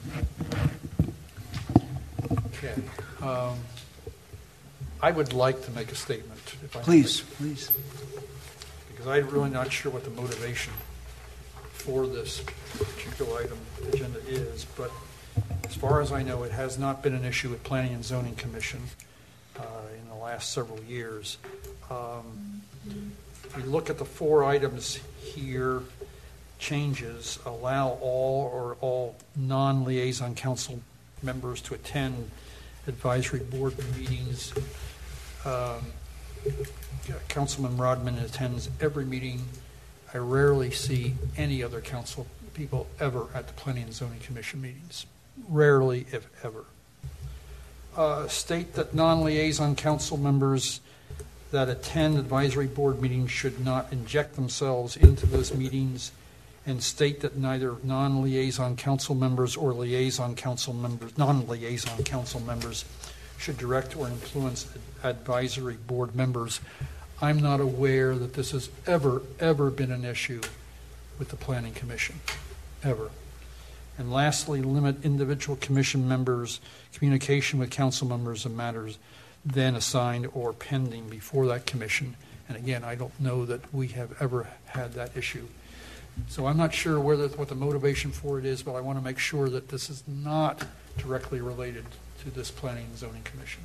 Okay. Um, I would like to make a statement, if I may. Please, please. Because I'm really not sure what the motivation for this particular item agenda is, but as far as I know, it has not been an issue at Planning and Zoning Commission uh, in the last several years. Um, If we look at the four items here, changes allow all or all non-liaison council members to attend advisory board meetings. Um, Councilman Rodman attends every meeting. I rarely see any other council people ever at the Planning and Zoning Commission meetings. Rarely, if ever. Uh, state that non-liaison council members that attend advisory board meetings should not inject themselves into those meetings, and state that neither non-liaison council members or liaison council members, non-liaison council members should direct or influence advisory board members. I'm not aware that this has ever, ever been an issue with the Planning Commission, ever. And lastly, limit individual commission members' communication with council members of matters then assigned or pending before that commission. And again, I don't know that we have ever had that issue. So I'm not sure whether, what the motivation for it is, but I want to make sure that this is not directly related to this Planning and Zoning Commission.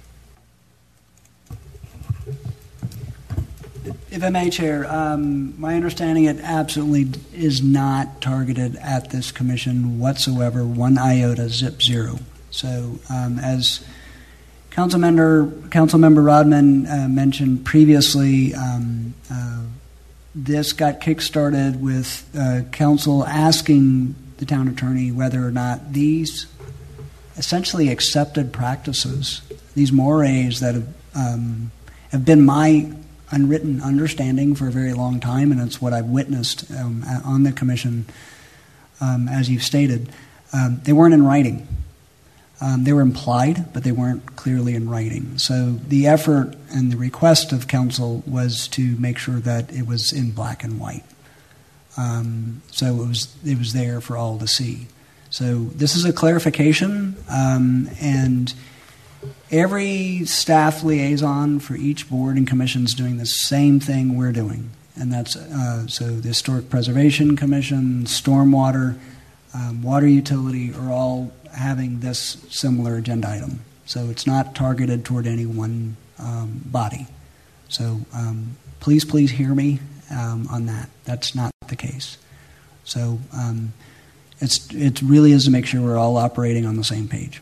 If I may, Chair, um, my understanding it absolutely is not targeted at this commission whatsoever, one iota, zip zero. So um, as Councilmember, Councilmember Rodman uh, mentioned previously, um, uh, this got kickstarted with uh, council asking the town attorney whether or not these essentially accepted practices, these mores that have, um, have been my unwritten understanding for a very long time, and it's what I've witnessed um, on the commission, um, as you've stated. Um, they weren't in writing. Um, they were implied, but they weren't clearly in writing. So the effort and the request of council was to make sure that it was in black and white. Um, so it was it was there for all to see. So this is a clarification, um, and every staff liaison for each board and commission is doing the same thing we're doing, and that's uh, so the Historic Preservation Commission, Stormwater, um, Water Utility are all having this similar agenda item. So it's not targeted toward any one um, body. So um, please, please hear me um, on that. That's not the case. So um, it's it really is to make sure we're all operating on the same page.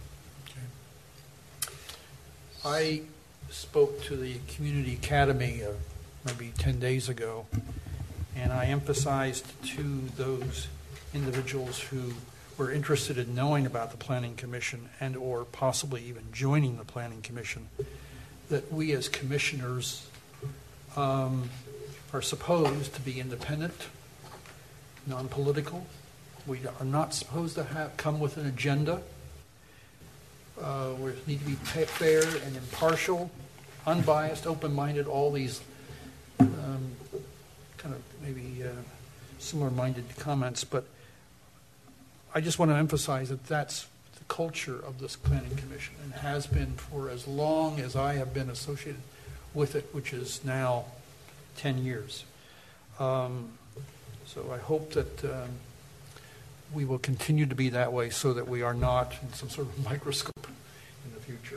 I spoke to the Community Academy uh, maybe ten days ago, and I emphasized to those individuals who were interested in knowing about the Planning Commission and or possibly even joining the Planning Commission that we as commissioners um, are supposed to be independent, non-political. We are not supposed to have come with an agenda. Uh, we need to be fair and impartial, unbiased, open-minded, all these um, kind of maybe uh, similar-minded comments. But I just want to emphasize that that's the culture of this Planning Commission and has been for as long as I have been associated with it, which is now ten years. Um, so I hope that um, we will continue to be that way so that we are not in some sort of microscope in the future.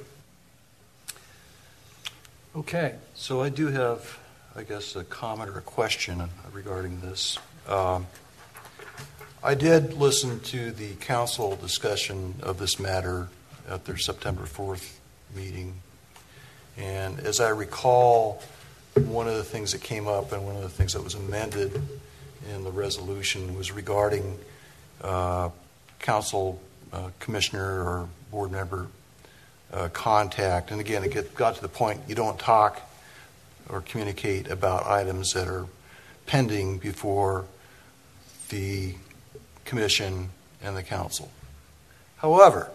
Okay. So I do have, I guess, a comment or a question regarding this. Um, I did listen to the council discussion of this matter at their September fourth meeting. And as I recall, one of the things that came up and one of the things that was amended in the resolution was regarding uh, council uh, commissioner or board member uh, contact. And again, it get, got to the point you don't talk or communicate about items that are pending before the commission and the council. However,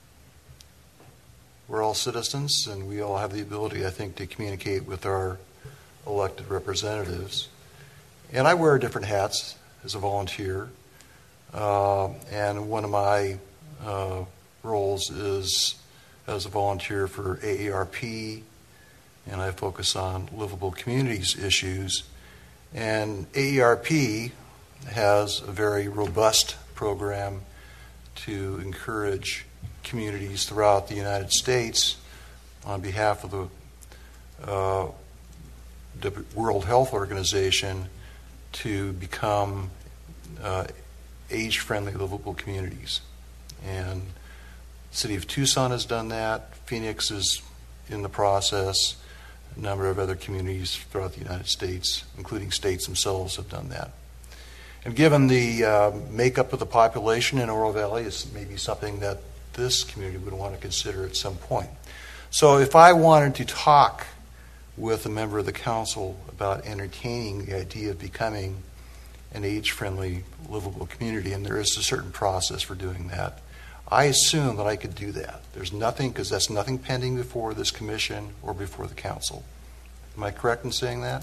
we're all citizens and we all have the ability, I think, to communicate with our elected representatives. And I wear different hats as a volunteer. Uh, and one of my uh, roles is as a volunteer for A A R P, and I focus on livable communities issues. And A A R P has a very robust program to encourage communities throughout the United States on behalf of the, uh, the World Health Organization to become uh, age-friendly livable communities. And the city of Tucson has done that. Phoenix is in the process. A number of other communities throughout the United States, including states themselves, have done that. And given the uh, makeup of the population in Oro Valley, it's maybe something that this community would want to consider at some point. So if I wanted to talk with a member of the council about entertaining the idea of becoming an age-friendly, livable community, and there is a certain process for doing that. I assume that I could do that. There's nothing, because that's nothing pending before this commission or before the council. Am I correct in saying that?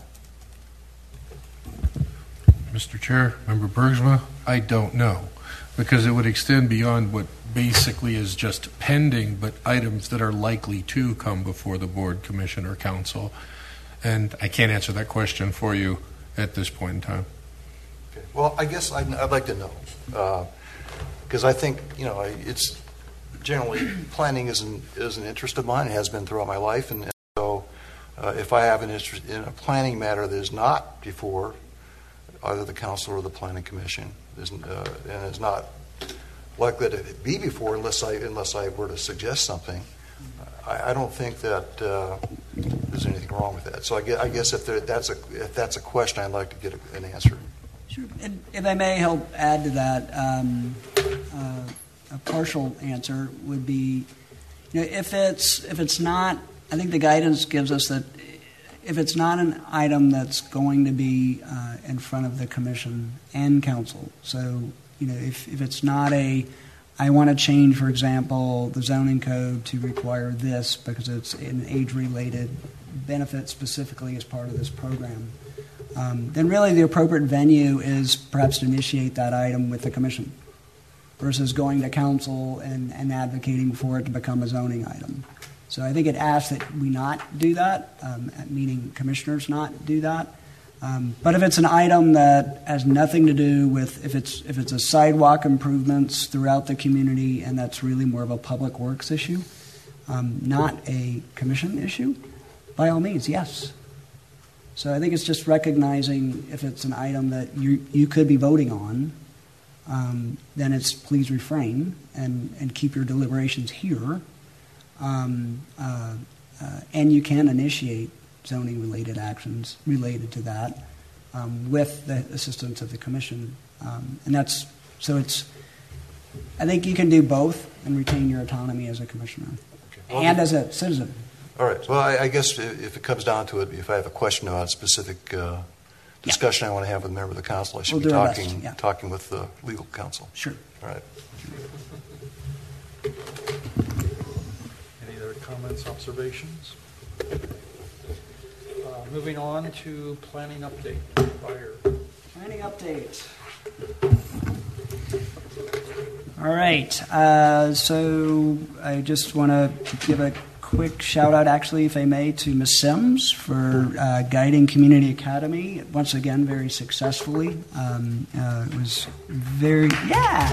Mister Chair, Member Bergsma, I don't know, because it would extend beyond what basically is just pending, but items that are likely to come before the board, commission, or council. And I can't answer that question for you at this point in time. Okay. Well, I guess I'd, I'd like to know, because uh, I think, you know, it's generally planning is an, is an interest of mine. It has been throughout my life, and, and so uh, if I have an interest in a planning matter that is not before either the council or the planning commission, isn't, uh, and is not likely to be before unless I unless I were to suggest something. I, I don't think that uh, there's anything wrong with that. So I guess, I guess if there, that's a if that's a question, I'd like to get a, an answer. Sure. And if I may help add to that, um, uh, a partial answer would be, you know, if it's if it's not, I think the guidance gives us that if it's not an item that's going to be uh, in front of the commission and council, so, you know, if, if it's not a, I want to change, for example, the zoning code to require this because it's an age-related benefit specifically as part of this program, um, then really the appropriate venue is perhaps to initiate that item with the commission versus going to council and, and advocating for it to become a zoning item. So I think it asks that we not do that, um, meaning commissioners not do that. Um, but if it's an item that has nothing to do with, if it's if it's a sidewalk improvements throughout the community and that's really more of a public works issue, um, not a commission issue, by all means, yes. So I think it's just recognizing if it's an item that you you could be voting on, um, then it's please refrain and, and keep your deliberations here. Um, uh, uh, and you can initiate zoning-related actions related to that um, with the assistance of the commission, um, and that's so. It's. I think you can do both and retain your autonomy as a commissioner Okay. Well, and as a citizen. All right. Well, I, I guess if it comes down to it, if I have a question about a specific uh, discussion yeah. I want to have with a member of the council, I should we'll be talking best, yeah. talking with the legal counsel. Sure. All right. Any other comments, observations? Uh, moving on to planning update. Fire. Planning update. All right. Uh, so I just want to give a quick shout out, actually, if I may, to Miz Sims for uh, guiding Community Academy once again very successfully. Um, uh, it was very yeah.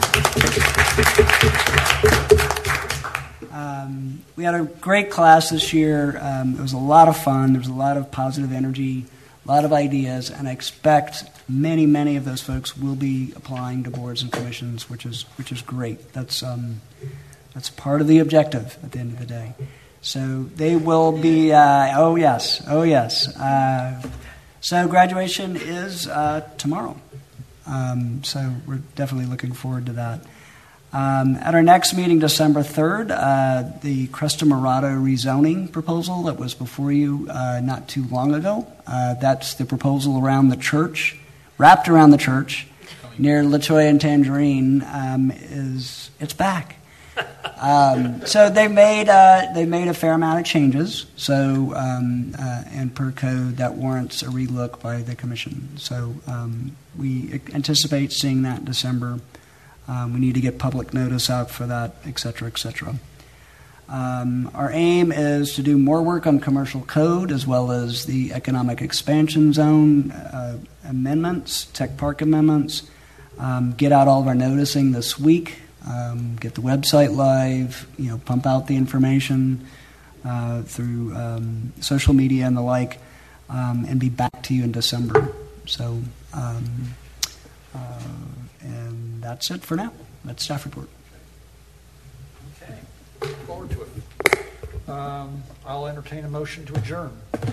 Um, we had a great class this year. Um, it was a lot of fun. There was a lot of positive energy, a lot of ideas, and I expect many, many of those folks will be applying to boards and commissions, which is which is great. That's um, that's part of the objective at the end of the day. So they will be. Uh, oh yes, oh yes. Uh, so graduation is uh, tomorrow. Um, so we're definitely looking forward to that. Um, at our next meeting, December third, uh, the Cresta Morado rezoning proposal that was before you uh, not too long ago, uh, that's the proposal around the church, wrapped around the church, near Latoya and Tangerine, um, is it's back. Um, so they made uh, they made a fair amount of changes. So um, uh, and per code that warrants a relook by the commission. So um, we anticipate seeing that in December. Um, we need to get public notice out for that, et cetera, et cetera. Um, our aim is to do more work on commercial code as well as the economic expansion zone uh, amendments, tech park amendments, um, get out all of our noticing this week, um, get the website live, you know, pump out the information uh, through um, social media and the like, um, and be back to you in December. So, um, uh, and that's it for now. That's staff report. Okay. Look forward to it. Um, I'll entertain a motion to adjourn.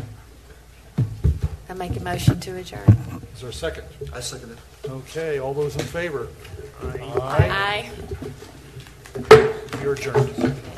I make a motion to adjourn. Is there a second? I second it. Okay. All those in favor? Aye. Aye. You're adjourned.